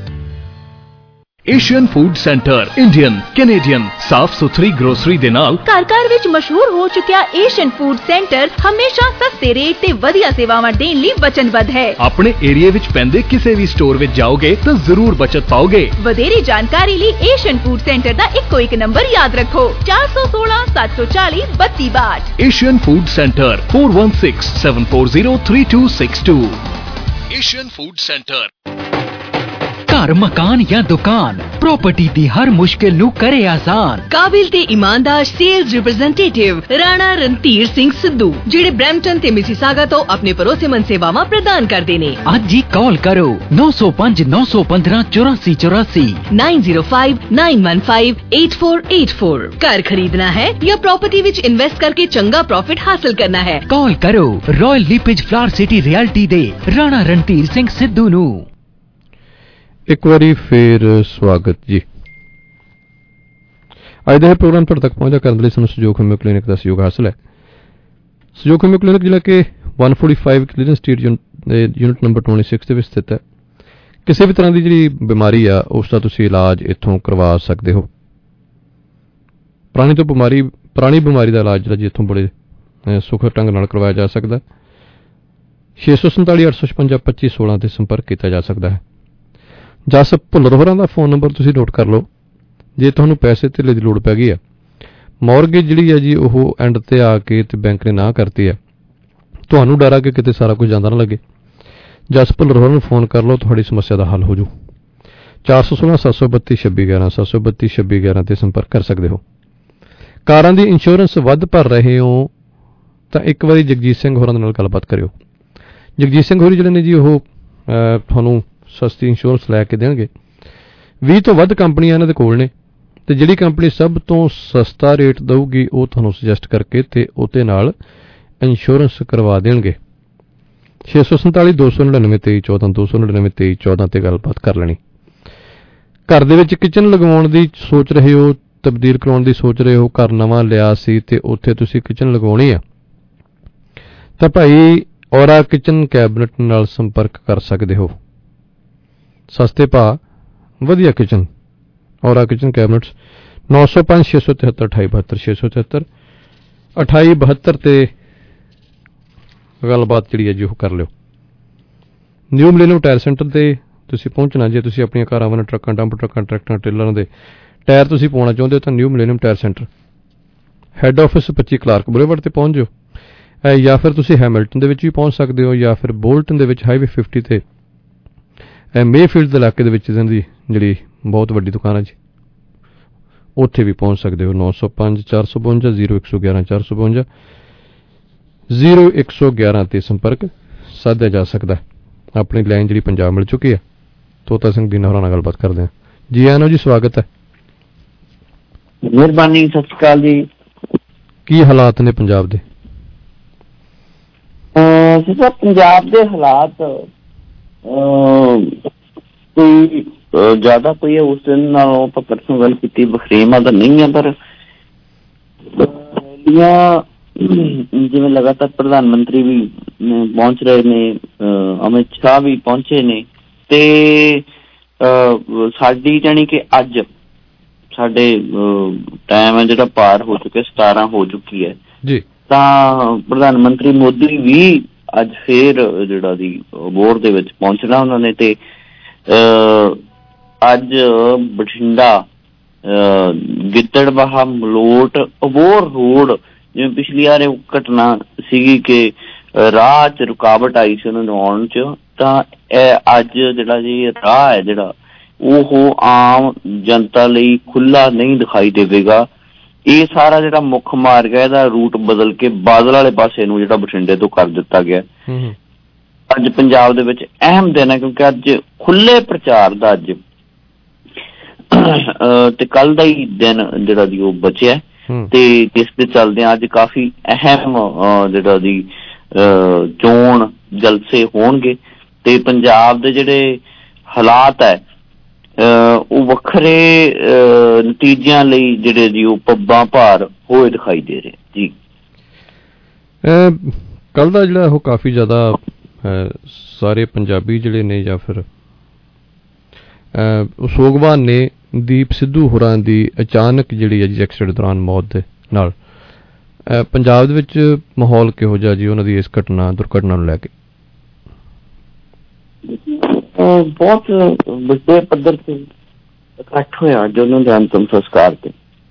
Speaker 22: Asian food centre Indian Canadian ਸਾਫ ਸੁਥਰੀ ਗਰੋਸਰੀ ਦੇ ਨਾਲ
Speaker 16: ਘਰ ਘਰ ਵਿੱਚ ਮਸ਼ਹੂਰ ਹੋ ਚੁੱਕਿਆ ਏਸ਼ੀਅਨ ਫੂਡ ਸੈਂਟਰ ਹਮੇਸ਼ਾ ਸਸਤੇ ਰੇਟ ਤੇ ਵਧੀਆ ਸੇਵਾਵਾਂ ਦੇਣ ਲਈ ਵਚਨਬੱਧ ਹੈ।
Speaker 22: ਆਪਣੇ ਏਰੀਆ ਵਿੱਚ ਪੈਂਦੇ ਕਿਸੇ ਵੀ ਸਟੋਰ ਵਿੱਚ ਜਾਓਗੇ ਤਾਂ ਜ਼ਰੂਰ ਬਚਤ ਪਾਓਗੇ।
Speaker 16: ਵਧੇਰੇ ਜਾਣਕਾਰੀ ਲਈ ਏਸ਼ੀਅਨ ਫੂਡ ਸੈਂਟਰ ਦਾ ਇੱਕੋ ਇੱਕ ਨੰਬਰ ਯਾਦ ਰੱਖੋ ਚਾਰ ਸੌ ਸੋਲਾਂ ਸੱਤ ਸੌ ਚਾਲੀ ਬੱਤੀ ਬਾਹਠ।
Speaker 22: Asian food centre four one six seven four zero three two six two। Asian food centre.
Speaker 15: ਘਰ, ਮਕਾਨ ਜਾਂ ਦੁਕਾਨ, ਪ੍ਰਾਪਰਟੀ ਦੀ ਹਰ ਮੁਸ਼ਕਿਲ ਨੂੰ ਕਰੇ ਆਸਾਨ।
Speaker 2: ਕਾਬਿਲ ਤੇ ਇਮਾਨਦਾਰ ਸੇਲਸ ਰਿਪਰੈਜ਼ੈਂਟੇਟਿਵ ਰਾਣਾ ਰਣਧੀਰ ਸਿੰਘ ਸਿੱਧੂ, ਜਿਹੜੇ ਬ੍ਰੈਂਪਟਨ ਤੇ ਮਿਸੀਸਾਗਾ ਤੋਂ ਆਪਣੇ ਭਰੋਸੇਮੰਦ ਸੇਵਾਵਾਂ ਪ੍ਰਦਾਨ ਕਰਦੇ ਨੇ।
Speaker 15: ਅੱਜ ਹੀ ਕਾਲ ਕਰੋ ਨੌ ਸੌ ਪੰਜ ਨੌ ਸੌ ਪੰਦਰਾਂ ਚੁਰਾਸੀ ਚੁਰਾਸੀ
Speaker 2: nine zero five nine one five eight four eight four. घर खरीदना है या प्रॉपर्टी विच इन्वेस्ट करके चंगा प्रॉफिट हासिल करना है,
Speaker 15: ਕਾਲ ਕਰੋ Royal LePage Flower City Realty ਦੇ ਰਾਣਾ ਰਣਧੀਰ ਸਿੰਘ ਸਿੱਧੂ ਨੂੰ।
Speaker 20: ਇੱਕ ਵਾਰੀ ਫੇਰ ਸਵਾਗਤ ਜੀ। ਅੱਜ ਦੇ ਪ੍ਰੋਗਰਾਮ ਤੁਹਾਡੇ ਤੱਕ ਪਹੁੰਚਾ ਕਰਨ ਲਈ ਸਾਨੂੰ ਸਹਿਯੋਗ ਹੋਮਿਓ ਕਲੀਨਿਕ ਦਾ ਸਹਿਯੋਗ ਹਾਸਲ ਹੈ। ਸਹਿਯੋਗ ਹੋਮਿਓ ਕਲੀਨਿਕ ਜਿਹੜਾ ਕਿ one forty-five clearance street unit number twenty-six ਦੇ ਵਿੱਚ ਸਥਿਤ ਹੈ। ਕਿਸੇ ਵੀ ਤਰ੍ਹਾਂ ਦੀ ਜਿਹੜੀ ਬਿਮਾਰੀ ਆ ਉਸ ਦਾ ਤੁਸੀਂ ਇਲਾਜ ਇੱਥੋਂ ਕਰਵਾ ਸਕਦੇ ਹੋ। ਪੁਰਾਣੀ ਤੋਂ ਬਿਮਾਰੀ ਪੁਰਾਣੀ ਬਿਮਾਰੀ ਦਾ ਇਲਾਜ ਜਿਹੜਾ ਜੀ ਇੱਥੋਂ ਬੜੇ ਸੁਖਰ ਢੰਗ ਨਾਲ ਕਰਵਾਇਆ ਜਾ ਸਕਦਾ। ਛੇ ਸੌ ਸੰਤਾਲੀ ਅੱਠ ਸੌ ਛਪੰਜਾ ਪੱਚੀ ਸੋਲਾਂ ਤੇ ਸੰਪਰਕ ਕੀਤਾ ਜਾ ਸਕਦਾ ਹੈ। ਜਸ ਭੁੱਲਰ ਹੋਰਾਂ ਦਾ ਫੋਨ ਨੰਬਰ ਤੁਸੀਂ ਨੋਟ ਕਰ ਲਓ ਜੇ ਤੁਹਾਨੂੰ ਪੈਸੇ ਧੇਲੇ ਦੀ ਲੋੜ ਪੈ ਗਈ ਆ। ਮੌਰਗੇਜ ਜਿਹੜੀ ਹੈ ਜੀ ਉਹ ਐਂਡ ਤੇ ਆ ਕੇ ਤੇ ਬੈਂਕ ਨੇ ਨਾ ਕਰਤੀ ਹੈ, ਤੁਹਾਨੂੰ ਡਰ ਆ ਕਿ ਕਿਤੇ ਸਾਰਾ ਕੁਝ ਜਾਂਦਾ ਨਾ ਲੱਗੇ। ਜਸ ਭੁੱਲਰ ਹੋਰਾਂ ਨੂੰ ਫੋਨ ਕਰ ਲਓ, ਤੁਹਾਡੀ ਸਮੱਸਿਆ ਦਾ ਹੱਲ ਹੋ ਜੂ। ਚਾਰ ਸੌ ਸੋਲਾਂ ਸੱਤ ਸੌ ਬੱਤੀ ਛੱਬੀ ਗਿਆਰਾਂ ਸੱਤ ਸੌ ਬੱਤੀ ਛੱਬੀ ਗਿਆਰਾਂ ਤੇ ਸੰਪਰਕ ਕਰ ਸਕਦੇ ਹੋ। ਕਾਰਾਂ ਦੀ ਇੰਸ਼ੋਰੈਂਸ ਵੱਧ ਭਰ ਰਹੇ ਹੋ ਤਾਂ ਇੱਕ ਵਾਰੀ ਜਗਜੀਤ ਸਿੰਘ ਹੋਰਾਂ ਦੇ ਨਾਲ ਗੱਲਬਾਤ ਕਰਿਓ। ਜਗਜੀਤ ਸਿੰਘ ਹੋਰੀ ਜਿਹੜੇ ਨੇ ਜੀ ਉਹ ਤੁਹਾਨੂੰ ਸਸਤੀ ਇੰਸ਼ੋਰੈਂਸ ਲੈ ਕੇ ਦੇਣਗੇ। ਵੀਹ ਤੋਂ ਵੱਧ ਕੰਪਨੀਆਂ ਇਹਨਾਂ ਦੇ ਕੋਲ ਨੇ ਤੇ ਜਿਹੜੀ ਕੰਪਨੀ ਸਭ ਤੋਂ ਸਸਤਾ ਰੇਟ ਦਊਗੀ ਉਹ ਤੁਹਾਨੂੰ ਸੁਜੈਸਟ ਕਰਕੇ ਤੇ ਉਹਦੇ ਨਾਲ ਇੰਸ਼ੋਰੈਂਸ ਕਰਵਾ ਦੇਣਗੇ। ਛੇ ਸੌ ਸੰਤਾਲੀ ਦੋ ਸੌ ਨੜਿਨਵੇਂ ਤੇਈ ਚੌਦਾਂ ਦੋ ਸੌ ਨੜਿਨਵੇਂ ਤੇਈ ਚੌਦਾਂ ਤੇ ਗੱਲਬਾਤ ਕਰ ਲੈਣੀ। ਘਰ ਦੇ ਵਿੱਚ ਕਿਚਨ ਲਗਵਾਉਣ ਦੀ ਸੋਚ ਰਹੇ ਹੋ ਤਬਦੀਲ ਕਰਾਉਣ ਦੀ ਸੋਚ ਰਹੇ ਹੋ, ਘਰ ਨਵਾਂ ਲਿਆ ਸੀ ਤੇ ਉੱਥੇ ਤੁਸੀਂ ਕਿਚਨ ਲਗਾਉਣੀ ਆ, ਤਾਂ ਭਾਈ ਔਰਾ ਕਿਚਨ ਕੈਬਨਿਟ ਨਾਲ ਸੰਪਰਕ ਕਰ ਸਕਦੇ ਹੋ। ਸਸਤੇ ਭਾਅ, ਵਧੀਆ ਕਿਚਨ। ਔਰਾ ਕਿਚਨ ਕੈਬਨਿਟਸ ਨੌ ਸੌ ਪੰਜ ਛੇ ਸੌ ਤਿਹੱਤਰ ਅਠਾਈ ਬਹੱਤਰ ਛੇ ਸੌ ਤਿਹੱਤਰ ਅਠਾਈ ਬਹੱਤਰ ਤੇ ਗੱਲਬਾਤ ਜਿਹੜੀ ਹੈ ਜੀ ਉਹ ਕਰ ਲਿਓ। ਨਿਊ ਮਿਲੇਨੀਅਮ ਟਾਇਰ ਸੈਂਟਰ ਤੇ ਤੁਸੀਂ ਪਹੁੰਚਣਾ ਜੇ ਤੁਸੀਂ ਆਪਣੀਆਂ ਕਾਰਾਂ ਵਾਂ ਟਰੱਕਾਂ, ਡੰਪ ਟਰੱਕਾਂ, ਟਰੈਕਟਰਾਂ, ਟ੍ਰੇਲਰਾਂ ਦੇ ਟਾਇਰ ਤੁਸੀਂ ਪਾਉਣਾ ਚਾਹੁੰਦੇ ਹੋ ਤਾਂ New Millennium Tire Centre, head office ਪੱਚੀ ਕਲਾਰਕ ਬੁਲੇਵਾਰਡ ਤੇ ਪਹੁੰਚ ਜਾਓ, ਜਾਂ ਫਿਰ ਤੁਸੀਂ ਹੈਮਿਲਟਨ ਦੇ ਵਿੱਚ ਵੀ ਪਹੁੰਚ ਸਕਦੇ ਹੋ, ਜਾਂ ਫਿਰ ਬੋਲਟਨ ਦੇ ਵਿੱਚ ਹਾਈਵੇ ਫਿਫਟੀ ਤੇ ਮੇਫੀਲਡ ਦੇ ਇਲਾਕੇ ਦੇ ਵਿੱਚ ਦੀ ਜਿਹੜੀ ਬਹੁਤ ਵੱਡੀ ਦੁਕਾਨ ਹੈ ਜੀ, ਉੱਥੇ ਵੀ ਪਹੁੰਚ ਸਕਦੇ ਹੋ। ਨੌ ਸੌ ਪੰਜ ਚਾਰ ਸੌ ਬਵੰਜਾ ਜ਼ੀਰੋ ਇੱਕ ਸੌ ਗਿਆਰਾਂ ਚਾਰ ਸੌ ਬਵੰਜਾ ਜ਼ੀਰੋ ਇੱਕ ਸੌ ਗਿਆਰਾਂ ਤੇ ਸੰਪਰਕ ਸਾਧਿਆ ਜਾ ਸਕਦਾ। ਆਪਣੀ ਲਾਈਨ ਜਿਹੜੀ ਪੰਜਾਬ ਮਿਲ ਚੁੱਕੀ ਹੈ, ਤੋਤਾ ਸਿੰਘ ਦੀਨਾ ਹੋਰਾਂ ਨਾਲ ਗੱਲਬਾਤ ਕਰਦੇ ਹਾਂ। ਜੀ ਆਨੋ ਜੀ, ਸਵਾਗਤ ਹੈ।
Speaker 1: ਮਿਹਰਬਾਨੀ, ਸਤਿ ਸ਼੍ਰੀ ਅਕਾਲ ਜੀ।
Speaker 20: ਕੀ ਹਾਲਾਤ ਨੇ ਪੰਜਾਬ ਦੇ?
Speaker 1: ਸਰ, ਪੰਜਾਬ ਦੇ ਹਾਲਾਤ ਕੋਈ ਜ਼ਿਆਦਾ ਕੋਈ ਉਸ ਦਿਨ ਨਾਲੋਂ ਆਪਾਂ ਪਰਸੋਂ ਗੱਲ ਕੀਤੀ ਬਖਰੇਵਾਂ ਤਾਂ ਨਹੀਂ ਹੈ, ਪਰ ਜਿਵੇਂ ਲਗਾਤਾਰ ਪ੍ਰਧਾਨ ਮੰਤਰੀ ਵੀ ਪਹੁੰਚ ਰਹੇ ਨੇ, ਅਮਿਤ ਸ਼ਾਹ ਵੀ ਪਹੁੰਚੇ ਨੇ, ਤੇ ਸਾਡੀ ਜਾਣੀ ਕਿ ਅੱਜ ਸਾਡੇ ਟਾਈਮ ਹੈ ਜਿਹੜਾ ਪਾਰ ਹੋ ਚੁੱਕਿਆ, ਸਤਾਰਾਂ ਹੋ ਚੁੱਕੀ ਹੈ
Speaker 20: ਜੀ,
Speaker 1: ਤਾਂ ਪ੍ਰਧਾਨ ਮੰਤਰੀ ਮੋਦੀ ਵੀ ਅੱਜ ਫੇਰ ਜਿਹੜਾ ਦੀ ਅਬੋਹਰ ਦੇ ਵਿੱਚ ਪਹੁੰਚਣਾ ਉਹਨਾਂ ਨੇ, ਤੇ ਅੱਜ ਬਠਿੰਡਾ, ਗਿੱਦੜਬਾਹਾ, ਮਲੋਟ, ਅਬੋਹਰ ਰੋਡ, ਜਿਵੇਂ ਪਿਛਲੀ ਵਾਰ ਘਟਨਾ ਸੀਗੀ ਕਿ ਰਾਹ ਚ ਰੁਕਾਵਟ ਆਈ ਸੀ ਉਹਨਾਂ ਨੂੰ ਆਉਣ ਚ, ਤਾਂ ਇਹ ਅੱਜ ਜਿਹੜਾ ਜੀ ਰਾਹ ਹੈ ਜਿਹੜਾ ਉਹ ਆਮ ਜਨਤਾ ਲਈ ਖੁੱਲਾ ਨਹੀਂ ਦਿਖਾਈ ਦੇਵੇਗਾ। ਇਹ ਸਾਰਾ ਜਿਹੜਾ ਮੁੱਖ ਮਾਰਗ ਹੈ ਇਹਦਾ ਰੂਟ ਬਦਲ ਕੇ ਬਾਦਲ ਵਾਲੇ ਪਾਸੇ ਨੂੰ ਜਿਹੜਾ ਬਠਿੰਡੇ ਤੋਂ ਕਰ ਦਿੱਤਾ ਗਿਆ। ਅੱਜ ਪੰਜਾਬ ਦੇ ਵਿੱਚ ਅਹਿਮ ਦਿਨ ਹੈ, ਕਿਉਂਕਿ ਅੱਜ ਖੁੱਲੇ ਪ੍ਰਚਾਰ ਦਾ ਅੱਜ ਤੇ ਕੱਲ ਦਾ ਹੀ ਦਿਨ ਜਿਹੜਾ ਦੀ ਉਹ ਬਚਿਆ, ਤੇ ਜਿਸ ਦੇ ਚੱਲਦਿਆਂ ਅੱਜ ਕਾਫੀ ਅਹਿਮ ਜਿਹੜਾ ਦੀ ਚੋਣ ਜਲਸੇ ਹੋਣਗੇ, ਤੇ ਪੰਜਾਬ ਦੇ ਜਿਹੜੇ ਹਾਲਾਤ ਹੈ ਉਹ ਵੱਖਰੇ ਨਤੀਜਿਆਂ ਲਈ ਜਿਹੜੇ ਜੀ ਉਹ ਪੱਬਾਂ ਭਾਰ ਹੋਏ ਦਿਖਾਈ ਦੇ ਰਹੇ ਜੀ।
Speaker 20: ਕੱਲ ਦਾ ਜਿਹੜਾ ਉਹ ਕਾਫੀ ਜ਼ਿਆਦਾ ਸਾਰੇ ਪੰਜਾਬੀ ਜਿਹੜੇ ਨੇ ਜਾਂ ਫਿਰ ਸੋਗਵਾਨ ਨੇ ਦੀਪ ਸਿੱਧੂ ਹੋਰਾਂ ਦੀ ਅਚਾਨਕ ਜਿਹੜੀ ਹੈ ਜੀ ਐਕਸੀਡੈਂਟ ਦੌਰਾਨ ਮੌਤ ਦੇ ਨਾਲ ਪੰਜਾਬ ਦੇ ਵਿੱਚ ਮਾਹੌਲ ਕਿਹੋ ਜਿਹਾ ਜੀ ਉਹਨਾਂ ਦੀ ਇਸ ਘਟਨਾ ਦੁਰਘਟਨਾ ਨੂੰ ਲੈ ਕੇ?
Speaker 1: ਬਹੁਤ ਵੱਡੇ ਪੱਧਰ ਤੇ ਇਕੱਠ ਹੋਇਆ ਜੋ ਉਹਨਾਂ ਦੇ ਅੰਤਮ ਸੰਸਕਾਰ ਤੇ।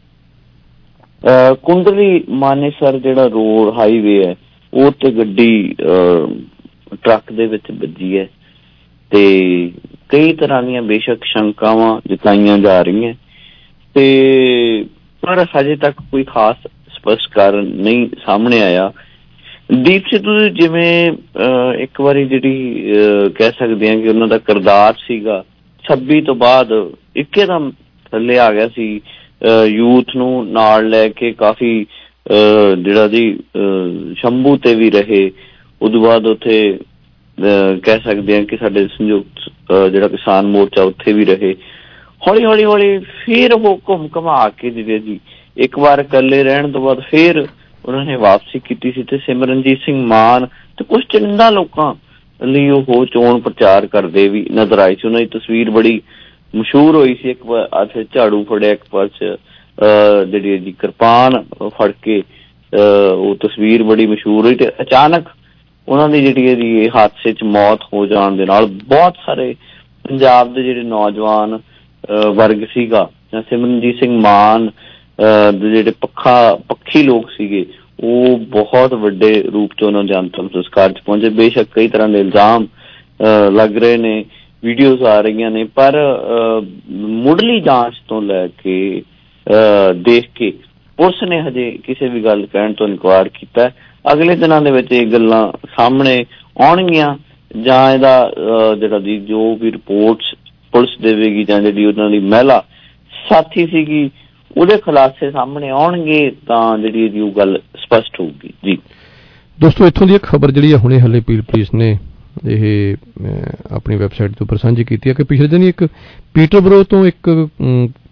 Speaker 1: ਕੁੰਡਲੀ ਮਾਨੇਸਰ ਜਿਹੜਾ ਰੋਡ ਹਾਈਵੇ ਹੈ ਉਹ ਤੇ ਗੱਡੀ ਟਰੱਕ ਦੇ ਵਿੱਚ ਵੱਜੀ ਹੈ, ਤੇ ਕਈ ਤਰ੍ਹਾਂ ਦੀਆਂ ਬੇਸ਼ੱਕ ਸ਼ੰਕਾਵਾਂ ਜਤਾਈਆਂ ਜਾ ਰਹੀਆਂ, ਤੇ ਪਰ ਹਜੇ ਤੱਕ ਕੋਈ ਖਾਸ ਸਪਸ਼ਟ ਕਾਰਨ ਨਹੀਂ ਸਾਹਮਣੇ ਆਇਆ। ਦੀਪ ਸਿੱਧੂ ਜਿਵੇਂ ਇੱਕ ਵਾਰੀ ਜਿਹੜੀ ਕਹਿ ਸਕਦੇ ਹਾਂ ਕਿ ਉਹਨਾਂ ਦਾ ਕਿਰਦਾਰ ਸੀਗਾ ਛੱਬੀ ਤੋਂ ਬਾਅਦ ਇੱਕਦਮ ਥੱਲੇ ਆ ਗਿਆ ਸੀ, ਯੂਥ ਨੂੰ ਨਾਲ ਲੈ ਕੇ ਕਾਫੀ ਜਿਹੜਾ ਦੀ ਸ਼ੰਭੂ ਤੇ ਵੀ ਰਹੇ, ਉਦੋਂ ਬਾਅਦ ਉੱਥੇ ਕਹਿ ਸਕਦੇ ਹਾਂ ਕਿ ਸਾਡੇ ਸੰਯੁਕਤ ਜਿਹੜਾ ਕਿਸਾਨ ਮੋਰਚਾ ਉੱਥੇ ਵੀ ਰਹੇ। ਹੌਲੀ ਹੌਲੀ ਹੌਲੀ ਫਿਰ ਉਹ ਘੁੰਮ ਘੁਮਾ ਕੇ ਜਿਹੜੇ ਜੀ ਇੱਕ ਵਾਰ ਇਕੱਲੇ ਰਹਿਣ ਤੋਂ ਬਾਅਦ ਫਿਰ ਉਹਨਾਂ ਨੇ ਵਾਪਸੀ ਕੀਤੀ ਸੀ, ਤੇ ਸਿਮਰਨਜੀਤ ਸਿੰਘ ਮਾਨ ਤੇ ਕੁਛ ਚੁਣਿੰਦਾ ਲੋਕਾਂ ਲਈ ਉਹ ਚੋਣ ਪ੍ਰਚਾਰ ਕਰਦੇ ਵੀ ਨਜ਼ਰ ਆਏ ਸੀ। ਉਹਨਾਂ ਦੀ ਤਸਵੀਰ ਬੜੀ ਮਸ਼ਹੂਰ ਹੋਈ ਸੀ, ਇੱਕ ਹੱਥ ਝਾੜੂ ਫੜਿਆ, ਇੱਕ ਪਾਸੇ ਜਿਹੜੀ ਜੀ ਕਿਰਪਾਨ ਫੜ ਕੇ, ਉਹ ਤਸਵੀਰ ਬੜੀ ਮਸ਼ਹੂਰ ਹੋਈ, ਤੇ ਅਚਾਨਕ ਉਹਨਾਂ ਦੀ ਜਿਹੜੀ ਇਹਦੀ ਹਾਦਸੇ ਚ ਮੌਤ ਹੋ ਜਾਣ ਦੇ ਨਾਲ ਬਹੁਤ ਸਾਰੇ ਪੰਜਾਬ ਦੇ ਜਿਹੜੇ ਨੌਜਵਾਨ ਵਰਗ ਸੀਗਾ ਜਾਂ ਸਿਮਰਨਜੀਤ ਸਿੰਘ ਮਾਨ ਦੇ ਜਿਹੜੇ ਪੱਖਾ ਪੱਖੀ ਲੋਕ ਸੀਗੇ ਉਹ ਬਹੁਤ ਵੱਡੇ ਰੂਪ ਚ ਉਹਨਾਂ ਦੇ ਅੰਤਮ ਸੰਸਕਾਰ ਚ ਪਹੁੰਚੇ। ਬੇਸ਼ੱਕ ਕਈ ਤਰ੍ਹਾਂ ਦੇ ਇਲਜ਼ਾਮ ਲੱਗ ਰਹੇ ਨੇ, ਵੀਡੀਓਜ਼ ਆ ਰਹੀਆਂ ਨੇ, ਪਰ ਮੁੱਢਲੀ ਜਾਂਚ ਤੋਂ ਲੈ ਕੇ ਦੇਖ ਕੇ ਪੁਲਿਸ ਨੇ ਹਜੇ ਕਿਸੇ ਵੀ ਗੱਲ ਕਹਿਣ ਤੋਂ ਇਨਕਾਰ ਕੀਤਾ। ਅਗਲੇ ਦਿਨਾਂ ਦੇ ਵਿੱਚ ਇਹ ਗੱਲਾਂ ਸਾਹਮਣੇ ਆਉਣਗੀਆਂ, ਜਾਂ ਇਹਦਾ ਜਿਹੜਾ ਦੀ ਜੋ ਵੀ ਰਿਪੋਰਟਸ ਪੁਲਿਸ ਦੇਵੇਗੀ ਜਾਂ ਜਿਹੜੀ ਉਹਨਾਂ ਦੀ ਮਹਿਲਾ ਸਾਥੀ ਸੀਗੀ ਉਹਦੇ ਖੁਲਾਸੇ ਸਾਹਮਣੇ ਆਉਣਗੇ, ਤਾਂ ਜਿਹੜੀ ਇਹਦੀ ਉਹ ਗੱਲ ਸਪਸ਼ਟ ਹੋਊਗੀ ਜੀ।
Speaker 20: ਦੋਸਤੋ, ਇੱਥੋਂ ਦੀ ਇੱਕ ਖਬਰ ਜਿਹੜੀ ਹੈ ਹੁਣੇ ਹਲੇ ਪੀਲ ਪੁਲਿਸ ਨੇ ਇਹ ਆਪਣੀ ਵੈਬਸਾਈਟ ਦੇ ਉੱਪਰ ਸਾਂਝੀ ਕੀਤੀ ਹੈ ਕਿ ਪਿਛਲੇ ਦਿਨ ਇੱਕ ਪੀਟਰਬਰੋ ਤੋਂ ਇੱਕ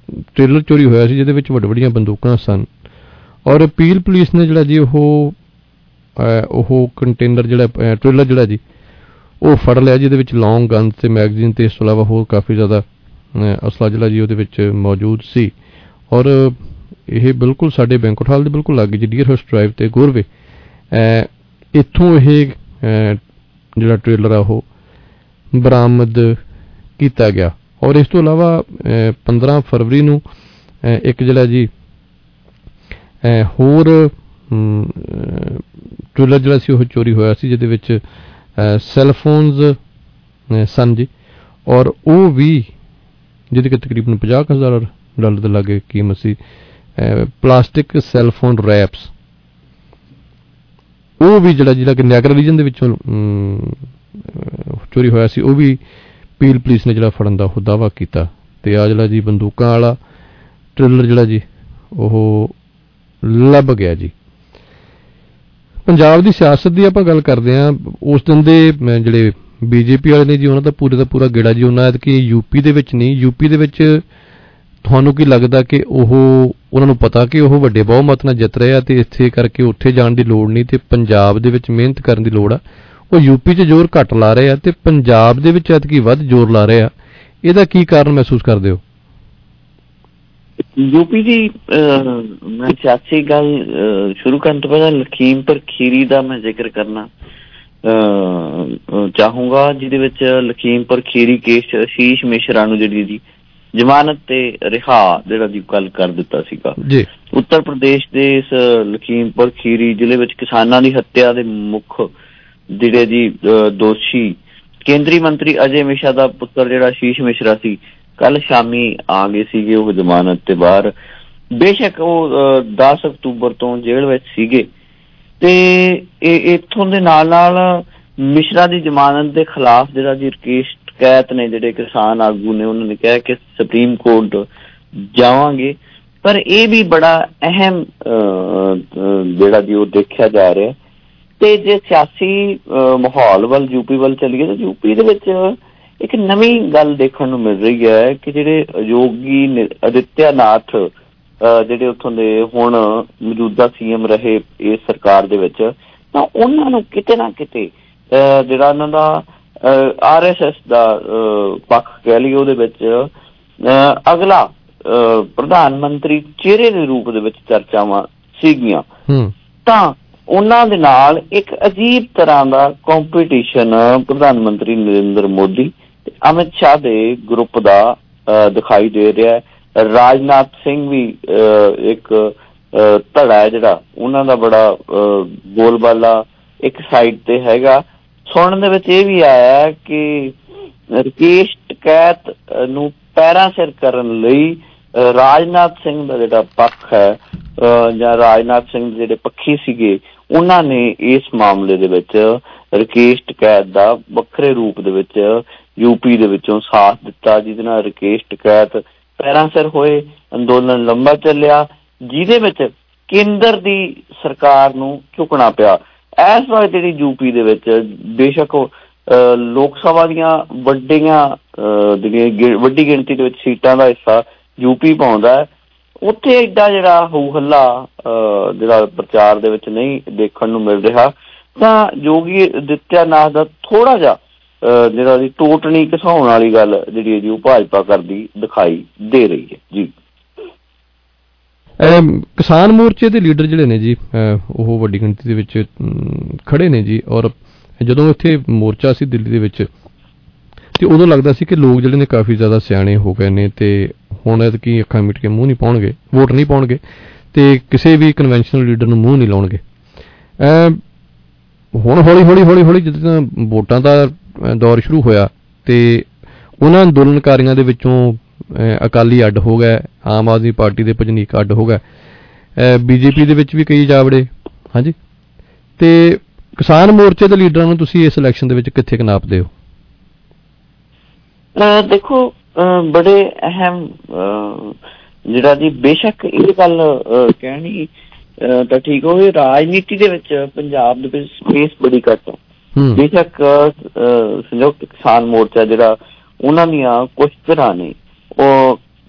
Speaker 20: ਟ੍ਰੇਲਰ ਚੋਰੀ ਹੋਇਆ ਸੀ ਜਿਹਦੇ ਵਿੱਚ ਵੱਡ ਵੱਡੀਆਂ ਬੰਦੂਕਾਂ ਸਨ ਔਰ ਪੀਲ ਪੁਲਿਸ ਨੇ ਜਿਹੜਾ ਜੀ ਉਹ ਉਹ ਕੰਟੇਨਰ ਜਿਹੜਾ ਟ੍ਰੇਲਰ ਜਿਹੜਾ ਜੀ ਉਹ ਫੜ ਲਿਆ ਜਿਹਦੇ ਵਿੱਚ ਲੌਂਗ ਗਨ ਤੇ ਮੈਗਜ਼ੀਨ ਤੇ ਇਸ ਤੋਂ ਇਲਾਵਾ ਹੋਰ ਕਾਫੀ ਜ਼ਿਆਦਾ ਅਸਲਾ ਜਿਹੜਾ ਜੀ ਉਹਦੇ ਵਿੱਚ ਮੌਜੂਦ ਸੀ ਔਰ ਇਹ ਬਿਲਕੁਲ ਸਾਡੇ ਬੈਂਕਟ ਹਾਲ ਦੇ ਬਿਲਕੁਲ ਲਾਗੇ ਜੀ ਡੀਅਰ ਹਾਊਸ ਡਰਾਈਵ ਤੇ ਗੋਰਵੇ ਇੱਥੋਂ ਇਹ ਜਿਹੜਾ ਟ੍ਰੇਲਰ ਆ ਉਹ ਬਰਾਮਦ ਕੀਤਾ ਗਿਆ ਔਰ ਇਸ ਤੋਂ ਇਲਾਵਾ ਪੰਦਰਾਂ ਫਰਵਰੀ ਨੂੰ ਇੱਕ ਜਿਹੜਾ ਜੀ ਹੋਰ ਟ੍ਰੇਲਰ ਜਿਹੜਾ ਸੀ ਉਹ ਚੋਰੀ ਹੋਇਆ ਸੀ ਜਿਹਦੇ ਵਿੱਚ ਸੈੱਲਫੋਨਸ ਸਨ ਜੀ ਔਰ ਉਹ ਵੀ ਜਿਹਦੇ ਕਿ ਤਕਰੀਬਨ ਪੰਜਾਹ ਹਜ਼ਾਰ ਡਾਲਰ ਦੇ ਲਾਗੇ ਕੀਮਤ ਸੀ ਪਲਾਸਟਿਕ ਸੈੱਲਫੋਨ ਰੈਪਸ ਉਹ ਵੀ ਜਿਹੜਾ ਜਿਹੜਾ ਕਿ ਨਿਆਗਰਾ ਰੀਜਨ ਦੇ ਵਿੱਚੋਂ ਚੋਰੀ ਹੋਇਆ ਸੀ ਉਹ ਵੀ ਪੀਲ ਪੁਲਿਸ ਨੇ ਜਿਹੜਾ ਫੜਨ ਦਾ ਉਹ ਦਾਅਵਾ ਕੀਤਾ ਤੇ ਆ ਜਿਹੜਾ ਜੀ ਬੰਦੂਕਾਂ ਵਾਲਾ ਟ੍ਰੇਲਰ ਜਿਹੜਾ ਜੀ ਉਹ ਲੱਭ ਗਿਆ ਜੀ। ਪੰਜਾਬ ਦੀ ਸਿਆਸਤ ਦੀ ਆਪਾਂ ਗੱਲ ਕਰਦੇ ਹਾਂ ਉਸ ਦਿਨ ਦੇ ਜਿਹੜੇ ਬੀਜੇਪੀ ਵਾਲੇ ਨੇ ਜੀ ਉਹਨਾਂ ਦਾ ਪੂਰੇ ਦਾ ਪੂਰਾ ਗੇੜਾ ਜੀ ਉਹਨਾਂ ਕਿ ਯੂਪੀ ਦੇ ਵਿੱਚ ਨਹੀਂ ਯੂਪੀ ਦੇ ਵਿੱਚ ਤੁਹਾਨੂੰ ਕੀ ਲੱਗਦਾ ਕਿ ਉਹ ਉਹਨਾਂ ਨੂੰ ਪਤਾ ਕਿ ਉਹ ਵੱਡੇ ਬਹੁਮਤ ਨਾਲ ਜਿੱਤ ਰਹੇ ਆ ਤੇ ਇੱਥੇ ਕਰਕੇ ਉੱਥੇ ਜਾਣ ਦੀ ਲੋੜ ਨਹੀਂ ਤੇ ਪੰਜਾਬ ਦੇ ਵਿੱਚ ਮਿਹਨਤ ਕਰਨ ਦੀ ਲੋੜ ਆ ਉਹ ਯੂਪੀ 'ਚ ਜ਼ੋਰ ਘੱਟ ਲਾ ਰਹੇ ਆ ਤੇ ਪੰਜਾਬ ਦੇ ਵਿੱਚ ਐਤਕੀ ਵੱਧ ਜ਼ੋਰ ਲਾ ਰਹੇ ਆ ਇਹਦਾ ਕੀ ਕਾਰਨ ਮਹਿਸੂਸ ਕਰਦੇ ਹੋ?
Speaker 1: ਯੂਪੀ ਦੀ ਮੈਂ ਸਿਆਸੀ ਗੱਲ ਸ਼ੁਰੂ ਕਰਨ ਤੋਂ ਪਹਿਲਾਂ ਲਖੀਮਪੁਰ ਖੀਰੀ ਦਾ ਮੈਂ ਜ਼ਿਕਰ ਕਰਨਾ ਚਾਹੂੰਗਾ ਜਿਹਦੇ ਵਿੱਚ ਲਖੀਮਪੁਰ ਖੀਰੀ ਕੇਸ ਆਸ਼ੀਸ਼ ਮਿਸ਼ਰਾ ਨੂੰ ਜਿਹੜੀ ਜੀ ਜ਼ਮਾਨਤ ਤੇ ਰਿਹਾ ਜਿਹੜਾ ਦੀ ਗੱਲ ਕਰ ਦਿੱਤਾ ਸੀਗਾ ਜੀ। ਉੱਤਰ ਪ੍ਰਦੇਸ਼ ਦੇ ਇਸ ਲਖੀਮਪੁਰ ਖੀਰੀ ਜ਼ਿਲ੍ਹੇ ਵਿੱਚ ਕਿਸਾਨਾਂ ਦੀ ਹੱਤਿਆ ਦੇ ਮੁੱਖ ਜਿਹੜੇ ਜੀ ਦੋਸ਼ੀ ਕੇਂਦਰੀ ਮੰਤਰੀ ਅਜੇ ਮਿਸ਼ਰਾ ਦਾ ਪੁੱਤਰ ਜਿਹੜਾ ਆਸ਼ੀਸ਼ ਮਿਸ਼ਰਾ ਸੀ ਕੱਲ ਸ਼ਾਮੀ ਆ ਗਏ ਸੀਗੇ ਉਹ ਜ਼ਮਾਨਤ ਤੇ ਬਾਹਰ। ਬੇਸ਼ੱਕ ਉਹ ਦਸ ਅਕਤੂਬਰ ਤੋਂ ਜੇਲ੍ਹ ਵਿੱਚ ਸੀਗੇ ਤੇ ਇੱਥੋਂ ਦੇ ਨਾਲ ਨਾਲ ਮਿਸ਼ਰਾ ਦੀ ਜ਼ਮਾਨਤ ਦੇ ਖਿਲਾਫ ਜਿਹੜਾ ਜੀ ਰਕੇਸ਼ ਟਕੈਤ ਨੇ ਜਿਹੜੇ ਕਿਸਾਨ ਆਗੂ ਨੇ ਉਹਨਾਂ ਨੇ ਕਿਹਾ ਕਿ ਸੁਪਰੀਮ ਕੋਰਟ ਜਾਵਾਂਗੇ ਪਰ ਇਹ ਵੀ ਬੜਾ ਅਹਿਮ ਜਿਹੜਾ ਜੀ ਉਹ ਦੇਖਿਆ ਜਾ ਰਿਹਾ। ਤੇ ਜੇ ਸਿਆਸੀ ਮਾਹੌਲ ਵੱਲ ਯੂਪੀ ਵੱਲ ਚੱਲੀਏ ਤਾਂ ਯੂਪੀ ਦੇ ਵਿੱਚ ਇੱਕ ਨਵੀਂ ਗੱਲ ਦੇਖਣ ਨੂੰ ਮਿਲ ਰਹੀ ਹੈ ਕਿ ਜਿਹੜੇ ਯੋਗੀ ਆਦਿੱਤਿਆਨਾਥ ਜਿਹੜੇ ਉੱਥੋਂ ਦੇ ਹੁਣ ਮੌਜੂਦਾ ਸੀ ਐਮ ਰਹੇ ਇਸ ਸਰਕਾਰ ਦੇ ਵਿੱਚ ਤਾਂ ਉਹਨਾਂ ਨੂੰ ਕਿਤੇ ਨਾ ਕਿਤੇ ਜਿਹੜਾ ਉਹਨਾਂ ਦਾ ਆਰ ਐਸ ਐਸ ਦਾ ਪੱਖ ਕਹਿ ਲਈ ਉਹਦੇ ਵਿੱਚ ਅਗਲਾ ਪ੍ਰਧਾਨ ਮੰਤਰੀ ਚਿਹਰੇ ਦੇ ਰੂਪ ਦੇ ਵਿੱਚ ਚਰਚਾਵਾਂ ਸੀਗੀਆਂ ਤਾਂ ਉਹਨਾਂ ਦੇ ਨਾਲ ਇੱਕ ਅਜੀਬ ਤਰ੍ਹਾਂ ਦਾ ਕੰਪੀਟੀਸ਼ਨ ਪ੍ਰਧਾਨ ਮੰਤਰੀ ਨਰਿੰਦਰ ਮੋਦੀ ਤੇ ਅਮਿਤ ਸ਼ਾਹ ਦੇ ਗਰੁੱਪ ਦਾ ਦਿਖਾਈ ਦੇ ਰਿਹਾ ਹੈ। ਰਾਜਨਾਥ ਸਿੰਘ ਵੀ ਇੱਕ ਧੜਾ ਹੈ ਜਿਹੜਾ ਉਹਨਾਂ ਦਾ ਬੜਾ ਬੋਲਬਾਲਾ ਇੱਕ ਸਾਈਡ ਤੇ ਹੈਗਾ। ਸੁਣਨ ਦੇ ਵਿੱਚ ਇਹ ਵੀ ਆਇਆ ਕਿ ਰਕੇਸ਼ ਟਕੈਤ ਨੂੰ ਪੈਰਾਂ ਸਿਰ ਕਰਨ ਲਈ ਰਾਜਨਾਥ ਸਿੰਘ ਦਾ ਜਿਹੜਾ ਪੱਖ ਹੈ ਜਾਂ ਰਾਜਨਾਥ ਸਿੰਘ ਦੇ ਜਿਹੜੇ ਪੱਖੀ ਸੀਗੇ ਉਹਨਾਂ ਨੇ ਇਸ ਮਾਮਲੇ ਦੇ ਵਿੱਚ ਰਕੇਸ਼ ਟਕੈਤ ਦਾ ਵੱਖਰੇ ਰੂਪ ਦੇ ਵਿੱਚ ਯੂਪੀ ਦੇ ਵਿੱਚੋਂ ਸਾਥ ਦਿੱਤਾ ਜਿਹਦੇ ਨਾਲ ਰਕੇਸ਼ ਟਕੈਤ ਪੈਰਾਂ ਸਿਰ ਹੋਏ। ਅੰਦੋਲਨ ਲੰਬਾ ਚੱਲਿਆ ਜਿਹਦੇ ਵਿੱਚ ਕੇਂਦਰ ਦੀ ਸਰਕਾਰ ਨੂੰ ਝੁਕਣਾ ਪਿਆ। ਇਸ ਵਾਰ ਜਿਹੜੀ ਯੂਪੀ ਦੇ ਵਿੱਚ ਬੇਸ਼ੱਕ ਲੋਕ ਸਭਾ ਦੀਆਂ ਵੱਡੀਆਂ ਜਿਹੜੀਆਂ ਵੱਡੀ ਗਿਣਤੀ ਦੇ ਵਿੱਚ ਸੀਟਾਂ ਦਾ ਹਿੱਸਾ ਯੂਪੀ ਪਾਉਂਦਾ ਹੈ ਉੱਥੇ ਏਡਾ ਜਿਹੜਾ ਹੋ ਹੱਲਾ ਜਿਹੜਾ ਪ੍ਰਚਾਰ ਦੇ ਵਿੱਚ ਨਹੀਂ ਦੇਖਣ ਨੂੰ ਮਿਲ ਰਿਹਾ ਤਾਂ ਯੋਗੀ ਆਦਿੱਤਿਆਨਾਥ ਦਾ ਥੋੜਾ ਜਿਹਾ ਜਿਹੜਾ ਦੀ ਟੋਟਣੀ ਘਸਾਉਣ ਵਾਲੀ ਗੱਲ ਜਿਹੜੀ ਜੀ ਉਹ ਭਾਜਪਾ ਕਰਦੀ ਦਿਖਾਈ ਦੇ ਰਹੀ ਹੈ ਜੀ।
Speaker 20: ਕਿਸਾਨ ਮੋਰਚੇ ਦੇ ਲੀਡਰ ਜਿਹੜੇ ਨੇ ਜੀ ਉਹ ਵੱਡੀ ਗਿਣਤੀ ਦੇ ਵਿੱਚ ਖੜੇ ਨੇ ਜੀ ਔਰ ਜਦੋਂ ਇੱਥੇ ਮੋਰਚਾ ਸੀ ਦਿੱਲੀ ਦੇ ਵਿੱਚ ਤੇ ਉਦੋਂ ਲੱਗਦਾ ਸੀ ਕਿ ਲੋਕ ਜਿਹੜੇ ਨੇ ਕਾਫੀ ਜ਼ਿਆਦਾ ਸਿਆਣੇ ਹੋ ਗਏ ਨੇ ਤੇ ਹੁਣ ਐਤਕੀ ਅੱਖਾਂ ਮੀਟ ਕੇ ਮੂੰਹ ਨਹੀਂ ਪਾਉਣਗੇ ਵੋਟ ਨਹੀਂ ਪਾਉਣਗੇ ਤੇ ਕਿਸੇ ਵੀ ਕਨਵੈਨਸ਼ਨਲ ਲੀਡਰ ਨੂੰ ਮੂੰਹ ਨਹੀਂ ਲਾਉਣਗੇ। ਹੁਣ ਹੌਲੀ ਹੌਲੀ ਹੌਲੀ ਹੌਲੀ ਜਦੋਂ ਵੋਟਾਂ ਦਾ ਦੌਰ ਸ਼ੁਰੂ ਹੋਇਆ ਤੇ ਉਹਨਾਂ ਅੰਦੋਲਨਕਾਰੀਆਂ ਦੇ ਵਿੱਚੋਂ ਅਕਾਲੀ ਅੱਡ ਹੋ ਗਏ ਆਮ ਆਦਮੀ ਪਾਰਟੀ ਦੇ ਭਜਨੀਕ ਅੱਡ ਹੋ ਗਏ ਬੀਜੇਪੀ ਦੇ ਵਿੱਚ ਵੀ ਕਈ ਜਾਵੜੇ ਹਾਂਜੀ ਤੇ ਕਿਸਾਨ ਮੋਰਚੇ ਦੇ ਲੀਡਰਾਂ ਨੂੰ ਤੁਸੀਂ ਇਸ ਇਲੈਕਸ਼ਨ ਦੇ ਵਿੱਚ ਕਿੱਥੇ ਨਾਪਦੇ ਹੋ?
Speaker 1: ਦੇਖੋ ਬੜੇ ਅਹਿਮ ਜਿਹੜਾ ਜੀ ਬੇਸ਼ੱਕ ਇਹ ਗੱਲ ਕਹਿਣੀ ਤਾਂ ਠੀਕ ਹੋਵੇ ਰਾਜਨੀਤੀ ਦੇ ਵਿੱਚ ਪੰਜਾਬ ਦੇ ਵਿੱਚ ਸਪੇਸ ਬੜੀ ਘੱਟ ਹੈ। ਬੇਸ਼ੱਕ ਸੰਯੁਕਤ ਕਿਸਾਨ ਮੋਰਚਾ ਜਿਹੜਾ ਉਹਨਾਂ ਦੀਆਂ ਕੁਛ ਤਰ੍ਹਾਂ ਨੇ ਉਹ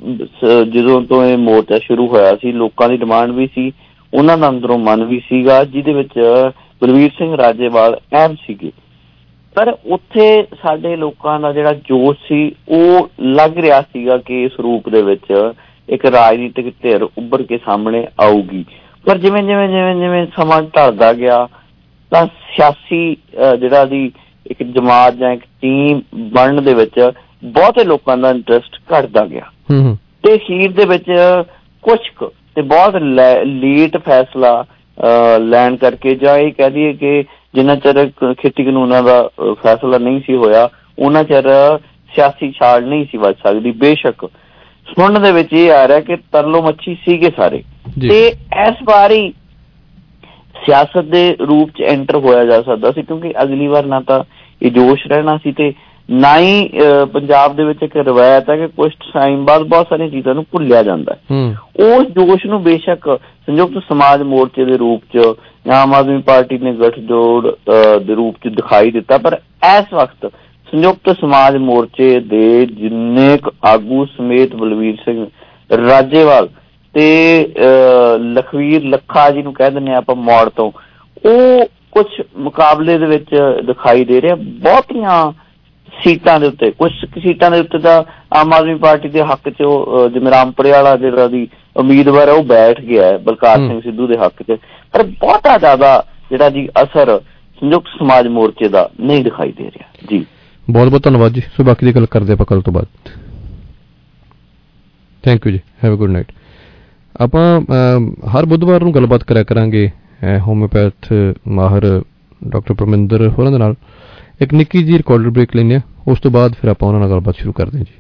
Speaker 1: ਜਦੋਂ ਤੋਂ ਇਹ ਮੋਰਚਾ ਸ਼ੁਰੂ ਹੋਇਆ ਸੀ ਲੋਕਾਂ ਦੀ ਡਿਮਾਂਡ ਵੀ ਸੀ, ਉਹਨਾਂ ਦਾ ਅੰਦਰੋਂ ਮਨ ਵੀ ਸੀਗਾ, ਜਿਹਦੇ ਵਿੱਚ ਬਲਵੀਰ ਸਿੰਘ ਰਾਜੇਵਾਲ ਅਹਿਮ ਸੀਗੇ। ਪਰ ਉੱਥੇ ਸਾਡੇ ਲੋਕਾਂ ਦਾ ਜਿਹੜਾ ਜੋਸ਼ ਸੀ ਉਹ ਲੱਗ ਰਿਹਾ ਸੀਗਾ ਕਿ ਇਸ ਰੂਪ ਦੇ ਵਿੱਚ ਇੱਕ ਰਾਜਨੀਤਿਕ ਧਿਰ ਉੱਭਰ ਕੇ ਸਾਹਮਣੇ ਆਊਗੀ। ਪਰ ਜਿਵੇਂ ਜਿਵੇਂ ਜਿਵੇਂ ਜਿਵੇਂ ਸਮਾਂ ਢਲਦਾ ਗਿਆ ਤਾਂ ਸਿਆਸੀ ਜਿਹੜਾ ਦੀ ਇੱਕ ਜਮਾਤ ਜਾਂ ਇੱਕ ਟੀਮ ਬਣਨ ਦੇ ਵਿੱਚ ਬਹੁਤੇ ਲੋਕਾਂ ਦਾ ਇੰਟਰਸਟ ਘਟਦਾ ਗਿਆ ਤੇ ਅਖੀਰ ਦੇ ਵਿੱਚ ਕੁਛ ਕੁ ਤੇ ਬਹੁਤ ਲੇਟ ਫੈਸਲਾ ਲੈਣ ਕਰਕੇ, ਜਾਂ ਇਹ ਕਹਿ ਦਈਏ ਕਿ ਜਿੰਨਾ ਚਿਰ ਖੇਤੀ ਕਾਨੂੰਨਾਂ ਦਾ ਫੈਸਲਾ ਨਹੀਂ ਸੀ ਹੋਇਆ ਉਹਨਾਂ ਚਿਰ ਸਿਆਸੀ ਛਾਲ ਨਹੀਂ ਸੀ ਵੱਜ ਸਕਦੀ। ਬੇਸ਼ੱਕ ਸੁਣਨ ਦੇ ਵਿੱਚ ਇਹ ਆ ਰਿਹਾ ਕਿ ਤਰਲੋ ਮੱਛੀ ਸੀਗੇ ਸਾਰੇ, ਤੇ ਇਸ ਵਾਰੀ ਸਿਆਸਤ ਦੇ ਰੂਪ ਚ ਐਂਟਰ ਹੋਇਆ ਜਾ ਸਕਦਾ ਸੀ, ਕਿਉਂਕਿ ਅਗਲੀ ਵਾਰ ਨਾ ਤਾਂ ਇਹ ਜੋਸ਼ ਰਹਿਣਾ ਸੀ ਤੇ ਨਾ ਹੀ ਪੰਜਾਬ ਦੇ ਵਿੱਚ ਇੱਕ ਰਵਾਇਤ ਹੈ ਕਿ ਕੁਛ ਟਾਈਮ ਬਾਅਦ ਬਹੁਤ ਸਾਰੀਆਂ ਚੀਜ਼ਾਂ ਨੂੰ ਭੁੱਲਿਆ ਜਾਂਦਾ। ਉਸ ਜੋਸ਼ ਨੂੰ ਬੇਸ਼ੱਕ ਸੰਯੁਕਤ ਸਮਾਜ ਮੋਰਚੇ ਦੇ ਰੂਪ ਚ ਜਾਂ ਆਮ ਆਦਮੀ ਪਾਰਟੀ ਨੇ ਗਠਜੋੜ ਦੇ ਰੂਪ ਚ ਦਿਖਾਈ ਦਿੱਤਾ, ਪਰ ਇਸ ਵਕਤ ਸੰਯੁਕਤ ਸਮਾਜ ਮੋਰਚੇ ਦੇ ਜਿੰਨੇ ਕੁ ਆਗੂ ਸਮੇਤ ਬਲਵੀਰ ਸਿੰਘ ਰਾਜੇਵਾਲ ਤੇ ਲਖਵੀਰ ਲੱਖਾ ਜਿਹਨੂੰ ਕਹਿ ਦਿੰਦੇ ਹਾਂ ਆਪਾਂ ਮੌੜ ਤੋਂ, ਉਹ ਕੁਛ ਮੁਕਾਬਲੇ ਦੇ ਵਿੱਚ ਦਿਖਾਈ ਦੇ ਰਿਹਾ। ਬਹੁਤੀਆਂ ਸੀਟਾਂ ਦੇ ਉੱਤੇ, ਕੁਛ ਸੀਟਾਂ ਦੇ ਉੱਤੇ ਤਾਂ ਆਮ ਆਦਮੀ ਪਾਰਟੀ ਦੇ ਹੱਕ ਚ ਜਿਵੇਂ ਰਾਮਪੁਰੇ ਵਾਲਾ ਜਿਹੜਾ ਦੀ ਉਮੀਦਵਾਰ ਹੈ ਉਹ ਬੈਠ ਗਿਆ ਹੈ ਬਲਕਾਰ ਸਿੰਘ ਸਿੱਧੂ ਦੇ ਹੱਕ ਚ, ਪਰ ਬਹੁਤਾ ਜ਼ਿਆਦਾ ਜਿਹੜਾ ਜੀ ਅਸਰ ਸੰਯੁਕਤ ਸਮਾਜ ਮੋਰਚੇ ਦਾ ਨਹੀਂ ਦਿਖਾਈ ਦੇ ਰਿਹਾ। ਜੀ
Speaker 20: ਬਹੁਤ ਬਹੁਤ ਧੰਨਵਾਦ ਜੀ। ਸੋ ਬਾਕੀ ਦੀ ਗੱਲ ਕਰਦੇ ਆਪਾਂ ਕੱਲ ਤੋਂ ਬਾਅਦ। ਥੈਂਕ ਯੂ ਜੀ, ਹੈਵ ਅ ਗੁੱਡ ਨਾਈਟ। ਆਪਾਂ ਹਰ ਬੁੱਧਵਾਰ ਨੂੰ ਗੱਲਬਾਤ ਕਰਿਆ ਕਰਾਂਗੇ ਹੋਮਿਓਪੈਥ ਮਾਹਰ ਡਾਕਟਰ ਪਰਮਿੰਦਰ ਹੋਰਾਂ ਦੇ ਨਾਲ। ਇੱਕ ਨਿੱਕੀ ਜਿਹੀ ਰਿਕਾਰਡਡ ਬ੍ਰੇਕ ਲੈਂਦੇ ਹਾਂ, ਉਸ ਤੋਂ ਬਾਅਦ ਫਿਰ ਆਪਾਂ ਉਹਨਾਂ ਨਾਲ ਗੱਲਬਾਤ ਸ਼ੁਰੂ ਕਰਦੇ ਹਾਂ ਜੀ।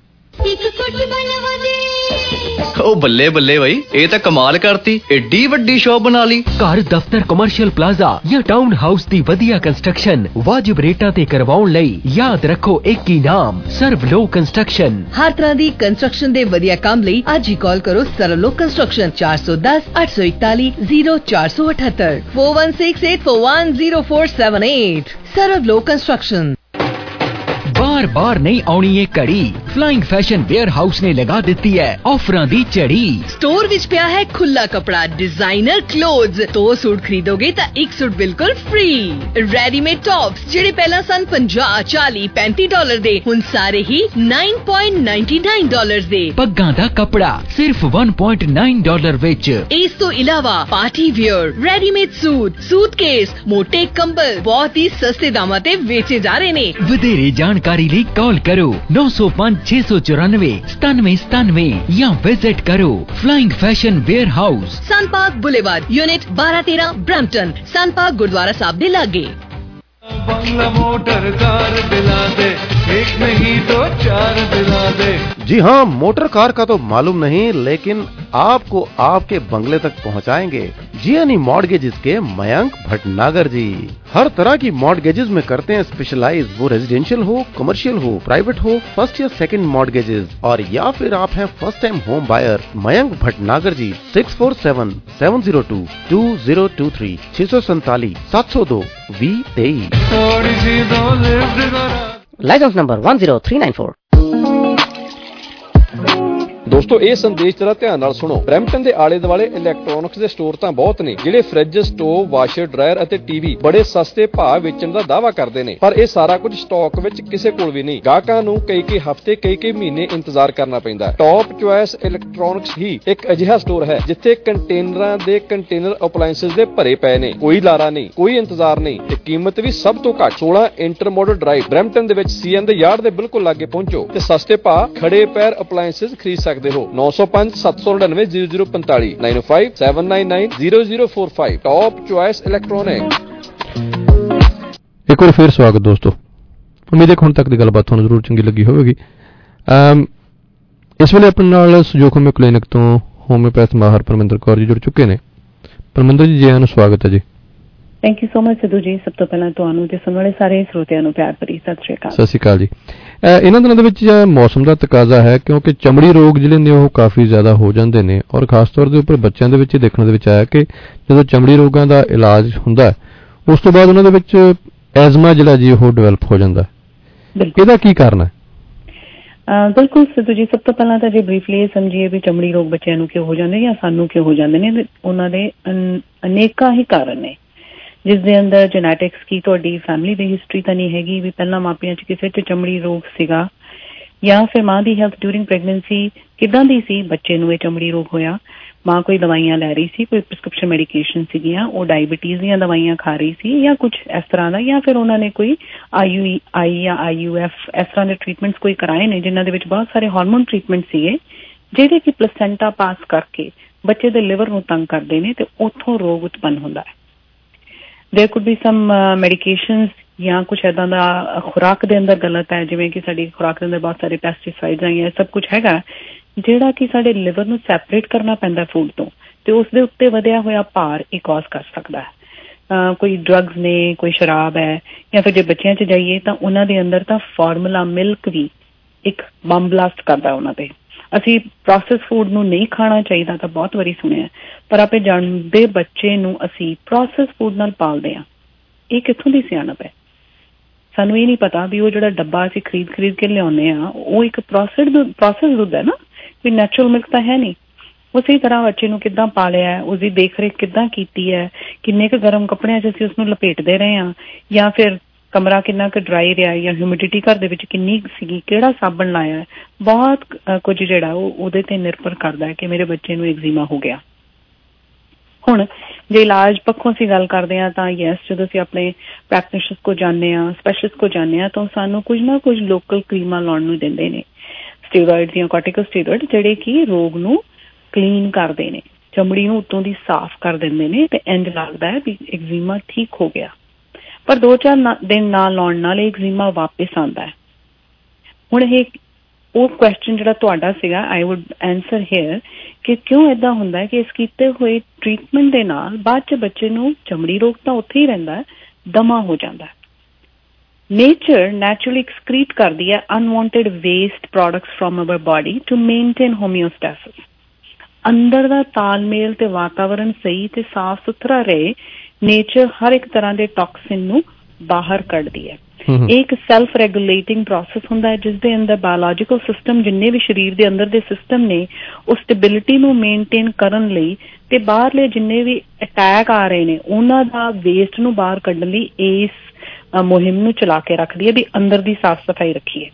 Speaker 5: ਉਹ ਬੱਲੇ ਬੱਲੇ ਬਈ, ਇਹ ਤਾਂ ਕਮਾਲ ਕਰਤੀ, ਏਡੀ ਵੱਡੀ ਸ਼ੌਪ ਬਣਾ ਲਈ।
Speaker 12: ਘਰ, ਦਫ਼ਤਰ, ਕਮਰਸ਼ੀਅਲ ਪਲਾਜ਼ਾ ਜਾਂ ਟਾਊਨ ਹਾਊਸ ਦੀ ਵਧੀਆ ਕੰਸਟਰਕਸ਼ਨ ਵਾਜਿਬ ਰੇਟਾਂ ਤੇ ਕਰਵਾਉਣ ਲਈ ਯਾਦ ਰੱਖੋ ਇੱਕ ਹੀ ਨਾਮ, ਸਰਵਲੋ ਕੰਸਟਰਕਸ਼ਨ।
Speaker 2: ਹਰ ਤਰ੍ਹਾਂ ਦੀ ਕੰਸਟਰਕਸ਼ਨ ਦੇ ਵਧੀਆ ਕੰਮ ਲਈ ਅੱਜ ਹੀ ਕਾਲ ਕਰੋ ਸਰਵਲੋ ਕੰਸਟਰਕਸ਼ਨ ਚਾਰ ਸੌ ਦਸ ਅੱਠ ਸੌ ਇਕਤਾਲੀ ਜ਼ੀਰੋ ਚਾਰ ਸੌ ਅਠੱਤਰ four one six eight four one zero four seven eight। ਸਰਵਲੋ ਕੰਸਟਰਕਸ਼ਨ।
Speaker 15: बार बार नहीं आनी ये कड़ी, फ्लाइंग फैशन वेयर हाउस ने लगा दी है ऑफर दी चढ़ी।
Speaker 2: स्टोर विच पिया है खुला कपड़ा, डिजाइनर क्लोथ्स, दो सूट खरीदोगे तो एक सूट बिल्कुल फ्री। रेडीमेड टॉप्स जेडे पहला सन पचास चालीस पैंतीस डॉलर दे हुन सारे ही नौ पॉइंट नौ नौ डॉलर दे।
Speaker 15: पग्गां दा कपड़ा सिर्फ एक पॉइंट नौ डॉलर विच।
Speaker 2: इस तो इलावा party wear, readymade suit, suitcase, मोटे कंबल बहुत ही सस्ते दामां ते बेचे जा रहे ने।
Speaker 15: वधेरे जानकारी ਲਈ कॉल करो नौ सौ पाँच छह सौ चौरानवे सतानवे सतानवे या विजिट करो flying fashion warehouse,
Speaker 2: Sun Park Boulevard, unit बारह तेरह, ब्रैम्पटन। सन पार्क गुरुद्वारा साहब दे लागे।
Speaker 4: बंगला मोटर कार दिला दे, एक नहीं तो चार दिला दे।
Speaker 9: जी हाँ, मोटर कार का तो मालूम नहीं, लेकिन आपको आपके बंगले तक पहुँचाएंगे जियानी मॉर्गेजेस के मयंक भटनागर जी। हर तरह की मॉर्गेजेस में करते हैं स्पेशलाइज, वो रेजिडेंशियल हो, कमर्शियल हो, प्राइवेट हो, फर्स्ट या सेकंड मॉर्गेजेस, और या फिर आप हैं first time home buyer. Mayank Bhatnagar ji six four seven seven zero two two zero two three छह सौ सैतालीस सात सौ दो वी तेईस।
Speaker 10: Licence number one zero three nine four.
Speaker 17: ਦੋਸਤੋ ਇਹ ਸੰਦੇਸ਼ ਜਰਾ ਧਿਆਨ ਨਾਲ ਸੁਣੋ। ਬਰੈਂਪਟਨ ਦੇ ਆਲੇ ਦੁਆਲੇ ਇਲੈਕਟ੍ਰੋਨਿਕਸ ਦੇ ਸਟੋਰ ਤਾਂ ਬਹੁਤ ਨੇ ਜਿਹੜੇ ਫ੍ਰਿਜ, ਸਟੋਵ, ਵਾਸ਼ਰ, ਡਰਾਇਰ ਅਤੇ ਟੀਵੀ ਬੜੇ ਸਸਤੇ ਭਾਅ ਵੇਚਣ ਦਾ ਦਾਅਵਾ ਕਰਦੇ ਨੇ, ਪਰ ਇਹ ਸਾਰਾ ਕੁਝ ਸਟਾਕ ਵਿੱਚ ਕਿਸੇ ਕੋਲ ਵੀ ਨਹੀਂ। ਗਾਹਕਾਂ ਨੂੰ ਕਈ ਕਈ ਹਫ਼ਤੇ ਕਈ ਕਈ ਮਹੀਨੇ ਇੰਤਜ਼ਾਰ ਕਰਨਾ ਪੈਂਦਾ। ਟੌਪ ਚੁਆਇਸ ਇਲੈਕਟ੍ਰੋਨਿਕਸ ਹੀ ਇੱਕ ਅਜਿਹਾ ਸਟੋਰ ਹੈ ਜਿੱਥੇ ਕੰਟੇਨਰਾਂ ਦੇ ਕੰਟੇਨਰ ਅਪਲਾਇੰਸਸ ਦੇ ਭਰੇ ਪਏ ਨੇ। ਕੋਈ ਲਾਰਾ ਨਹੀਂ, ਕੋਈ ਇੰਤਜ਼ਾਰ ਨਹੀਂ ਤੇ ਕੀਮਤ ਵੀ ਸਭ ਤੋਂ ਘੱਟ। ਸੋਲਾਂ ਇੰਟਰ ਮਾਡਲ ਡਰਾਈਵ ਬਰੈਂਪਟਨ ਦੇ ਵਿੱਚ ਸੀਐਨ ਦੇ ਯਾਰਡ ਦੇ ਬਿਲਕੁਲ ਲਾਗੇ ਪਹੁੰਚੋ ਤੇ ਸਸਤੇ ਭਾਅ ਖੜੇ ਪੈਰ ਅਪਲਾਇੰਸਸ ਖਰੀਦ ਸਕਦੇ ਹੋ। नौ सौ पाँच सात सौ नड़िनवे जीरो जीरो पैंतालीस nine five seven nine nine zero zero four five. Top choice electronic.
Speaker 20: एक बार फिर स्वागत दोस्तों। उम्मीद है ਹੁਣ ਤੱਕ ਦੀ ਗੱਲਬਾਤ ਤੁਹਾਨੂੰ ਜ਼ਰੂਰ ਚੰਗੀ ਲੱਗੀ ਹੋਵੇਗੀ। ਇਸ ਵੇਲੇ ਆਪਣੇ ਨਾਲ ਸਹਿਯੋਗ ਹੋਮਿਓ ਕਲੀਨਿਕ ਤੋਂ ਹੋਮਿਓਪੈਥ ਮਾਹਰ ਪਰਮਿੰਦਰ ਕੌਰ ਜੀ ਜੁੜ ਚੁੱਕੇ ਨੇ। ਪਰਮਿੰਦਰ ਜੀ, ਜੀ ਆਇਆਂ ਨੂੰ ਸਵਾਗਤ ਹੈ ਜੀ।
Speaker 6: Thank you so much Sidhu ji. ਸਭ ਤੋਂ ਪਹਿਲਾਂ ਤੁਹਾਨੂੰ ਤੇ ਸੁਣਨ ਵਾਲੇ ਸਾਰੇ ਸਰੋਤਿਆਂ ਨੂੰ ਪਿਆਰ ਭਰੀ ਸਤਿ ਸ਼੍ਰੀ ਅਕਾਲ।
Speaker 20: ਸਤਿ ਸ਼੍ਰੀ ਅਕਾਲ ਜੀ। ਇਹਨਾਂ ਦਿਨਾਂ ਦੇ ਵਿੱਚ ਮੌਸਮ ਦਾ ਤਕਾਜ਼ਾ ਹੈ ਕਿਉਂਕਿ ਚਮੜੀ ਰੋਗ ਜਿਹੜੇ ਨੇ ਉਹ ਕਾਫੀ ਜ਼ਿਆਦਾ ਹੋ ਜਾਂਦੇ ਨੇ, ਔਰ ਖਾਸ ਤੌਰ ਦੇ ਉੱਪਰ ਬੱਚਿਆਂ ਦੇ ਵਿੱਚ ਇਹ ਦੇਖਣ ਦੇ ਵਿੱਚ ਆਇਆ ਕਿ ਜਦੋਂ ਚਮੜੀ ਰੋਗਾਂ ਦਾ ਇਲਾਜ ਹੁੰਦਾ ਉਸ ਤੋਂ ਬਾਅਦ ਉਹਨਾਂ ਦੇ ਵਿੱਚ ਐਜ਼ਮਾ ਜਿਹੜਾ ਜੀ ਉਹ ਡਿਵੈਲਪ ਹੋ ਜਾਂਦਾ। ਇਹਦਾ ਕੀ ਕਾਰਨ ਹੈ?
Speaker 6: ਅਹ ਬਿਲਕੁਲ ਸਿੱਧੂ ਜੀ, ਸਭ ਤੋਂ ਪਹਿਲਾਂ ਤਾਂ ਜੇ ਬਰੀਫਲੀ ਇਹ ਸਮਝੀਏ ਵੀ ਚਮੜੀ ਰੋਗ ਬੱਚਿਆਂ ਨੂੰ ਕਿਉਂ ਹੋ ਜਾਂਦੇ ਜਾਂ ਸਾਨੂੰ ਕਿਉਂ ਹੋ ਜਾਂਦੇ ਨੇ, ਉਹਨਾਂ ਦੇ ਅਨੇਕਾਂ ਹੀ ਕਾਰਨ ਨੇ, ਜਿਸ ਦੇ ਅੰਦਰ ਜੈਨੇਟਿਕਸ ਕੀ ਤੁਹਾਡੀ ਫੈਮਿਲੀ ਦੀ ਹਿਸਟਰੀ ਤਾਂ ਨਹੀਂ ਹੈਗੀ ਵੀ ਪਹਿਲਾਂ ਮਾਪਿਆਂ 'ਚ ਕਿਸੇ 'ਚ ਚਮੜੀ ਰੋਗ ਸੀਗਾ, ਜਾਂ ਫਿਰ ਮਾਂ ਦੀ ਹੈਲਥ ਡਿਊਰਿੰਗ ਪ੍ਰੈਗਨੈਂਸੀ ਕਿੱਦਾਂ ਦੀ ਸੀ, ਬੱਚੇ ਨੂੰ ਇਹ ਚਮੜੀ ਰੋਗ ਹੋਇਆ, ਮਾਂ ਕੋਈ ਦਵਾਈਆਂ ਲੈ ਰਹੀ ਸੀ, ਕੋਈ ਪ੍ਰਿਸਕ੍ਰਿਪਸ਼ਨ ਮੈਡੀਕੇਸ਼ਨ ਸੀਗੀਆਂ, ਉਹ ਡਾਇਬਟੀਜ਼ ਦੀਆਂ ਦਵਾਈਆਂ ਖਾ ਰਹੀ ਸੀ ਜਾਂ ਕੁਝ ਇਸ ਤਰ੍ਹਾਂ ਦਾ, ਜਾਂ ਫਿਰ ਉਹਨਾਂ ਨੇ ਕੋਈ ਆਈ ਯੂ ਆਈ ਜਾਂ ਆਈ ਯੂ ਐਫ ਇਸ ਤਰ੍ਹਾਂ ਦੇ ਟਰੀਟਮੈਂਟਸ ਕੋਈ ਕਰਾਏ ਨੇ ਜਿਨ੍ਹਾਂ ਦੇ ਵਿੱਚ ਬਹੁਤ ਸਾਰੇ ਹਾਰਮੋਨ ਟਰੀਟਮੈਂਟ ਸੀਗੇ ਜਿਹੜੇ ਕਿ ਪਲੇਸੈਂਟਾ ਪਾਸ ਕਰਕੇ ਬੱਚੇ ਦੇ ਲਿਵਰ ਨੂੰ ਤੰਗ ਕਰਦੇ ਨੇ ਤੇ ਉੱਥੋਂ ਰੋਗ ਉਤਪੰਨ ਹੁੰਦਾ ਹੈ। There could be some medications ਜਾਂ ਕੁਛ ਇੱਦਾਂ ਦਾ ਖੁਰਾਕ ਦੇ ਅੰਦਰ ਗਲਤ ਹੈ, ਜਿਵੇਂ ਕਿ ਸਾਡੀ ਖੁਰਾਕ ਦੇ ਅੰਦਰ ਬਹੁਤ ਸਾਰੇ ਪੈਸਟੀਸਾਈਡਸ ਆ ਜਾਂ ਸਭ ਕੁਛ ਹੈਗਾ ਜਿਹੜਾ ਕਿ ਸਾਡੇ ਲਿਵਰ ਨੂੰ ਸੈਪਰੇਟ ਕਰਨਾ ਪੈਂਦਾ ਫੂਡ ਤੋਂ, ਤੇ ਉਸ ਦੇ ਉੱਤੇ ਵਧਿਆ ਹੋਇਆ ਭਾਰ ਇਹ ਕਾਜ਼ ਕਰ ਸਕਦਾ ਹੈ। ਕੋਈ ਡਰੱਗਸ ਨੇ, ਕੋਈ ਸ਼ਰਾਬ ਹੈ, ਜਾਂ ਫਿਰ ਜੇ ਬੱਚਿਆਂ 'ਚ ਜਾਈਏ ਤਾਂ ਉਹਨਾਂ ਦੇ ਅੰਦਰ ਤਾਂ ਫਾਰਮੂਲਾ ਮਿਲਕ ਵੀ ਇੱਕ ਬੰਬ ਬਲਾਸਟ ਕਰਦਾ ਉਹਨਾਂ ਤੇ। ਅਸੀਂ ਪ੍ਰੋਸੈਸ ਫੂਡ ਨੂੰ ਨਹੀਂ ਖਾਣਾ ਚਾਹੀਦਾ ਤਾਂ ਬਹੁਤ ਵਾਰੀ ਸੁਣਿਆ, ਪਰ ਆਪੇ ਜਾਣਦੇ ਬੱਚੇ ਨੂੰ ਅਸੀਂ ਪ੍ਰੋਸੈਸ ਫੂਡ ਨਾਲ ਪਾਲਦੇ ਹਾਂ। ਇਹ ਕਿੱਥੋਂ ਦੀ ਸਿਆਣਪ ਹੈ? ਸਾਨੂੰ ਇਹ ਨਹੀਂ ਪਤਾ ਵੀ ਉਹ ਜਿਹੜਾ ਡੱਬਾ ਅਸੀਂ ਖਰੀਦ ਖਰੀਦ ਕੇ ਲਿਆਉਂਦੇ ਹਾਂ ਉਹ ਇੱਕ ਪ੍ਰੋਸੈਸਡ ਪ੍ਰੋਸੈਸ ਦੁੱਧ ਹੈ ਨਾ, ਵੀ ਨੈਚੁਰਲ ਮਿਲਕ ਤਾਂ ਹੈ ਨਹੀਂ। ਉਸੇ ਤਰ੍ਹਾਂ ਬੱਚੇ ਨੂੰ ਕਿੱਦਾਂ ਪਾਲਿਆ ਹੈ, ਉਸਦੀ ਦੇਖ ਰੇਖ ਕਿੱਦਾਂ ਕੀਤੀ ਹੈ, ਕਿੰਨੇ ਕੁ ਗਰਮ ਕੱਪੜਿਆਂ 'ਚ ਅਸੀਂ ਉਸਨੂੰ ਲਪੇਟਦੇ ਰਹੇ ਹਾਂ, ਜਾਂ ਫਿਰ ਕਮਰਾ ਕਿੰਨਾ ਕੁ ਡਰਾਈ ਰਿਹਾ, ਜਾਂ ਹਿਊਮਿਡਿਟੀ ਘਰ ਦੇ ਵਿੱਚ ਕਿੰਨੀ ਸੀਗੀ, ਕਿਹੜਾ ਸਾਬਣ ਲਾਇਆ, ਬਹੁਤ ਕੁਝ ਜਿਹੜਾ ਉਹ ਉਹਦੇ ਤੇ ਨਿਰਭਰ ਕਰਦਾ ਹੈ ਕਿ ਮੇਰੇ ਬੱਚੇ ਨੂੰ ਐਗਜ਼ੀਮਾ ਹੋ ਗਿਆ। ਹੁਣ ਜੇ ਇਲਾਜ ਪੱਖੋਂ ਅਸੀਂ ਗੱਲ ਕਰਦੇ ਹਾਂ ਤਾਂ ਯੈਸ, ਜਦੋਂ ਅਸੀਂ ਆਪਣੇ ਪ੍ਰੈਕਟੀਸ਼ਨਰਸ ਕੋਲ ਜਾਂਦੇ ਹਾਂ, ਸਪੈਸ਼ਲਿਸਟ ਕੋਲ ਜਾਂਦੇ ਹਾਂ, ਤਾਂ ਸਾਨੂੰ ਕੁਝ ਨਾ ਕੁਝ ਲੋਕਲ ਕਰੀਮਾਂ ਲਾਉਣ ਨੂੰ ਦਿੰਦੇ ਨੇ, ਸਟੀਰੋਇਡ ਜਾਂ ਕੋਰਟੀਕੋਸਟੀਰੋਇਡ, ਜਿਹੜੇ ਕਿ ਰੋਗ ਨੂੰ ਕਲੀਨ ਕਰਦੇ ਨੇ, ਚਮੜੀ ਨੂੰ ਉੱਤੋਂ ਦੀ ਸਾਫ਼ ਕਰ ਦਿੰਦੇ ਨੇ ਤੇ ਇੰਝ ਲੱਗਦਾ ਹੈ ਵੀ ਐਗਜ਼ੀਮਾ ਠੀਕ ਹੋ ਗਿਆ। ਪਰ ਦੋ ਚਾਰ ਦਿਨ ਨਾ ਲਾਉਣ ਨਾਲ ਇਹ ਐਗਜ਼ੀਮਾ ਵਾਪਿਸ ਆਉਂਦਾ ਹੈ। ਹੁਣ ਇਹ ਉਹ ਕੁਐਸਚਨ ਜਿਹੜਾ ਤੁਹਾਡਾ ਸੀਗਾ, ਆਈ ਵੁੱਡ ਆਨਸਰ ਹੇਅਰ ਕਿ ਕਿਉਂ ਏਦਾਂ ਹੁੰਦਾ ਹੈ ਕਿ ਇਸ ਕੀਤੇ ਹੋਏ ਟ੍ਰੀਟਮੈਂਟ ਦੇ ਨਾਲ ਬਾਅਦ 'ਚ ਬੱਚੇ ਨੂੰ ਚਮੜੀ ਰੋਗ ਤਾਂ ਉੱਥੇ ਹੀ ਰਹਿੰਦਾ, ਦਮਾ ਹੋ ਜਾਂਦਾ। ਨੇਚਰ ਨੈਚੁਰਲੀ ਐਕਸਕ੍ਰੀਟ ਕਰਦੀ ਹੈ unwanted waste products from our body to maintain homeostasis. ਅੰਦਰ ਦਾ ਤਾਲਮੇਲ ਤੇ ਵਾਤਾਵਰਨ ਸਹੀ ਤੇ ਸਾਫ਼ ਸੁਥਰਾ ਰਹੇ, ਨੇਚਰ ਹਰ ਇੱਕ ਤਰ੍ਹਾਂ ਦੇ ਟੌਕਸਿਨ ਨੂੰ ਬਾਹਰ ਕੱਢਦੀ ਹੈ। ਇਹ ਇੱਕ ਸੈਲਫ ਰੈਗੂਲੇਟਿੰਗ ਪ੍ਰੋਸੈਸ ਹੁੰਦਾ ਹੈ ਜਿਸ ਦੇ ਅੰਦਰ ਬਾਇਓਲੋਜੀਕਲ ਸਿਸਟਮ, ਜਿੰਨੇ ਵੀ ਸਰੀਰ ਦੇ ਅੰਦਰ ਦੇ ਸਿਸਟਮ ਨੇ, ਉਹ ਸਟੇਬਿਲਿਟੀ ਨੂੰ ਮੇਨਟੇਨ ਕਰਨ ਲਈ ਤੇ ਬਾਹਰਲੇ ਜਿੰਨੇ ਵੀ ਅਟੈਕ ਆ ਰਹੇ ਨੇ ਉਹਨਾਂ ਦਾ ਵੇਸਟ ਨੂੰ ਬਾਹਰ ਕੱਢਣ ਲਈ ਇਸ ਮੁਹਿੰਮ ਨੂੰ ਚਲਾ ਕੇ ਰੱਖਦੀ ਹੈ ਵੀ ਅੰਦਰ ਦੀ ਸਾਫ਼ ਸਫਾਈ ਰੱਖੀਏ।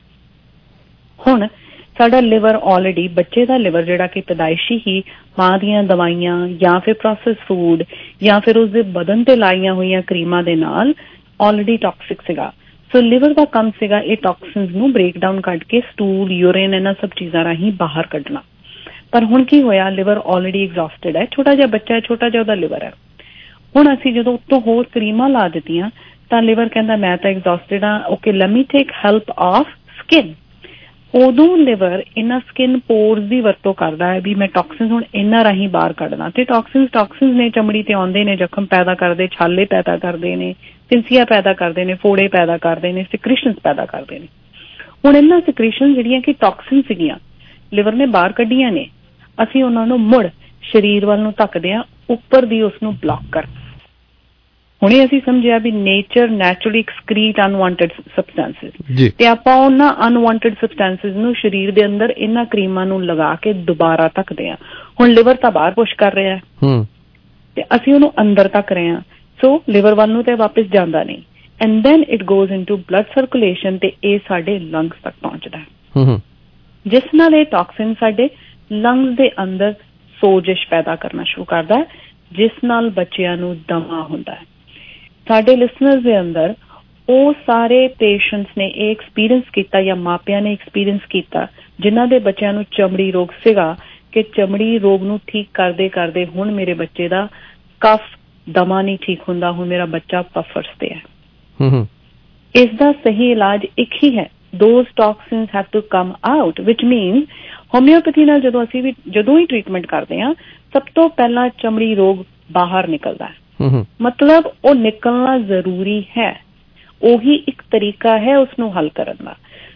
Speaker 6: ਹੁਣ ਸਾਡਾ ਲਿਵਰ ਆਲਰੇਡੀ, ਬੱਚੇ ਦਾ ਲਿਵਰ ਜਿਹੜਾ ਕਿ ਪੈਦਾਇਸ਼ੀ ਹੀ ਮਾਂ ਦੀਆਂ ਦਵਾਈਆਂ ਜਾਂ ਫਿਰ ਪ੍ਰੋਸੈਸ ਫੂਡ ਜਾਂ ਫਿਰ ਉਸਦੇ ਬਦਨ ਤੇ ਲਾਈਆਂ ਹੋਈਆਂ ਕਰੀਮਾਂ ਦੇ ਨਾਲ ਆਲਰੇਡੀ ਟੌਕਸਿਕ ਸੀਗਾ। ਸੋ ਲਿਵਰ ਦਾ ਕੰਮ ਸੀਗਾ ਇਹ ਟੌਕਸਿਨਸ ਨੂੰ ਬ੍ਰੇਕ ਡਾਊਨ ਕੱਢ ਕੇ ਸਟੂਲ, ਯੂਰਿਨ, ਇਹਨਾਂ ਸਭ ਚੀਜ਼ਾਂ ਰਾਹੀਂ ਬਾਹਰ ਕੱਢਣਾ। ਪਰ ਹੁਣ ਕੀ ਹੋਇਆ, ਲਿਵਰ ਆਲਰੇਡੀ ਐਗਜ਼ੌਸਟਡ ਹੈ, ਛੋਟਾ ਜਿਹਾ ਬੱਚਾ ਹੈ, ਛੋਟਾ ਜਿਹਾ ਉਹਦਾ ਲਿਵਰ ਹੈ। ਹੁਣ ਅਸੀਂ ਜਦੋਂ ਉੱਤੋਂ ਹੋਰ ਕਰੀਮਾਂ ਲਾ ਦਿੱਤੀਆਂ ਤਾਂ ਲਿਵਰ ਕਹਿੰਦਾ ਮੈਂ ਤਾਂ ਐਗਜ਼ੌਸਟਡ ਹਾਂ, okay let me take help of skin. ਉਦੋਂ ਲਿਵਰ ਇਹਨਾਂ ਸਕਿਨ ਪੋਰਸ ਦੀ ਵਰਤੋਂ ਕਰਦਾ ਹੈ ਵੀ ਮੈਂ ਟੌਕਸਿਨਸ ਹੁਣ ਇਹਨਾਂ ਰਾਹੀਂ ਬਾਹਰ ਕੱਢਣਾ। ਤੇ ਟੌਕਸਿਨਸ ਟੌਕਸਿਨਸ ਨੇ ਚਮੜੀ ਤੇ ਆਉਂਦੇ ਨੇ, ਜ਼ਖਮ ਪੈਦਾ ਕਰਦੇ, ਛਾਲੇ ਪੈਦਾ ਕਰਦੇ ਨੇ, ਫਿੰਸੀਆਂ ਪੈਦਾ ਕਰਦੇ ਨੇ, ਫੋੜੇ ਪੈਦਾ ਕਰਦੇ ਨੇ, ਸਿਕ੍ਰੀਸ਼ਨਸ ਪੈਦਾ ਕਰਦੇ ਨੇ। ਹੁਣ ਇਹਨਾਂ ਸਿਕ੍ਰੀਸ਼ਨ ਜਿਹੜੀਆਂ ਕਿ ਟੌਕਸਿਨ ਸੀਗੀਆਂ ਲਿਵਰ ਨੇ ਬਾਹਰ ਕੱਢੀਆਂ ਨੇ, ਅਸੀਂ ਉਹਨਾਂ ਨੂੰ ਮੁੜ ਸਰੀਰ ਵੱਲ ਨੂੰ ਧੱਕਦੇ ਹਾਂ, ਉੱਪਰ ਦੀ ਉਸਨੂੰ ਬਲੌਕ ਕਰ। ਹੁਣੇ ਅਸੀਂ ਸਮਝਿਆ ਵੀ nature naturally excrete unwanted substances, ਤੇ ਆਪਾਂ ਉਹਨਾਂ ਅਨਵਾਂਟਡ ਸਬਸਟੈਂਸਿਸ ਨੂੰ ਸਰੀਰ ਦੇ ਅੰਦਰ ਇਹਨਾਂ ਕਰੀਮਾਂ ਨੂੰ ਲਗਾ ਕੇ ਦੁਬਾਰਾ ਧੱਕਦੇ ਹਾਂ। ਹੁਣ ਲਿਵਰ ਤਾਂ ਬਾਹਰ ਪੁਸ਼ ਕਰ ਰਿਹਾ ਤੇ ਅਸੀਂ ਉਹਨੂੰ ਅੰਦਰ ਧੱਕ ਰਹੇ ਹਾਂ, ਸੋ ਲਿਵਰ ਵੱਲ ਨੂੰ ਤੇ ਵਾਪਿਸ ਜਾਂਦਾ ਨਹੀਂ, and then it goes into blood circulation ਤੇ ਇਹ ਸਾਡੇ ਲੰਗਸ ਤੱਕ ਪਹੁੰਚਦਾ ਹੈ, ਜਿਸ ਨਾਲ ਇਹ ਟੌਕਸਿਨ ਸਾਡੇ ਲੰਗਸ ਦੇ ਅੰਦਰ ਸੋਜਿਸ਼ ਪੈਦਾ ਕਰਨਾ ਸ਼ੁਰੂ ਕਰਦਾ ਹੈ, ਜਿਸ ਨਾਲ ਬੱਚਿਆਂ ਨੂੰ ਦਮਾ ਹੁੰਦਾ ਹੈ। ਸਾਡੇ ਲਿਸਨਰਸ ਦੇ ਅੰਦਰ ਉਹ ਸਾਰੇ ਪੇਸ਼ੈਂਟਸ ਨੇ ਇਹ ਐਕਸਪੀਰੀਅੰਸ ਕੀਤਾ ਜਾਂ ਮਾਪਿਆਂ ਨੇ ਐਕਸਪੀਰੀਅੰਸ ਕੀਤਾ ਜਿਨ੍ਹਾਂ ਦੇ ਬੱਚਿਆਂ ਨੂੰ ਚਮੜੀ ਰੋਗ ਸੀਗਾ ਕਿ ਚਮੜੀ ਰੋਗ ਨੂੰ ਠੀਕ ਕਰਦੇ ਕਰਦੇ ਹੁਣ ਮੇਰੇ ਬੱਚੇ ਦਾ ਕਫ ਦਮਾ ਨਹੀਂ ਠੀਕ ਹੁੰਦਾ, ਹੁਣ ਮੇਰਾ ਬੱਚਾ ਪਫਰਸ ਤੇ ਹੈ। ਇਸ ਦਾ ਸਹੀ ਇਲਾਜ ਇੱਕ ਹੀ ਹੈ, those toxins have to come out, which means homeopathy ਨਾਲ ਜਦੋਂ ਅਸੀਂ ਵੀ ਜਦੋਂ ਹੀ ਟ੍ਰੀਟਮੈਂਟ ਕਰਦੇ ਹਾਂ ਸਭ ਤੋਂ ਪਹਿਲਾਂ ਚਮੜੀ ਰੋਗ ਬਾਹਰ ਨਿਕਲਦਾ ਹੈ। ਮਤਲਬ ਉਹ ਨਿਕਲਣਾ ਜ਼ਰੂਰੀ ਹੈ, ਉਹੀ ਇੱਕ ਤਰੀਕਾ ਹੈ ਉਸਨੂੰ ਹੱਲ ਕਰਨ ਦਾ।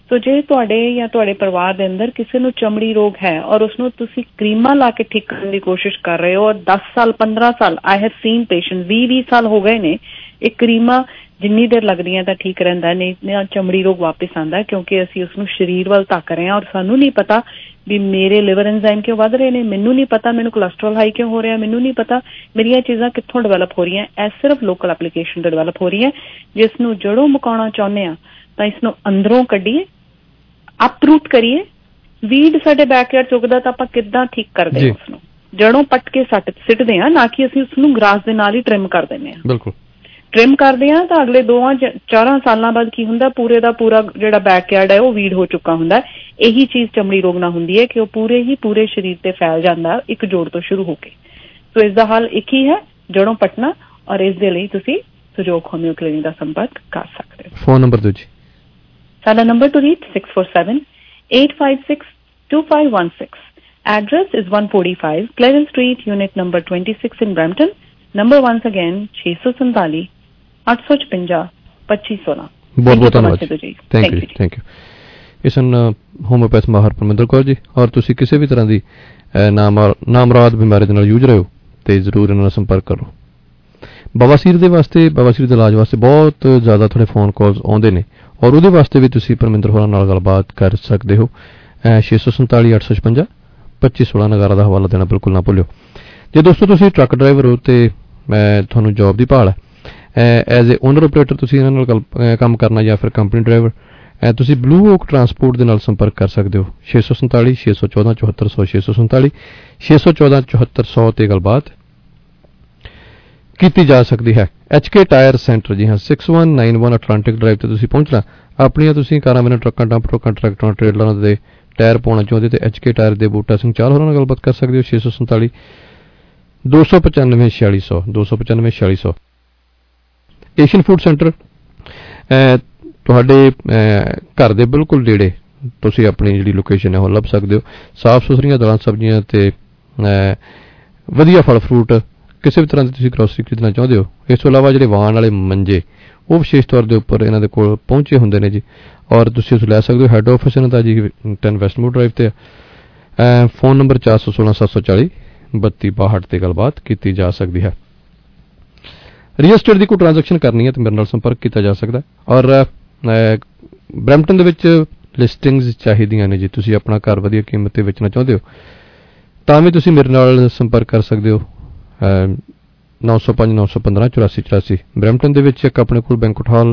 Speaker 6: ਸੋ ਜੇ ਤੁਹਾਡੇ ਜਾਂ ਤੁਹਾਡੇ ਪਰਿਵਾਰ ਦੇ ਅੰਦਰ ਕਿਸੇ ਨੂੰ ਚਮੜੀ ਰੋਗ ਹੈ ਔਰ ਉਸਨੂੰ ਤੁਸੀਂ ਕਰੀਮਾਂ ਲਾ ਕੇ ਠੀਕ ਕਰਨ ਦੀ ਕੋਸ਼ਿਸ਼ ਕਰ ਰਹੇ ਹੋ ਔਰ ਦਸ ਸਾਲ ਪੰਦਰਾਂ ਸਾਲ ਆਈ ਹੈਵ ਸੀਨ ਪੇਸ਼ੈਂਟ ਵੀਹ ਵੀਹ ਸਾਲ ਹੋ ਗਏ ਨੇ, ਇਹ ਕਰੀਮਾਂ ਜਿੰਨੀ ਦੇਰ ਲੱਗਦੀਆਂ ਤਾਂ ਠੀਕ ਰਹਿੰਦਾ, ਨਹੀਂ ਚਮੜੀ ਰੋਗ ਵਾਪਿਸ ਆਉਂਦਾ ਕਿਉਂਕਿ ਅਸੀਂ ਉਸਨੂੰ ਸਰੀਰ ਵੱਲ ਧੱਕ ਰਹੇ ਹਾਂ ਔਰ ਸਾਨੂੰ ਨਹੀਂ ਪਤਾ ਵੀ ਮੇਰੇ ਲਿਵਰ ਐਂਜ਼ਾਈਮ ਕਿਉਂ ਵੱਧ ਰਹੇ ਨੇ, ਮੈਨੂੰ ਨਹੀਂ ਪਤਾ ਮੈਨੂੰ ਕੋਲੈਸਟਰੋਲ ਹਾਈ ਕਿਉਂ ਹੋ ਰਿਹਾ, ਮੈਨੂੰ ਨਹੀਂ ਪਤਾ ਮੇਰੀਆਂ ਚੀਜ਼ਾਂ ਕਿੱਥੋਂ ਡਿਵੈਲਪ ਹੋ ਰਹੀਆਂ। ਇਹ ਸਿਰਫ ਲੋਕਲ ਐਪਲੀਕੇਸ਼ਨ ਤੋਂ ਡਿਵੈਲਪ ਹੋ ਰਹੀ ਹੈ। ਜਿਸ ਨੂੰ ਜੜੋਂ ਮੁਕਾਉਣਾ ਚਾਹੁੰਦੇ ਹਾਂ ਤਾਂ ਇਸ ਨੂੰ ਅੰਦਰੋਂ ਕੱਢੀਏ, ਅਪਰੂਟ ਕਰੀਏ। ਵੀਡ ਸਾਡੇ ਬੈਕਯਾਰਡ ਚੁੱਕਦਾ ਤਾਂ ਆਪਾਂ ਕਿੱਦਾਂ ਠੀਕ ਕਰਦੇ ਹਾਂ ਉਸਨੂੰ, ਜੜੋਂ ਪੱਟ ਕੇ ਸੱਟ ਸਿੱਟਦੇ ਹਾਂ, ਨਾ ਕਿ ਅਸੀਂ ਉਸਨੂੰ ਗ੍ਰਾਸ ਦੇ ਨਾਲ ਹੀ ਟ੍ਰਿਮ ਕਰ ਦਿੰਦੇ ਹਾਂ।
Speaker 20: ਬਿਲਕੁਲ
Speaker 6: ਟ੍ਰਿਮ ਕਰਦੇ ਹਾਂ ਤਾਂ ਅਗਲੇ ਦੋਵਾਂ ਚਾਰਾਂ ਸਾਲਾਂ ਬਾਅਦ ਕੀ ਹੁੰਦਾ, ਪੂਰੇ ਦਾ ਪੂਰਾ ਜਿਹੜਾ ਬੈਕਯਾਰਡ ਹੈ ਉਹ ਵੀਡ ਹੋ ਚੁੱਕਾ ਹੁੰਦਾ। ਇਹੀ ਚੀਜ਼ ਚਮੜੀ ਰੋਗ ਨਾਲ ਹੁੰਦੀ ਹੈ ਕਿ ਉਹ ਪੂਰੇ ਹੀ ਪੂਰੇ ਸਰੀਰ ਤੇ ਫੈਲ ਜਾਂਦਾ ਇੱਕ ਜੋੜ ਤੋਂ ਸ਼ੁਰੂ ਹੋ ਕੇ। ਸੋ ਇਸ ਦਾ ਹੱਲ ਇੱਕ ਹੀ ਹੈ, ਜੜੋਂ ਪੱਟਣਾ, ਔਰ ਇਸ ਦੇ ਲਈ ਤੁਸੀਂ ਸੁਜੋਗ ਹੋਮਿਓ ਕਲੀਨਿਕ ਦਾ ਸੰਪਰਕ ਕਰ ਸਕਦੇ ਹੋ।
Speaker 20: ਫੋਨ ਨੰਬਰ ਦਿਓ ਜੀ।
Speaker 6: ਸਾਡਾ number to reach six four seven eight five six two five one six. Address is one forty-five Clarence Street, unit number twenty-six in Brampton. Number once again ਛੇ ਸੌ ਸੰਤਾਲੀ ਅੱਠ ਸੌ ਛਪੰਜਾ ਪੱਚੀ ਸੋਲਾਂ।
Speaker 20: ਬਹੁਤ ਬਹੁਤ ਧੰਨਵਾਦ ਜੀ। Thank you thank you. ਇਹ ਸਨ ਹੋਮਿਓਪੈਥ ਮਾਹਰ ਪਰਮਿੰਦਰ ਕੌਰ ਜੀ। ਔਰ ਤੁਸੀਂ ਕਿਸੇ ਵੀ ਤਰ੍ਹਾਂ ਦੀ ਨਾਮ ਨਾਮਰਾਦ ਬਿਮਾਰੀ ਦੇ ਨਾਲ ਜੂਝ ਰਹੇ ਹੋ ਤੇ ਜ਼ਰੂਰ ਇਹਨਾਂ ਨਾਲ ਸੰਪਰਕ ਕਰੋ। ਬਵਾਸੀਰ ਦੇ ਵਾਸਤੇ ਬਵਾਸੀਰ ਦੇ ਇਲਾਜ ਵਾਸਤੇ ਬਹੁਤ ਜ਼ਿਆਦਾ ਤੁਹਾਡੇ ਫੋਨ ਕਾਲਸ ਆਉਂਦੇ ਨੇ ਔਰ ਉਹਦੇ ਵਾਸਤੇ ਵੀ ਤੁਸੀਂ ਪਰਮਿੰਦਰ ਹੋਰਾਂ ਨਾਲ ਗੱਲਬਾਤ ਕਰ ਸਕਦੇ ਹੋ। ਛੇ ਸੌ ਸੰਤਾਲੀ ਅੱਠ ਸੌ ਛਪੰਜਾ ਪੱਚੀ ਸੋਲਾਂ ਨਗਾਰਾ ਦਾ ਹਵਾਲਾ ਦੇਣਾ ਬਿਲਕੁਲ ਨਾ ਭੁੱਲਿਓ। ਜੇ ਦੋਸਤੋ ਤੁਸੀਂ ਟਰੱਕ ਡਰਾਈਵਰ ਹੋ ਤੇ ਮੈਂ ਤੁਹਾਨੂੰ ਜੌਬ ਦੀ ਭਾਲ ਹੈ, ਐਜ਼ ਏ ਓਨਰ ਆਪਰੇਟਰ ਤੁਸੀਂ ਇਹਨਾਂ ਨਾਲ ਕੰਮ ਕਰਨਾ ਜਾਂ ਫਿਰ ਕੰਪਨੀ ਡਰਾਈਵਰ, ਤੁਸੀਂ ਬਲੂ ਓਕ ਟਰਾਂਸਪੋਰਟ ਦੇ ਨਾਲ ਸੰਪਰਕ ਕਰ ਸਕਦੇ ਹੋ। ਛੇ ਸੌ ਸੰਤਾਲੀ ਛੇ ਸੌ ਚੌਦਾਂ ਚੌਹੱਤਰ ਸੌ ਛੇ ਸੌ ਸੰਤਾਲੀ ਛੇ ਸੌ ਚੌਦਾਂ ਚੌਹੱਤਰ ਸੌ ਤੇ ਗੱਲਬਾਤ ਕੀਤੀ ਜਾ ਸਕਦੀ ਹੈ। ਐਚ ਕੇ ਟਾਇਰ ਸੈਂਟਰ, ਜੀ ਹਾਂ, six one nine one Atlantic Drive ਤੇ ਤੁਸੀਂ ਪਹੁੰਚਣਾ। ਆਪਣੀਆਂ ਤੁਸੀਂ ਕਾਰਾਂ ਮੈਨੂੰ ਟਰੱਕਾਂ ਡੰਪ ਟਰੱਕਾਂ ਟਰੈਕਟਰਾਂ ਟ੍ਰੇਲਰਾਂ ਦੇ ਟਾਇਰ ਪਾਉਣਾ ਚਾਹੁੰਦੇ ਤੇ ਐਚ ਕੇ ਟਾਇਰ ਦੇ ਬੂਟਾ ਸਿੰਘ ਚਾਲ ਹੋਰਾਂ ਨਾਲ ਗੱਲਬਾਤ ਕਰ ਸਕਦੇ ਹੋ। ਛੇ ਸੌ ਸੰਤਾਲੀ ਦੋ ਸੌ ਪਚਾਨਵੇਂ ਛਿਆਲੀ ਸੌ ਦੋ ਸੌ ਪਚਾਨਵੇਂ ਛਿਆਲੀ ਸੌ। ਏਸ਼ੀਅਨ ਫੂਡ ਸੈਂਟਰ ਤੁਹਾਡੇ ਘਰ ਦੇ ਬਿਲਕੁਲ ਨੇੜੇ ਤੁਸੀਂ ਆਪਣੀ ਜਿਹੜੀ ਲੋਕੇਸ਼ਨ ਹੈ ਉਹ ਲੱਭ ਸਕਦੇ ਹੋ। ਸਾਫ਼ ਸੁਥਰੀਆਂ ਦਾਲਾਂ ਸਬਜ਼ੀਆਂ ਤੇ ਵਧੀਆ ਫਲ ਫਰੂਟ, ਕਿਸੇ ਵੀ ਤਰ੍ਹਾਂ ਦੀ ਤੁਸੀਂ ਗਰੋਸਰੀ ਖਰੀਦਣਾ ਚਾਹੁੰਦੇ ਹੋ। ਇਸ ਤੋਂ ਇਲਾਵਾ ਜਿਹੜੇ ਵਾਹਨ ਵਾਲੇ ਮੰਜੇ ਉਹ ਵਿਸ਼ੇਸ਼ ਤੌਰ ਦੇ ਉੱਪਰ ਇਹਨਾਂ ਦੇ ਕੋਲ ਪਹੁੰਚੇ ਹੁੰਦੇ ਨੇ ਜੀ, ਔਰ ਤੁਸੀਂ ਉਸ ਲੈ ਸਕਦੇ ਹੋ। ਹੈੱਡ ਆਫਿਸ ਇਹਨਾਂ ਦਾ ਜੀ ਟੈਨ ਵੈਸਟਮੂਰ ਡਰਾਈਵ ਤੇ। ਫੋਨ ਨੰਬਰ ਚਾਰ ਸੌ ਸੋਲਾਂ ਸੱਤ ਸੌ ਚਾਲੀ ਬੱਤੀ ਬਾਹਠ ਤੇ ਗੱਲਬਾਤ ਕੀਤੀ ਜਾ ਸਕਦੀ ਹੈ। ਰੀਅਲ estate ਦੀ ਕੋਈ ਟ੍ਰਾਂਜੈਕਸ਼ਨ ਕਰਨੀ ਹੈ ਤਾਂ ਮੇਰੇ ਨਾਲ ਸੰਪਰਕ ਕੀਤਾ ਜਾ ਸਕਦਾ। ਔਰ ਬਰੈਂਪਟਨ ਦੇ ਵਿੱਚ ਲਿਸਟਿੰਗਸ ਚਾਹੀਦੀਆਂ ਨੇ ਜੀ, ਤੁਸੀਂ ਆਪਣਾ ਘਰ ਵਧੀਆ ਕੀਮਤ ਤੇ ਵੇਚਣਾ ਚਾਹੁੰਦੇ ਹੋ ਤਾਂ ਵੀ ਤੁਸੀਂ ਮੇਰੇ ਨਾਲ ਸੰਪਰਕ ਕਰ ਸਕਦੇ ਹੋ। ਨੌ ਸੌ ਪੰਜ ਨੌ ਸੌ ਪੰਦਰਾਂ ਚੁਰਾਸੀ ਚੁਰਾਸੀ ਬਰੈਂਪਟਨ ਦੇ ਵਿੱਚ ਇੱਕ ਆਪਣੇ ਕੋਲ ਬੈਂਕਟ ਹਾਲ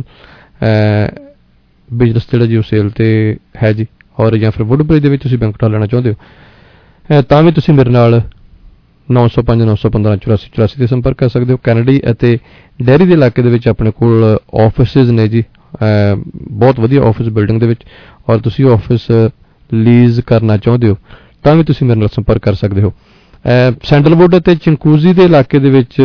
Speaker 20: ਬਿਜ਼ਨਸ ਜਿਹੜਾ ਜੀ ਉਹ ਸੇਲ ਤੇ ਹੈ ਜੀ, ਔਰ ਜਾਂ ਫਿਰ ਵੁੱਡਬ੍ਰਿਜ ਦੇ ਵਿੱਚ ਤੁਸੀਂ ਬੈਂਕਟ ਹਾਲ ਲੈਣਾ ਚਾਹੁੰਦੇ ਹੋ ਤਾਂ ਵੀ ਤੁਸੀਂ ਮੇਰੇ ਨਾਲ ਨੌ ਸੌ ਪੰਜ ਨੌ ਸੌ ਪੰਦਰਾਂ ਚੁਰਾਸੀ ਚੁਰਾਸੀ ਤੇ ਸੰਪਰਕ ਕਰ ਸਕਦੇ ਹੋ। ਕੈਨੇਡੀ ਅਤੇ ਡੈਰੀ ਦੇ ਇਲਾਕੇ ਦੇ ਵਿੱਚ ਆਪਣੇ ਕੋਲ ਆਫਿਸਿਸ ਨੇ ਜੀ, ਬਹੁਤ ਵਧੀਆ ਆਫਿਸ ਬਿਲਡਿੰਗ ਦੇ ਵਿੱਚ, ਔਰ ਤੁਸੀਂ ਆਫਿਸ ਲੀਜ਼ ਕਰਨਾ ਚਾਹੁੰਦੇ ਹੋ ਤਾਂ ਵੀ ਤੁਸੀਂ ਮੇਰੇ ਨਾਲ ਸੰਪਰਕ ਕਰ ਸਕਦੇ ਹੋ। ਸੈਂਡਲਵੁੱਡ ਅਤੇ ਚਿੰਕੂਜ਼ੀ ਦੇ ਇਲਾਕੇ ਦੇ ਵਿੱਚ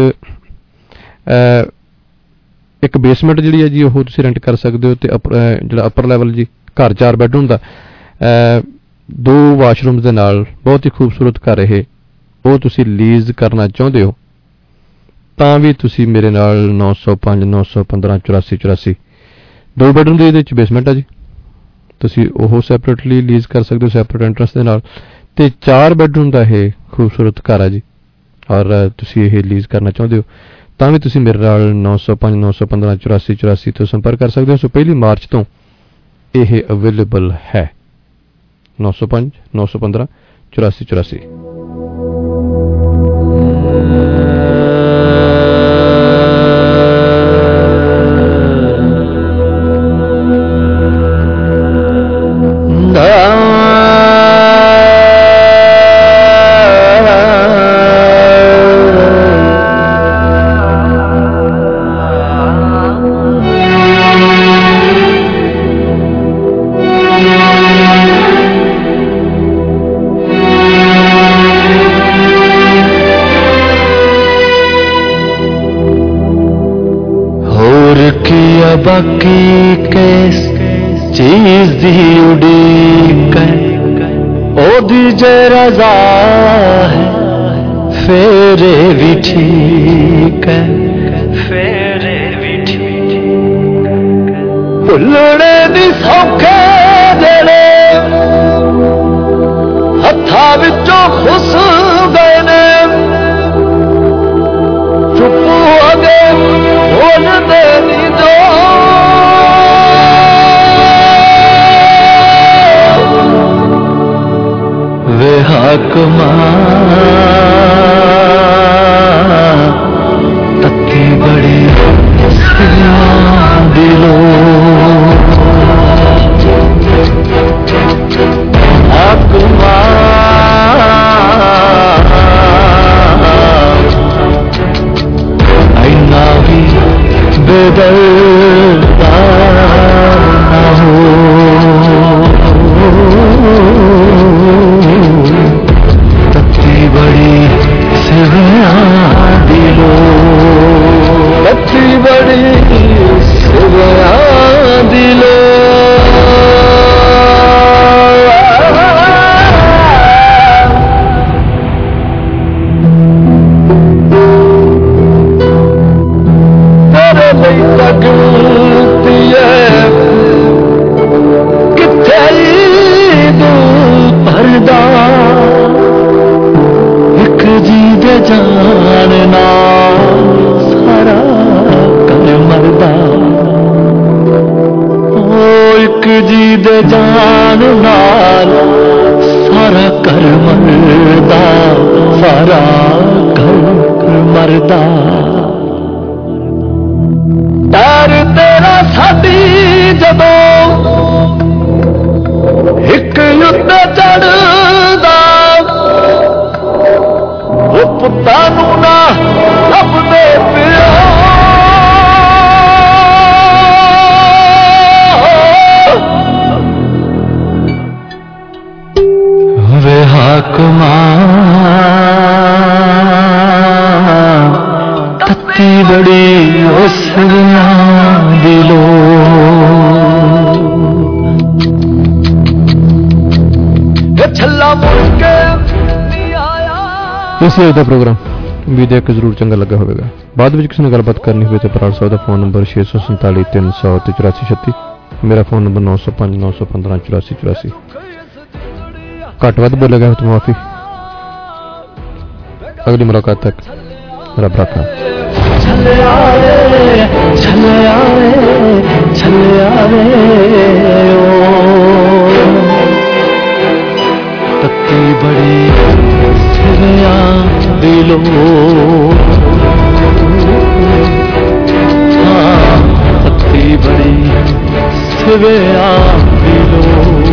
Speaker 20: ਇੱਕ ਬੇਸਮੈਂਟ ਜਿਹੜੀ ਹੈ ਜੀ ਉਹ ਤੁਸੀਂ ਰੈਂਟ ਕਰ ਸਕਦੇ ਹੋ, ਤੇ ਜਿਹੜਾ ਅਪਰ ਲੈਵਲ ਜੀ ਘਰ ਚਾਰ ਬੈਡਰੂਮ ਦਾ ਦੋ ਵਾਸ਼ਰੂਮਸ ਦੇ ਨਾਲ ਬਹੁਤ ਹੀ ਖੂਬਸੂਰਤ ਘਰ ਇਹ ਉਹ ਤੁਸੀਂ ਲੀਜ਼ ਕਰਨਾ ਚਾਹੁੰਦੇ ਹੋ ਤਾਂ ਵੀ ਤੁਸੀਂ ਮੇਰੇ ਨਾਲ ਨੌ ਸੌ ਪੰਜ ਨੌ ਸੌ ਪੰਦਰਾਂ ਚੁਰਾਸੀ ਚੁਰਾਸੀ ਦੋ ਬੈਡਰੂਮ ਦੇ ਇਹਦੇ ਵਿੱਚ ਬੇਸਮੈਂਟ ਆ ਜੀ, ਤੁਸੀਂ ਉਹ ਸੈਪਰੇਟਲੀ ਲੀਜ਼ ਕਰ ਸਕਦੇ ਹੋ ਸੈਪਰੇਟ ਐਂਟਰੈਂਸ ਦੇ ਨਾਲ, ਤੇ ਚਾਰ ਬੈਡਰੂਮ ਦਾ ਇਹ ਖੂਬਸੂਰਤ ਘਰ ਆ ਜੀ, ਔਰ ਤੁਸੀਂ ਇਹ ਲੀਜ਼ ਕਰਨਾ ਚਾਹੁੰਦੇ ਹੋ ਤਾਂ ਵੀ ਤੁਸੀਂ ਮੇਰੇ ਨਾਲ ਨੌ ਸੌ ਪੰਜ ਨੌ ਸੌ ਪੰਦਰਾਂ ਚੁਰਾਸੀ ਚੁਰਾਸੀ ਤੋਂ ਸੰਪਰਕ ਕਰ ਸਕਦੇ ਹੋ। ਸੋ ਪਹਿਲੀ ਮਾਰਚ ਤੋਂ ਇਹ ਅਵੇਲੇਬਲ ਹੈ। ਨੌ ਸੌ ਪੰਜ ਨੌ ਸੌ ਪੰਦਰਾਂ ਚੁਰਾਸੀ ਚੁਰਾਸੀ।
Speaker 7: बाकी किस चीज दी उड़ीक ओदी जे रज़ा है फेरे भी ठीक है फेरे भी ठीक भुलने दी सौखे बेदर्दा ना हो तत्ती बड़ी सिवया दिलो तत्ती बड़ी सिवया दिलो लगती है किथे दिल भरदा एक जी दे जानना सारा कर मरदा ओ एक जी दे जान नाल सारा कर मरदा सारा कर मरदा डर तेरा साडी जदों एक उत्ते चढ़दा वो पुत्तां नूं ना लभदे पिया वे हाकमा तत्ती बड़ी उसना दिलो छल्ला मुड़के
Speaker 20: इसी अज का प्रोग्राम भी देख के जरूर चंगा लगा होगा। बाद में किसी ने गलबात करनी हुई तो पराड़ सौ का फोन नंबर छे सौ संताली तीन सौ चौरासी छत्ती मेरा फोन नंबर नौ सौ पांच नौ सौ पंद्रह चौरासी चौरासी घट वध बोले गया तो माफी। अगली मुलाकात तक रब रखा।
Speaker 7: चले आवे चले आवे चले आवे ओ तत्ती बड़ी सिवया दिलो हाँ तत्ती बड़ी सिवया दिलो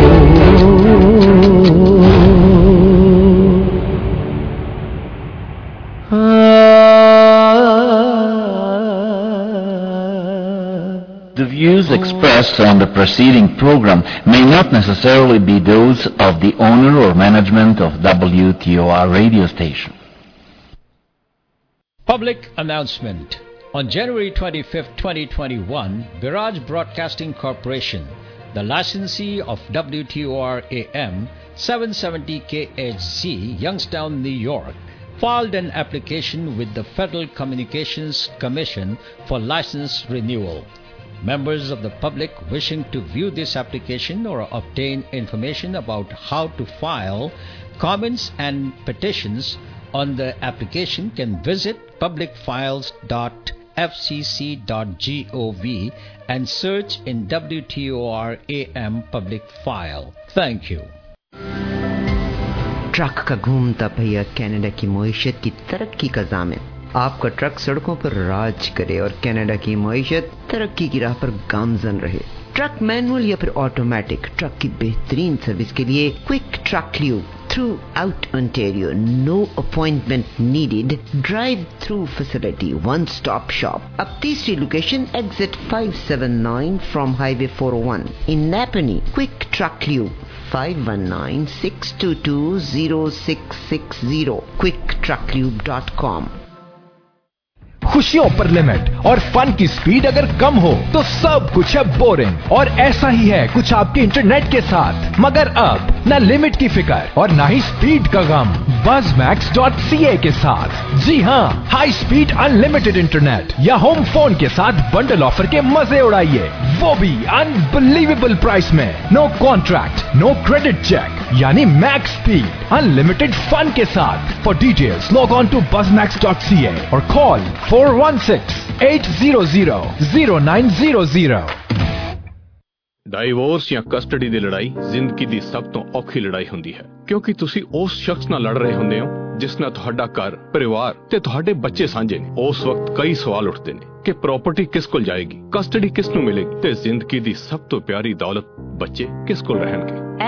Speaker 11: The views expressed on the preceding program may not necessarily be those of the owner or management of W T O R radio station.
Speaker 13: Public announcement. On January twenty-fifth, twenty twenty-one, Viraj Broadcasting Corporation, the licensee of W T O R A M seven seventy K H Z, Youngstown, New York, filed an application with the Federal Communications Commission for license renewal. Members of the public wishing to view this application or obtain information about how to file comments and petitions on the application can visit public files dot f c c dot gov and search in W T O R A M public file. Thank you.
Speaker 23: Truck का घूमता पहिया Canada की मईशत की तरक्की का ज़ामिन। आपका truck सड़कों पर राज करे और कनाडा की मईशत तरक्की की राह पर गामजन रहे। ट्रक मैनुअल या फिर ऑटोमेटिक, ट्रक की बेहतरीन सर्विस के लिए quick truck lube throughout Ontario, no appointment needed, drive through facility, one stop shop. अब तीसरी location exit five seven nine from highway four O one in Napanee. Quick truck lube five one nine six two two zero six six zero quick truck lube dot com।
Speaker 24: खुशियों पर limit और fun की speed अगर कम हो तो सब कुछ है बोरिंग, और ऐसा ही है कुछ आपके इंटरनेट के साथ। मगर अब न लिमिट की फिक्र और न ही स्पीड का गम Buzz Max dot C A के साथ। जी हाँ, हाई स्पीड अनलिमिटेड इंटरनेट या होम फोन के साथ बंडल ऑफर के मजे उड़ाइए, वो भी अनबिलीवेबल प्राइस में। No contract, no credit check, यानी मैक्स स्पीड अनलिमिटेड फन के साथ। For details log on to Buzz Max dot C A और call four one six eight zero zero zero nine zero zero.
Speaker 3: Divorce ਜਾਂ custody ਦੀ ਲੜਾਈ ਜ਼ਿੰਦਗੀ ਦੀ ਸਭ ਤੋਂ ਔਖੀ ਲੜਾਈ ਹੁੰਦੀ ਹੈ, ਕਿਉਂਕਿ ਤੁਸੀਂ ਉਸ ਸ਼ਖਸ ਨਾਲ ਲੜ ਰਹੇ ਹੁੰਦੇ ਹੋ ਜਿਸ ਨਾਲ ਤੁਹਾਡਾ ਘਰ, ਪਰਿਵਾਰ ਤੇ ਤੁਹਾਡੇ ਬੱਚੇ ਸਾਂਝੇ ਨੇ। ਉਸ ਵਕਤ ਕਈ ਸਵਾਲ ਉੱਠਦੇ ਨੇ ਕਿ ਪ੍ਰਾਪਰਟੀ ਕਿਸ ਕੋਲ ਜਾਏਗੀ, ਕਸਟਡੀ ਕਿਸ ਨੂੰ ਮਿਲੇਗੀ ਤੇ ਜ਼ਿੰਦਗੀ ਦੀ ਸਭ ਤੋਂ ਪਿਆਰੀ ਦੌਲਤ ਬੱਚੇ ਕਿਸ ਕੋਲ ਰਹਿਣਗੇ।